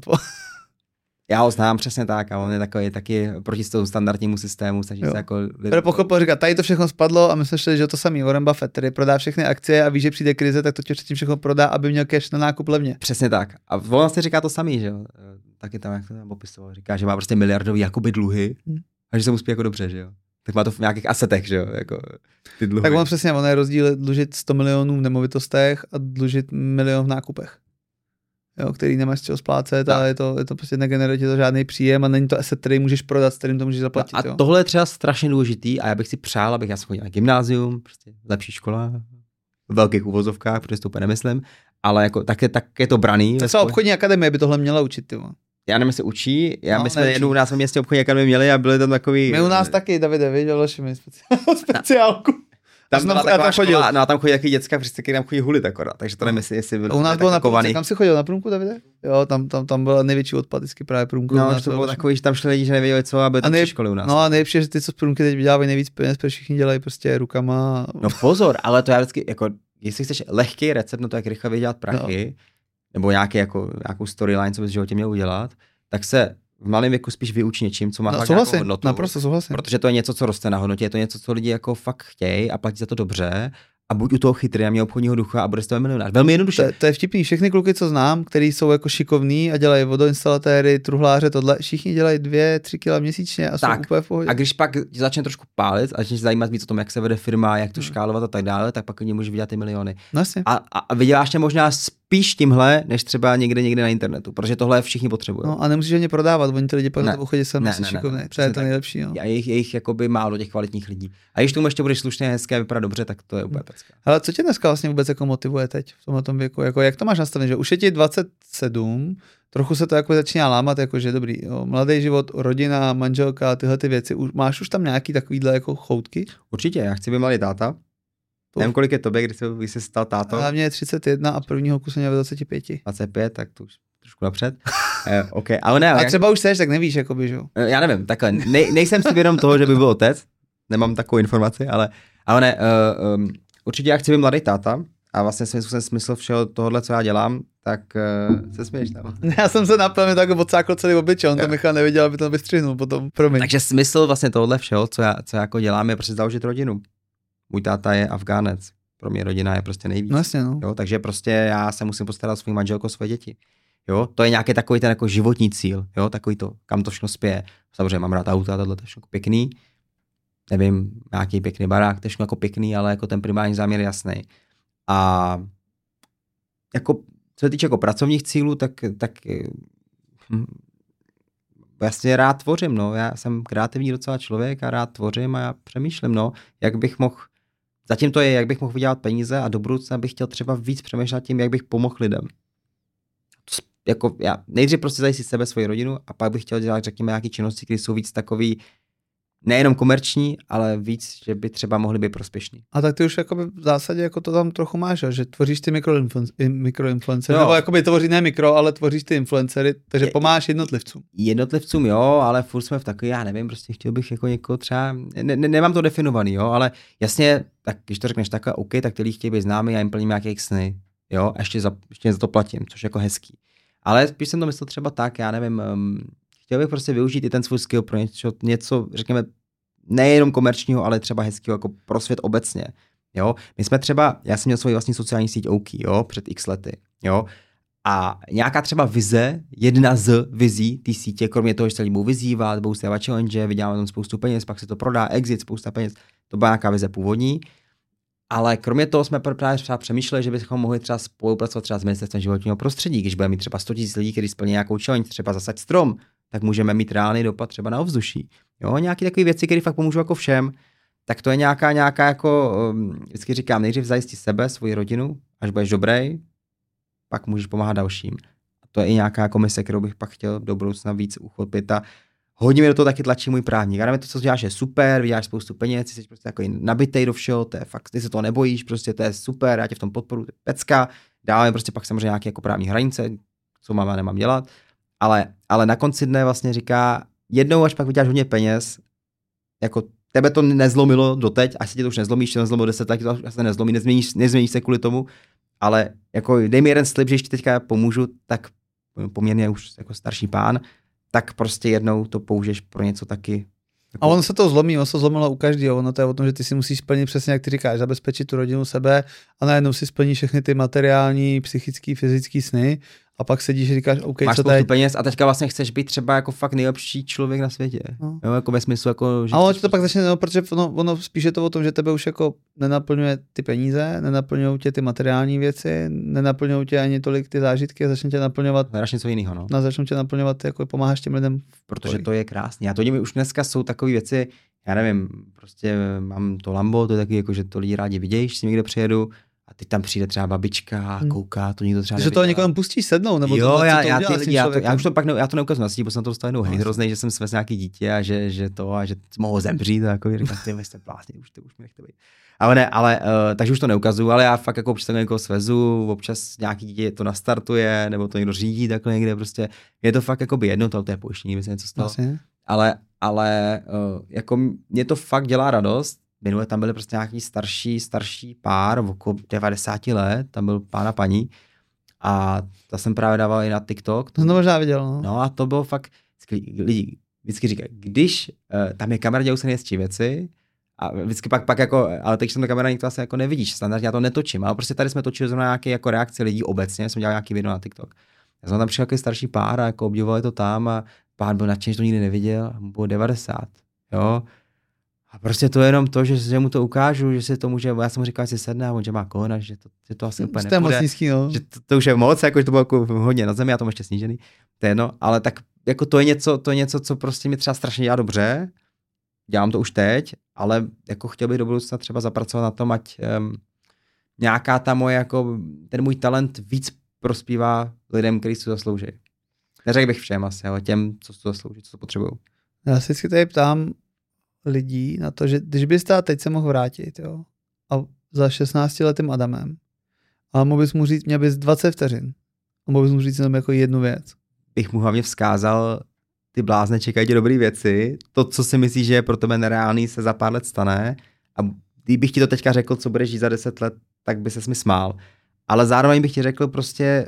Já ho znám přesně tak a on je takový taky proti tomu standardnímu systému, snaží se jako... Který pochopil, říká, tady to všechno spadlo a my jsme šli, že to samý Warren Buffett, který prodá všechny akcie a ví, že přijde krize, tak to tě předtím všechno prodá, aby měl cash na nákup levně. Přesně tak. A on vlastně říká to samý, že jo. Taky tam, jak to tam popisoval, říká, že má prostě miliardový jakoby dluhy a že se mu spí jako dobře, že jo. Tak má to v nějakých asetech, že jo, jako ty dluhy. Tak on přesně, on je rozdíl dlužit 100 milionů v nemovitostech a dlužit 1 milion v nákupech. Jo, který nemáš z čeho splácet a je to prostě negeneruje ti to žádný příjem a není to asset, který můžeš prodat, s kterým to můžeš zaplatit. No a tohle je třeba strašně důležitý a já bych si přál, abych já chodil na gymnázium, prostě lepší škola, v velkých uvozovkách, protože to úplně nemyslím, ale jako tak je to braný. Tak obchodní akademie by tohle měla učit, ty. Já nevím, jestli učí, my jsme jednou u nás v městě obchodní akademie měli a byli tam takový... My u nás taky, Davide, viděl mi speciálku. Tam chodí jaký děcka, který tam chodí hulit akorát, takže to nevím, jestli byl. U nás bylo na Průmku, kam jsi chodil na Průmku, Davide? Jo, tam byla největší odpad, vždycky právě Průmku. No, to bylo takový, že tam šli lidi, že nevěděli co, a byli tam 3 školy u nás. No a nejlepší, že ty, co z Průmky teď vydělávají nejvíc peněz, protože všichni dělají prostě rukama. No pozor, ale to já vždycky, jako, jestli chceš lehký recept na to, jak rychle vydělat prachy, nebo nějakou storyline, co bys v životě měl udělat, tak se v malém věku spíš vyuč něčím, co má nějakou hodnotu. Naprosto souhlasím. Protože to je něco, co roste na hodnotě, je to něco, co lidi jako fakt chtějí a platí za to dobře. A buď u toho chytrý a mě obchodního ducha a bude z toho milionář. Velmi jednoduše. To je vtipný. Všechny kluky, co znám, který jsou jako šikovní a dělají vodoinstalatéry, truhláře, tohle, všichni dělají 2-3 kg měsíčně a jsou úplně v pohodě. A když pak začne trošku pálit a začneš zajímat víc o tom, jak se vede firma, jak to škálovat a tak dále, tak pak můžeš vydělat ty miliony. No, a vyděláš tě možná spíš tímhle, než třeba někde na internetu, protože tohle všichni potřebují. No a nemusíš ani prodávat, oni ty lidi pak na to chodí sem šikovný. To je to nejlepší. No. A jejich jakoby málo těch kvalitních lidí. A když tomu ještě budeš slušně, hezké, vypadá dobře, tak to je úplně pecka. Ale co tě dneska vlastně vůbec jako motivuje teď v tomhle věku? Jako, jak to máš nastavené, že už je ti 27, trochu se to jako začíná lámat, jako že dobrý, jo, mladý život, rodina, manželka, tyhle ty věci. Máš už tam nějaký takovýhle jako choutky? Určitě, já chci být malý táta. Nevím, kolik je tobě, když jsi stal táto. A mě je 31 a prvního kusu měl 25. 25, tak to už trošku napřed. Okay. Ale ne, a třeba už seš, tak nevíš, jakoby, že jo? Já nevím, takhle. Nejsem si vědom toho, že by byl otec. Nemám takovou informaci, ale ne, určitě já chci být mladý táta a vlastně jsem smysl všeho tohohle, co já dělám, tak se směješ tam. Já jsem se naplně tak odsákl celý obličej, on to Michal nevěděl, aby to vystřihnul potom, promiň. Takže smysl vlastně tohohle všeho, co já jako dělám, je prostě založit rodinu. Můj táta je Afgánec, pro mě rodina je prostě nejvíc. No jasně, no. Jo, takže prostě já se musím postarat o svou manželku, svoje děti. Jo, to je nějaký takový ten jako životní cíl, jo, takový to, kam to všechno spěje. Samozřejmě mám rád auta, tohle to všechno pěkný. Nevím, nějaký pěkný barák, to všechno jako pěkný, ale jako ten primární záměr je jasný. A jako co se týče jako pracovních cílů, tak vlastně rád tvořím, no. Já jsem kreativní docela člověk a rád tvořím a já přemýšlím, no, jak bych mohl, zatím to je, jak bych mohl vydělat peníze a do budoucna bych chtěl třeba víc přemýšlet tím, jak bych pomohl lidem. Jako já nejdřív prostě zajistit sebe, svoji rodinu a pak bych chtěl dělat, řekněme, nějaké činnosti, které jsou víc takový, nejenom komerční, ale víc, že by třeba mohly být prospěšný. A tak ty už jakoby v zásadě jako to tam trochu máš, že tvoříš ty mikroinfluencery, nebo jakoby tvoří ne mikro, ale tvoříš ty influencery, takže pomáháš jednotlivcům. Jednotlivcům jo, ale furt jsme v takový, já nevím, prostě chtěl bych jako někoho třeba, nemám to definovaný, jo, ale jasně, tak když to řekneš takhle, OK, tak ty lidi chtějí být známý, já jim plním nějaké sny, jo, a ještě za to platím, což je jako hezký. Ale spíš jsem to myslel třeba tak, já nevím, chtěl bych prostě využít i ten svůj skill pro něco, řekněme, nejenom komerčního, ale třeba hezkého jako pro svět obecně. Jo? My jsme třeba, já jsem měl svoji vlastní sociální síť OK, jo, před x lety, jo, a nějaká třeba vize, jedna z vizí té sítě, kromě toho, že se lidi budou vyzývat, budou se dávat challenge, vyděláme tam spoustu peněz, pak se to prodá, exit, spousta peněz, to byla nějaká vize původní, ale kromě toho jsme právě třeba přemýšleli, že bychom mohli třeba spolupracovat třeba s ministerstvem životního prostředí, když budeme mít třeba 100 000 lidí, kteří splní nějakou challenge, třeba zasaď strom, tak můžeme mít reálný dopad třeba na ovzduší. Jo, nějaké takové věci, které fakt pomůžou jako všem, tak to je nějaká jako, vždycky říkám, nejdřív zajistí sebe, svoji rodinu, až budeš dobrý, pak můžeš pomáhat dalším. A to je i nějaká komise, kterou bych pak chtěl do budoucna víc uchopit a hodně mi do toho taky tlačí můj právník. Já nevím, to, co děláš, je super, vyděláš spoustu peněz, jsi prostě jako nabitej do všeho, to je fakt, ty se toho nebojíš, prostě to je super, já tě v tom podporu, to je pecka, dáváme prostě pak samozřejmě nějaké jako právní hranice, co mám a nemám dělat, ale na konci dne vlastně říká, jednou až pak vyděláš hodně peněz, jako tebe to nezlomilo doteď, až se tě to už nezlomí, ještě nezlomilo 10 let, to se nezlomí, nezměníš se kvůli tomu, ale jako dej mi jeden slib, že ještě teďka pomůžu, tak poměrně už jako starší pán, tak prostě jednou to použiješ pro něco taky. A ono se to zlomí, ono se zlomilo u každého, ono to je o tom, že ty si musíš splnit přesně, jak ty říkáš, zabezpečit tu rodinu, sebe a najednou si splníš všechny ty materiální, psychický, fyzický sny a pak sedíš a říkáš, OK, máš co teď? Peněz a teďka vlastně chceš být třeba jako fakt nejlepší člověk na světě. No. Jo, jako ve smyslu jako, že a ono to pak začne, no, protože ono spíš je to o tom, že tebe už jako nenaplňuje ty peníze, nenaplňují tě ty materiální věci, nenaplňují tě ani tolik ty zážitky a začne tě naplňovat. Hledáš něco jiného, no. Začnou tě naplňovat, jako pomáháš těm lidem. Protože to je krásný. A to už dneska jsou takové věci, já nevím, prostě mám to Lambo, to je taky jako, že to lidi rádi vidějí, když si někde přijedu. A teď tam přijde třeba babička a kouká, to nikdo třeba neviděl. Že to někoho pustíš sednout, nebo jo, to, já už to pak já to neukazuji na protože jsem na to dostal jednou hrozný, že jsem svez nějaký dítě a že mohl zemřít a jako říkám, ty jste blázni, už mi nechte být. Ale takže už to neukazuju, ale já fakt jako občas někoho svezu, občas nějaký dítě to nastartuje, nebo to někdo řídí takhle někde, prostě je to fakt jako by jedno, to je pojištění, kdyby se něco stalo. Ale jako mě to fakt dělá radost. Minule tam byli prostě nějaký starší pár, okolo 90 let, tam byl pán a paní a ta jsem právě dával i na TikTok. To jsem to možná viděl, no. No a to bylo fakt, lidi vždycky říkají, když tam je kamera, dělou se nejhezčí věci a vždycky pak jako, ale teď jsem to kamera nikdo vlastně jako nevidíš, standardně já to netočím, ale prostě tady jsme točili zrovna nějaké jako reakce lidí obecně, jsem dělal nějaký video na TikTok. Já jsem tam přišel jaký starší pár a jako obdivovali to tam a pár byl nadšený, že to nikdy neviděl a mu bylo 90, jo. A prostě to je jenom to, že mu to ukážu, že si to může, já jsem mu říkal, že si sedne a on, že má kolena, že to asi úplně nepůjde. Nízký, no. Že to už je moc, jako, že to bylo jako hodně na zemi, já to mám ještě snížený. To je jedno, ale tak jako to je něco, co prostě mi třeba strašně dělá dobře. Dělám to už teď, ale jako chtěl bych do budoucna třeba zapracovat na tom, ať nějaká ta moje, jako ten můj talent víc prospívá lidem, kteří si to zaslouží. Neřekl bych všem asi, ale těm, co si to zaslouží, co to potřebují. Já si vždycky tady ptám lidí na to, že když bys teď se mohl vrátit, jo, a za 16letým Adamem, ale mohl bys mu říct, měl bys 20 vteřin, a mohl bys mu říct jenom jako jednu věc. Bych mu hlavně vzkázal, ty blázne, čekají tě dobrý věci, to, co si myslíš, že je pro tebe nereálný, se za pár let stane a kdybych ti to teďka řekl, co budeš žít za 10 let, tak by ses mi smál. Ale zároveň bych ti řekl prostě,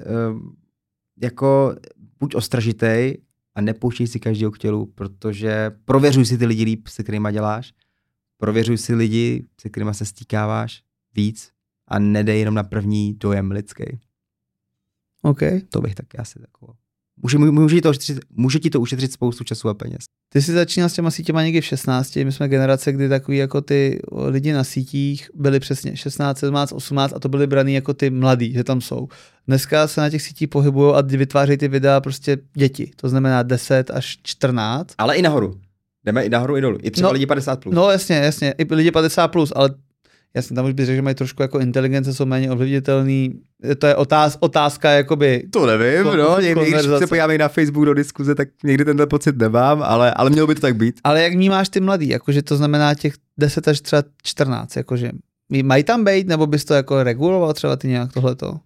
jako buď ostražitej a nepouštěj si každého k tělu, protože prověřuj si ty lidi líp, se kterýma děláš, prověřuj si lidi, se kterýma se stýkáváš víc a nedej jenom na první dojem lidský. OK. To bych taky asi takovou. může ti to ušetřit spoustu času a peněz. Ty jsi začínal s těma sítěma někdy v 16, my jsme generace, kdy takový jako ty lidi na sítích byli přesně 16, 17, 18 a to byli braný jako ty mladí, že tam jsou. Dneska se na těch sítích pohybují a vytvářejí ty videa prostě děti, to znamená 10 až 14. Ale i nahoru. Jdeme i nahoru i dolů. I třeba lidi 50+. Plus. No jasně, i lidi 50+, plus, ale jasně, tam už bych řekl, že mají trošku jako inteligence, jsou méně ovlivnitelný. To je otázka jakoby... To nevím, když se podíváme na Facebook do diskuze, tak někdy tenhle pocit nemám, ale mělo by to tak být. Ale jak vnímáš ty mladý, jakože to znamená těch 10 až třeba 14, jakože mají tam být, nebo bys to jako reguloval třeba ty nějak tohleto?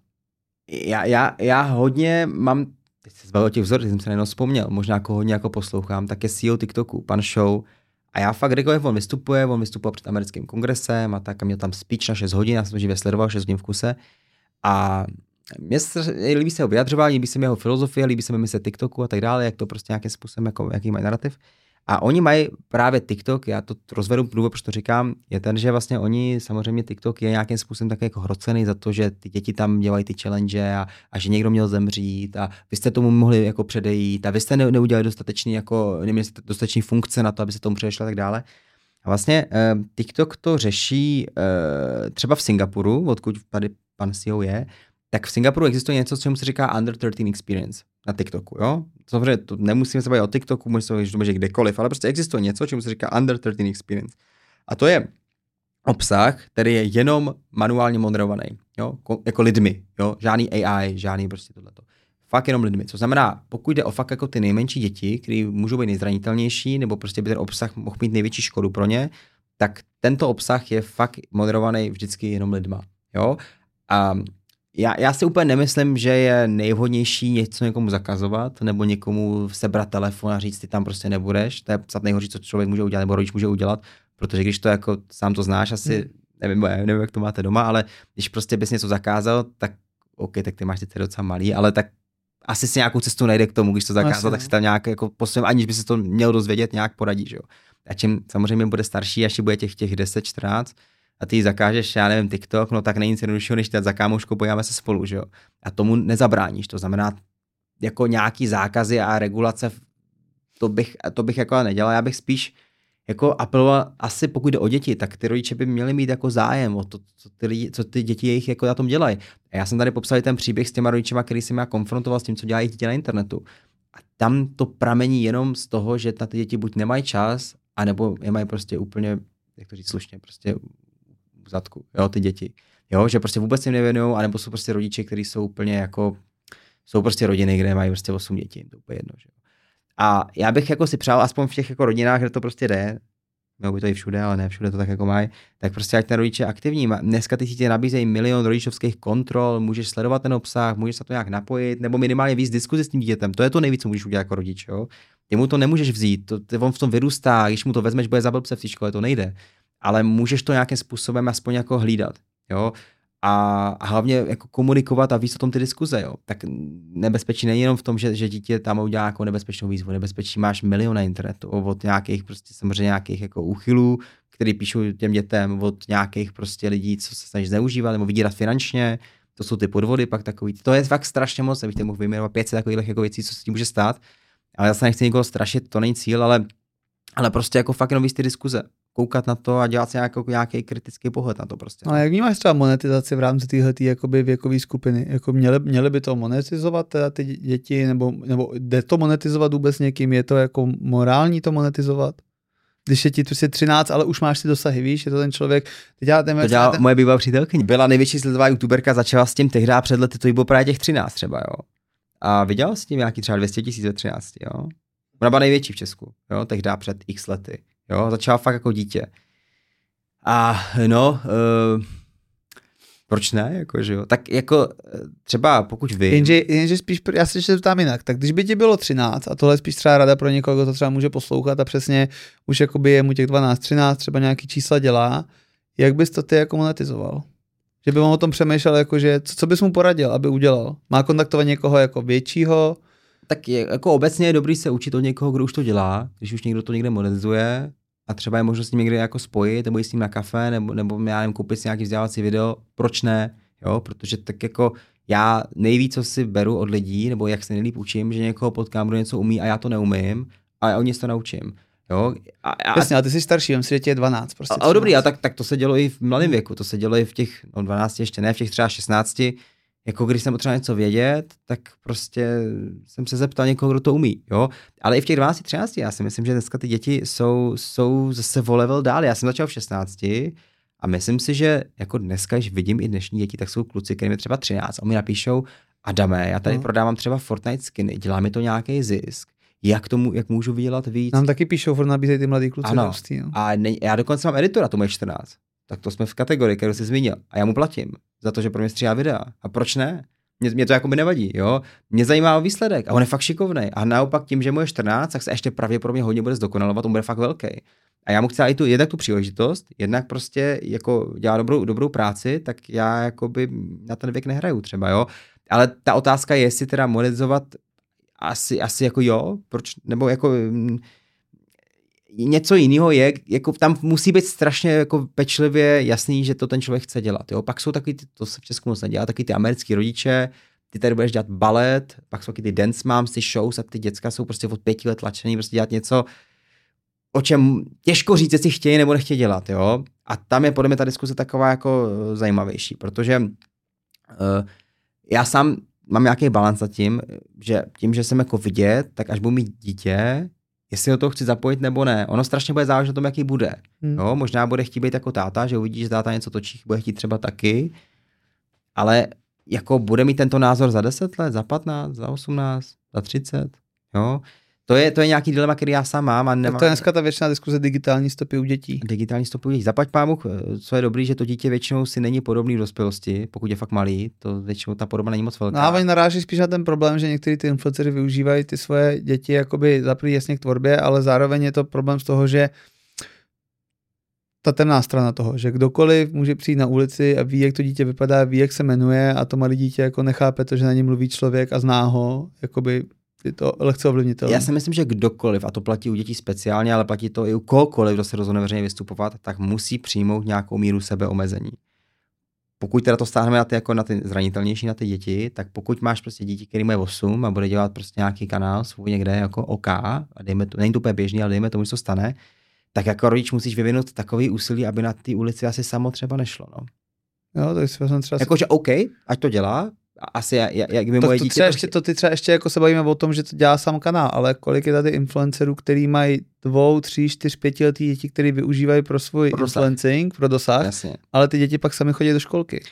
Já hodně mám, teď se zbavil těch vzorů, jsem se nejenom vzpomněl, možná jako hodně jako poslouchám, tak je CEO TikToku, pan Show. A já fakt, kdykoliv on vystupuje před americkým kongresem a tak a měl tam speech na 6 hodin, já jsem to živě sledoval 6 hodin v kuse. A mně líbí se jeho vyjadřování, líbí se mi jeho filozofie, líbí se mi myslet TikToku a tak dále, jak to prostě nějakým způsobem, jako, jaký mají narrativ. A oni mají právě TikTok, já to rozvedu, proč to říkám, je ten, že vlastně oni, samozřejmě TikTok je nějakým způsobem také jako hrocený za to, že ty děti tam dělají ty challenge a že někdo měl zemřít a vy jste tomu mohli jako předejít a vy jste neudělali neměli dostatečný funkce na to, aby se tomu předešlo a tak dále. A vlastně TikTok to řeší třeba v Singapuru, odkud tady pan CEO je, tak v Singapuru existuje něco, čemu se říká Under 13 Experience na TikToku, jo? Samozřejmě to nemusíme se bavit o TikToku, můžeme se bavit kdekoliv, ale prostě existuje něco, čemu se říká Under 13 Experience. A to je obsah, který je jenom manuálně moderovaný, jo? Jako lidmi, jo? Žádný AI, žádný prostě tohleto. Fakt jenom lidmi. Co znamená, pokud jde o fakt jako ty nejmenší děti, které můžou být nejzranitelnější, nebo prostě by ten obsah mohl mít největší škodu pro ně, tak tento obsah je fakt moderovaný vždycky jenom lidma, jo? A já si úplně nemyslím, že je nejvhodnější něco někomu zakazovat, nebo někomu sebrat telefon a říct, ty tam prostě nebudeš. To je snad nejhorší, co člověk může udělat, nebo rodič může udělat, protože když to jako sám to znáš, asi nevím, jak to máte doma, ale když prostě bys něco zakázal, tak OK, tak ty máš ty docela malý, ale tak asi si nějakou cestu najde k tomu, když to zakázal, tak si tam nějak jako posledně, aniž by se to měl dozvědět, nějak poradí, že jo. A čím samozřejmě bude starší, až bude těch 10, 14, a ty zakážeš, já nevím, TikTok, no tak není nic jednoduššího, než za kámoškou podíváme se spolu, že jo. A tomu nezabráníš, to znamená jako nějaký zákazy a regulace, to bych jako nedělal, já bych spíš jako apeloval, asi pokud jde o děti, tak ty rodiče by měli mít jako zájem o to, co ty děti jejich jako na tom dělají. A já jsem tady popsal ten příběh s těma rodičema, který jsem já konfrontoval s tím, co dělají děti na internetu. A tam to pramení jenom z toho, že na ty děti buď nemají čas, anebo je mají prostě úplně, jak to říct slušně, prostě v zadku, jo, ty děti. Jo, že prostě vůbec jim nevěnují, anebo jsou prostě rodiče, kteří jsou úplně jako, jsou prostě rodiny, kde mají prostě 8 dětí, to je úplně jedno, že jo. A já bych jako si přál, aspoň v těch jako rodinách, kde to prostě jde, mělo by to i všude, ale ne všude to tak jako mají, tak prostě ať ten rodič je aktivní. Dneska ty sítě nabízejí milion rodičovských kontrol, můžeš sledovat ten obsah, můžeš se to nějak napojit, nebo minimálně víc diskuzi s tím dítětem. To je to nejvíc, co můžeš udělat jako rodič, jo. Ty mu to nemůžeš vzít, on v tom vyrůstá, když mu to vezmeš, bude za blbce v té škole, to nejde. Ale můžeš to nějakým způsobem aspoň jako hlídat, jo. A hlavně jako komunikovat a víc o tom ty diskuze, jo. Tak nebezpečí není jenom v tom, že dítě tam udělá nějakou nebezpečnou výzvu. Nebezpečí máš milion na internetu od nějakých prostě samozřejmě nějakých jako úchylů, který píšou těm dětem, od nějakých prostě lidí, co se snaží zneužívat nebo vydírat finančně. To jsou ty podvody pak takový. To je fakt strašně moc, abych tě mohl vyjmenovat 500 takových jako věcí, co se tím může stát. Ale já se nechci nikoho strašit, to není cíl, ale prostě jako fakt jenom víc ty diskuze. Koukat na to a dělat si nějaký kritický pohled na to prostě. Ale jak vnímáš třeba monetizaci v rámci téhletý jakoby věkové skupiny? Jako měli by to monetizovat teda ty děti, nebo jde to monetizovat vůbec někým? Je to jako morální to monetizovat? Když je ti prostě 13, ale už máš ty dosahy, víš, je to ten člověk, to dělá moje bývalá přítelkyně. Byla největší sledová youtuberka, začala s tím tehdy před lety, to jí bylo právě těch 13 třeba, jo. A vydělala s tím nějaký třeba 200 000 ve 13, jo. Ona byla největší v Česku, jo, tehdy před x lety. Jo, začala fakt jako dítě. A no, proč ne, jako, že jo? Tak jako třeba pokud vy... Jenže spíš, já se ještě zeptám jinak, tak když by ti bylo 13, a tohle je spíš třeba rada pro někoho, kdo to třeba může poslouchat a přesně už jakoby je mu těch 12, 13, třeba nějaký čísla dělá, jak bys to ty jako monetizoval? Že by on o tom přemýšlel, jakože, co bys mu poradil, aby udělal? Má kontaktovat někoho jako většího? Tak jako obecně je dobrý se učit od někoho, kdo už to dělá, když už někdo to někde monetizuje a třeba je možnost s ním někde jako spojit, nebo jít s ním na kafe, nebo já nevím, koupit si nějaký vzdělávací video, proč ne, jo, protože tak jako já nejvíc, co si beru od lidí, nebo jak se nejlíp učím, že někoho potkám, kdo něco umí a já to neumím a já o nic to naučím. Jo? Jasně, ale ty jsi starší, vím si, že tě je 12. Prostě ale dobrý, a tak to se dělo i v mladém věku, to se dělo i v těch 12 ještě ne, v těch třeba 16, jako když jsem potřeboval něco vědět, tak prostě jsem se zeptal někoho, kdo to umí, jo. Ale i v těch 12, 13, já si myslím, že dneska ty děti jsou zase o level dál. Já jsem začal v 16 a myslím si, že jako dneska, když vidím i dnešní děti, tak jsou kluci, kterým je třeba 13 a mi napíšou, Adame, já tady prodávám třeba Fortnite skiny, dělá mi to nějaký zisk. Jak můžu vydělat víc? Nám taky píšou, furt nabízejí ty mladý kluci. Ano. Hustý, no. A já dokonce mám editora, to má 14. Tak to jsme v kategorii, kterou jsi zmínil. A já mu platím za to, že pro mě stříhá videa. A proč ne? Mě to jako by nevadí, jo. Mě zajímá výsledek a on je fakt šikovnej. A naopak tím, že mu je 14, tak se ještě pravděpodobně hodně bude zdokonalovat, on bude fakt velký. A já mu chci i jednak tu příležitost, jednak prostě jako dělá dobrou práci, tak já jakoby na ten věk nehraju třeba, jo. Ale ta otázka je, jestli teda monetizovat asi jako jo, proč, nebo jako něco jiného je, jako tam musí být strašně jako pečlivě jasný, že to ten člověk chce dělat, jo. Pak jsou takový, to se v Česku moc nedělá, takový ty americký rodiče, ty tady budeš dělat balet, pak jsou taky ty dance moms, ty shows a ty děcka jsou prostě od 5 let tlačený, prostě dělat něco, o čem těžko říct, jestli chtějí nebo nechtějí dělat, jo. A tam je podle mě ta diskuse taková jako zajímavější, protože já sám mám nějaký balans za tím, že jsem jako vidět, tak až budu mít dítě, jestli do toho chci zapojit nebo ne. Ono strašně bude záležet na tom, jaký bude. Jo, možná bude chtít být jako táta, že uvidí, že táta něco točí, bude chtít třeba taky, ale jako bude mít tento názor za 10 let, za 15, za 18, za 30, jo. To je nějaký dilema, který já sám mám. A nemám... To je dneska ta většiná diskuze digitální stopy u dětí. Digitální stopy u dětí. Zaplať pámu, co je dobrý, že to dítě většinou si není podobný v dospělosti, pokud je fakt malý, to většinou ta podoba není moc velká. No a oni naráží spíš na ten problém, že některý ty influenceři využívají ty svoje děti jakoby zaprý jasně k tvorbě, ale zároveň je to problém z toho, že ta temná strana toho, že kdokoliv může přijít na ulici a ví, jak to dítě vypadá, ví, jak se jmenuje a to malé dítě jako nechápe to, že na něm mluví člověk a zná ho, jakoby je to lehce ovlivnitelné. Já si myslím, že kdokoliv, a to platí u dětí speciálně, ale platí to i u kohokoliv, kdo se rozhodne veřejně vystupovat, tak musí přijmout nějakou míru sebeomezení. Pokud teda to stáhneme na ty zranitelnější, na ty děti, tak pokud máš prostě dítě, který má 8 a bude dělat prostě nějaký kanál svůj někde jako OK, a dejme to, není to úplně běžný, ale dejme tomu, že to stane, tak jako rodič musíš vyvinout takový úsilí, aby na té ulici asi samo třeba nešlo. No. Jo, to jsem třeba... Jakože OK, ať to dělá, asi jak by moje dítě... Ty třeba ještě jako se bavíme o tom, že to dělá sám kanál, ale kolik je tady influencerů, který mají 2, 3, 4, 5 letý děti, který využívají pro svůj influencing, pro dosah, jasně. Ale ty děti pak sami chodí do školky.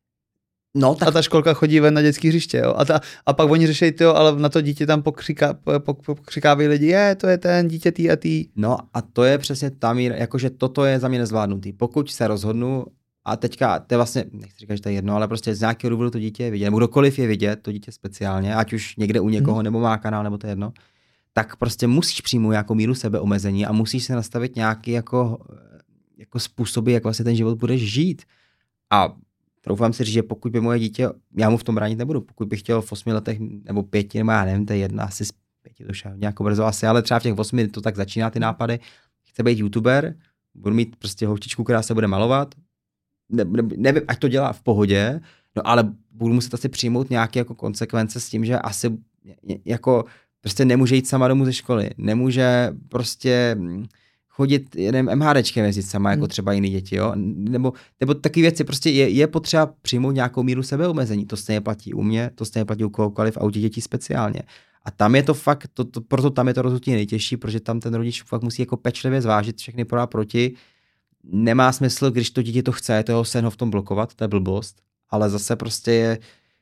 No, tak... A ta školka chodí ven na dětský hřiště, jo. A pak oni řeší to, ale na to dítě tam pokřikávají lidi, to je ten dítě tý a tý. No a to je přesně tam, jakože toto je za mě nezvládnutý. Pokud se rozhodnu, a teďka, to je vlastně, nechci říkat, že to je jedno, ale prostě z nějakého důvodu to dítě je vidět, nebo kdokoliv je vidět, to dítě speciálně, ať už někde u někoho, nebo má kanál, nebo to je jedno, tak prostě musíš přijmout nějakou míru sebeomezení a musíš se nastavit nějaký jako způsoby, jak vlastně ten život budeš žít. A troufám si říct, že pokud by moje dítě, já mu v tom bránit nebudu, pokud bych chtěl v 8 letech nebo 5, nebo já nevím, to je jedna, asi z 5 to už nějakou brzo asi, ale třeba v těch 8 to tak začíná ty nápady, chce být youtuber, budu mít prostě holčičku, která se bude malovat, nevím, ať to dělá v pohodě, no ale budu muset asi přijmout nějaké jako konsekvence s tím, že asi jako prostě nemůže jít sama domů ze školy, nemůže prostě chodit jenom MHDčkem jezdit sama, jako třeba jiný děti, jo, nebo taky věci, prostě je potřeba přijmout nějakou míru sebeomezení, to stejně platí u mě, to stejně platí u kohokoliv a u těch dětí speciálně. A tam je to fakt, proto tam je to rozhodně nejtěžší, protože tam ten rodič fakt musí jako pečlivě zvážit všechny pro a proti. Nemá smysl, když to dítě to chce, to jeho sen ho v tom blokovat, to je blbost, ale zase prostě je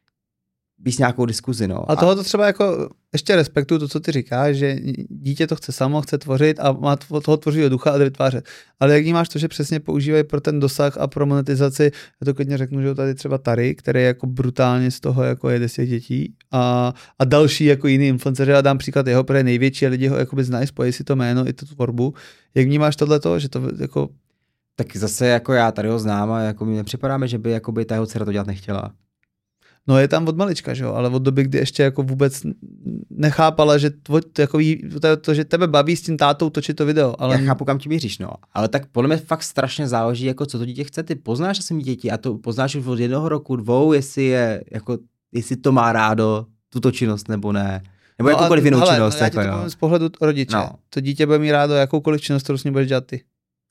být nějakou diskuzi, no. A tohle to třeba jako ještě respektuju to, co ty říkáš, že dítě to chce samo, chce tvořit a má toho tvořivého ducha a jde vytvářet. Ale jak vnímáš to, že přesně používají pro ten dosah a pro monetizaci, já to klidně řeknu, že tady třeba Tary, který jako brutálně z toho jako jede z těch dětí a další jako jiný influenceři, já dám příklad jeho, protože největší lidi ho jakoby znají, spojí si to jméno i tu tvorbu. Jak vnímáš tohleto, že to jako... Tak zase jako já tady ho znám a jako mi nepřipadáme, že by jakoby ta jeho dcera to dělat nechtěla. No je tam od malička, že jo, ale od doby, kdy ještě jako vůbec nechápala, že to, že tebe baví s tím tátou točit to video. Ale... Já chápu, kam ti míříš, no. Ale tak podle mě fakt strašně záleží, jako co to dítě chce. Ty poznáš asi děti a to poznáš už od 1 roku, 2, jestli je jako jestli to má rádo, tuto činnost nebo ne. Nebo jakoukoliv jinou činnost. Já ti to povím z pohledu rodiče. No. To dítě bude mít rádo jakoukoliv činnost, kterou s ním budeš dělat ty.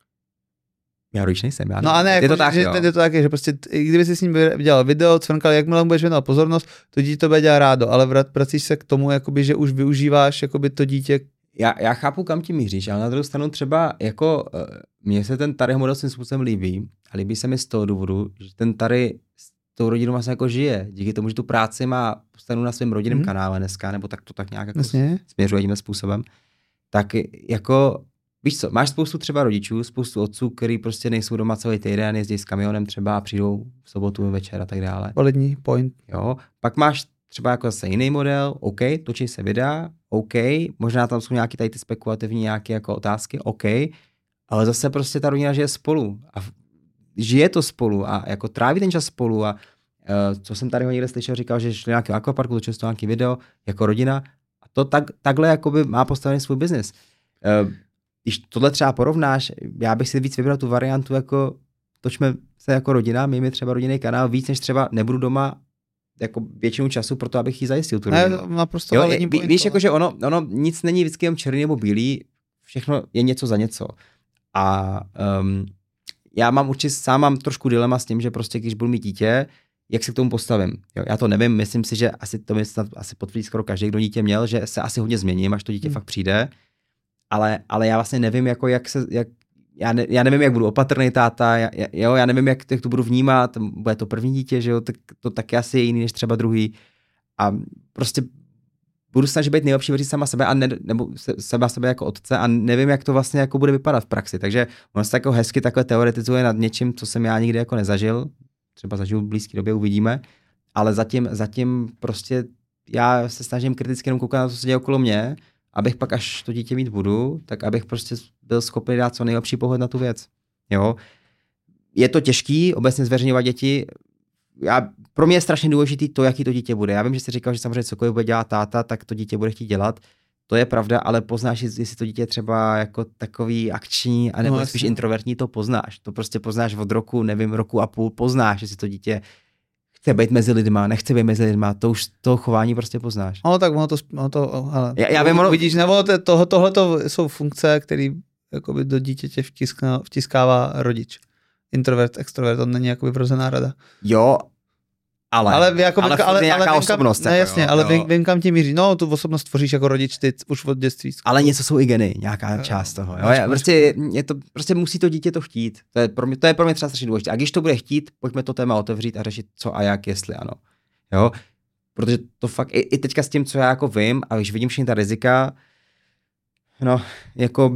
Já rodič nejsem. Já no a ne, je jako, to tak, že to tak je, že prostě, kdyby si s ním dělal video, cvrnkal, jakmile mu budeš věnovat pozornost, to dítě to bude dělat rádo, ale vracíš se k tomu, jakoby, že už využíváš jakoby, to dítě. Já chápu, kam ti míříš, ale na druhou stranu třeba jako mně se ten Taryho model svým způsobem líbí a líbí se mi z toho důvodu, že ten Tary s tou rodinou vlastně jako žije. Díky tomu, že tu práci má postavenou na svém rodinném kanále dneska, nebo tak to tak nějak jako směřuje tímhle způsobem, tak jako víš co, máš spoustu třeba rodičů, spoustu otců, který prostě nejsou doma celý týden, jezdí s kamionem třeba a přijdou v sobotu večer a tak dále. Validní point. Jo, pak máš třeba jako zase jiný model, OK, točí se videa, OK, možná tam jsou nějaké tady ty spekulativní nějaké jako otázky, OK, ale zase prostě ta rodina žije spolu a žije to spolu a jako tráví ten čas spolu a co jsem tady ho někde slyšel, říkal, že šli nějaký akvaparku, točil to nějaký video jako rodina a to takhle jakoby má postavený svůj biznis. Když tohle třeba porovnáš, já bych si víc vybral tu variantu jako točme se jako rodina, mějme třeba rodinný kanál víc, než třeba nebudu doma jako většinu času pro to, abych jí zajistil tu rodinu. Ne, naprosto validní point. Víš, jako, že ono nic není vždycky jen černý nebo bílý, všechno je něco za něco. A já sám mám trošku dilema s tím, že prostě když budu mít dítě, jak se k tomu postavím. Jo, já to nevím, myslím si, že asi potvrdí skoro každý, kdo dítě měl, že se asi hodně změním, až to dítě fakt přijde. Ale já vlastně nevím, jako já nevím, jak budu opatrný táta, já nevím, jak to budu vnímat, bude to první dítě, že jo, tak to taky asi je jiný než třeba druhý. A prostě budu snažit být nejlepší věří sama sebe, nebo sama sebe jako otce a nevím, jak to vlastně jako bude vypadat v praxi. Takže ono se jako hezky takhle teoretizuje nad něčím, co jsem já nikdy jako nezažil. Třeba zažiju v blízké době, uvidíme. Ale zatím prostě já se snažím kriticky jenom koukat na to, co se děje okolo mě, abych pak, až to dítě mít budu, tak abych prostě byl schopný dát co nejlepší pohled na tu věc. Jo? Je to těžký obecně zveřejňovat děti. Pro mě je strašně důležitý to, jaký to dítě bude. Já vím, že jsi říkal, že samozřejmě cokoliv bude dělat táta, tak to dítě bude chtít dělat. To je pravda, ale poznáš, jestli to dítě je třeba jako takový akční, anebo spíš introvertní, to poznáš. To prostě poznáš od roku a půl, poznáš, jestli to dítě chce být mezi lidma, nechce být mezi lidma, to už to chování prostě poznáš. No tak hele. Já vím, vidíš, nebo tohle jsou funkce, které jakoby do dítěte vtiskává rodič. Introvert, extrovert, to není jakoby vrozená rada. Jo, ale nějaká osobnost. Ne, jasně, ale vím, kam ti míří. No, tu osobnost tvoříš jako rodič ty už od dětství. Ale něco jsou i geny, nějaká část toho. Jo? Prostě musí to dítě to chtít. To je pro mě třeba strašně důležité. A když to bude chtít, pojďme to téma otevřít a řešit co a jak, jestli ano. Jo? Protože to fakt, i teďka s tím, co já jako vím, a když vidím všechny ta rizika, no, jako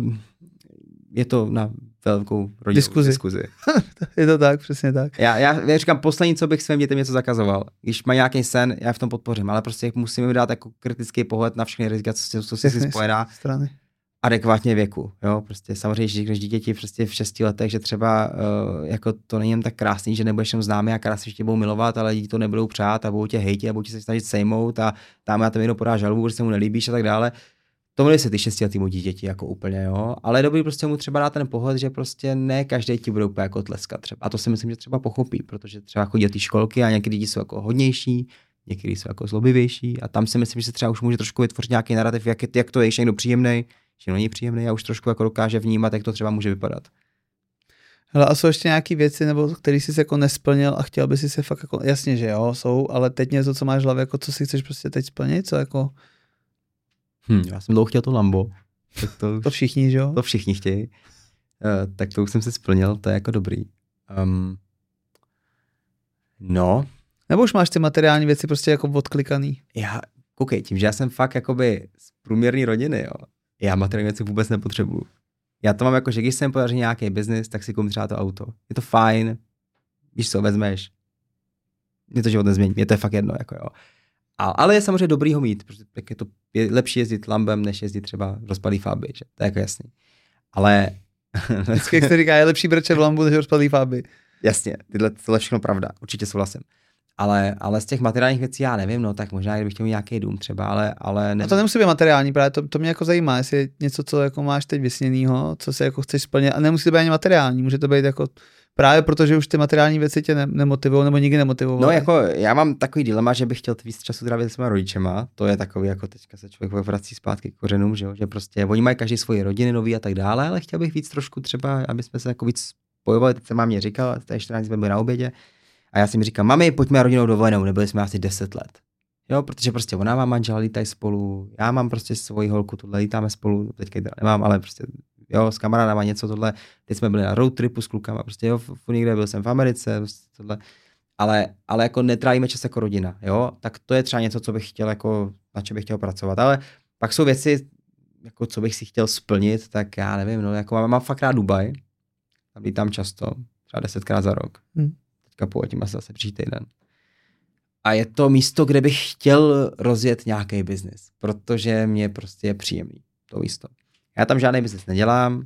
je to na velkou diskuzi. Je to tak, přesně tak. Já říkám, poslední, co bych svým dětem něco zakazoval. Když má nějaký sen, já v tom podpořím, ale prostě musíme dát jako kritický pohled na všechny rizika, co si spojená. Adekvátně věku. Jo? Prostě samozřejmě, když dítěti prostě v 6 letech, že třeba jako to není jen tak krásný, že nebudeš jenom známý a krásně tě budou milovat, ale lidi to nebudou přát a budou tě hejtit a budou tě se snažit sejmout a tam na to někdo podá žalobu, že se mu nelíbíš a tak dále. To mluví se ty 6letýmu dítěti jako úplně, jo, ale je dobrý prostě mu třeba dát ten pohled, že prostě ne každý ti bude úplně jako tleskat třeba. A to si myslím, že třeba pochopí, protože třeba chodí do té školky a někdy lidi jsou jako hodnější, někdy jsou jako zlobivější a tam si myslím, že se třeba už může trošku vytvořit nějaký narrativ, jak to je, když někdo příjemnej, že není příjemný a už trošku jako dokáže vnímat, jak to třeba může vypadat. Hele, a jsou ještě nějaký věci, nebo který jsi jako nesplnil a chtěl by si se fakt jako, jasně, že jo, jsou, ale teď něco, co máš v hlavě, jako co si chceš prostě teď splnit, co jako... Já jsem dlouho chtěl to Lambo. Tak to všichni, že jo? To všichni chtějí. Tak to už jsem si splnil, to je jako dobrý. No. Nebo už máš ty materiální věci prostě jako odklikaný? Koukej, tím, že já jsem fakt jakoby z průměrné rodiny, jo. Já materiální věci vůbec nepotřebuju. Já to mám jako, že když jsem podaří nějaký biznis, tak si koupím třeba to auto. Je to fajn, když se ho vezmeš. Mě to život nezmění, mě to je fakt jedno, jako jo. Ale je samozřejmě dobrý ho mít, protože tak je lepší jezdit Lambem, než jezdit třeba rozpadlý Fabii, že? To je jako jasný. Ale... Vždycky, jak se říká, je lepší brče v Lambu, než rozpadlý Fabii. Jasně, tohle je všechno pravda, určitě souhlasím. Ale z těch materiálních věcí já nevím, no tak možná, kdybych chtěl mít nějaký dům třeba, ale ne. A to nemusí být materiální, právě to mě jako zajímá, jestli je něco, co jako máš teď vysněnýho, co se jako chceš splnit, a nemusí to být ani materiální, může to být jako právě protože už ty materiální věci tě nemotivují nebo nikdy nemotivují. No jako já mám takový dilema, že bych chtěl víc času trávit s mými rodičema, to je takový, jako teďka se člověk vrací zpátky k kořenům, že prostě oni mají každý svoje rodiny nový a tak dále, ale chtěl bych víc trošku třeba, aby jsme se jako víc spojovali, teď jsem mámě říkal, tady 14 jsme byli na obědě a já si mi říkám, mami, pojďme rodinou dovolenou, nebyli jsme asi 10 let. Jo, protože prostě ona má manžela, lítají spolu, já mám prostě svoji holku, tohle lítáme spolu, teďka nemám, ale prostě jo, s kamarádama něco tohle, teď jsme byli na road tripu s klukama, prostě jo, někde byl jsem v Americe, prostě tohle, ale jako netrávíme čas jako rodina, jo, tak to je třeba něco, co bych chtěl jako, na čem bych chtěl pracovat, ale pak jsou věci, jako co bych si chtěl splnit, tak já nevím, no, jako mám fakt rád Dubaj, tam lítám často, třeba 10krát za rok, teďka poletím asi zase příští týden. A je to místo, kde bych chtěl rozjet nějaký biznis, protože mě prostě je příjemný to místo. Já tam žádný biznis nedělám,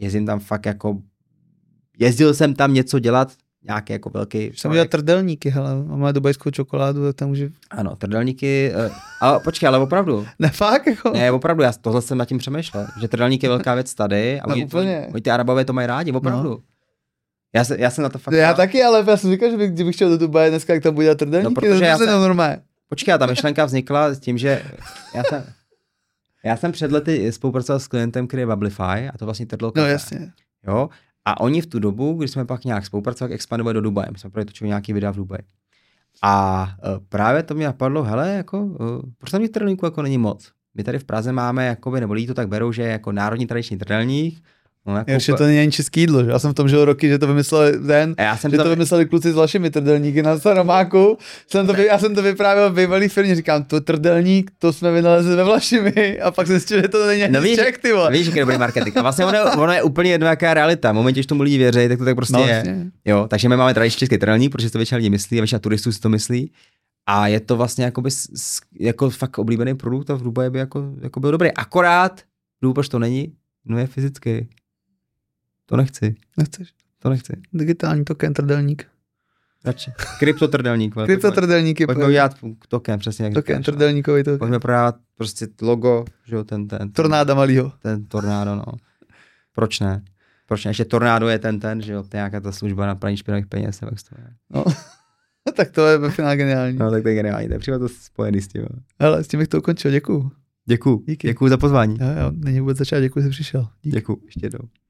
jezdil jsem tam něco dělat, nějaký jako velký... Jsem udělal trdelníky, hele, máme dubajskou čokoládu, tak tam může... Ano, trdelníky, ale počkej, ale opravdu. Ne, fakt jako? Ne, opravdu, já tohle jsem nad tím přemýšlel, že trdelník je velká věc tady a no, oni ty Arabové to mají rádi, opravdu. No. Já jsem na to fakt... Já taky, ale já jsem říkal, že kdybych šel do Dubaje dneska, jak tam bude dělat trdelníky, no, protože to normálně. Počkej, ta myšlenka vznikla s tím, že já jsem před lety spolupracoval s klientem, který je Bubblyfy a to vlastně trdlo kafe. No jasně. Jo? A oni v tu dobu, když jsme pak nějak spolupracovali, expandovali do Dubaje. My jsme právě točili nějaký videa v Dubaji. A právě to mě napadlo, hele, jako, proč tam těch trdelníků jako není moc? My tady v Praze máme, jakoby, nebo lidi to tak berou, že je jako národní tradiční trdelník. No, jako ještě to není ani český jídlo, že? Já jsem v tom žil roky, že to vymysleli to vymysleli kluci s vašimi trdelníky na Staromáku. Já jsem to vyprávěl v bývalý firmě, říkám, to trdelník, to jsme vynalezli ve Vlašimi a pak zjistil, že to není ani Čech, ty vole. Víš, jaký dobrý marketing. A vlastně ono je úplně jedno, jaká realita. V momentě, když tomu lidi věří, tak to tak prostě je. Jo, takže my máme tradiční český trdelník, protože to většina lidí myslí a většina turistů si to myslí. A je to vlastně jakoby, jako fakt oblíbený produkt a v Dubaji by jako byl dobrý. Akorát, proč to není, no je fyzický. To nechci. Nechceš? To nechci. Digitální token, trdelník. Radši. Kryptotrdelník. Kryptotrdelníky. Pojďme udělat token, přesně jak token, trdelníkový token. Pojďme prodávat prostě logo, že jo, ten. Tornáda malýho. Ten tornádo, no. Proč ne? Ještě tornádo je ten, že jo, to je nějaká ta služba na praní špinavých peněz, jak to je. No. Tak to je ve finále geniální. No, tak to je geniální, to je přímo to spojený s tím. Hele, s tím bych to ukončil, děkuju. Děkuju za pozvání. Jo, není vůbec začát, děkuji, že jsi přišel. Děkuju, ještě jednou.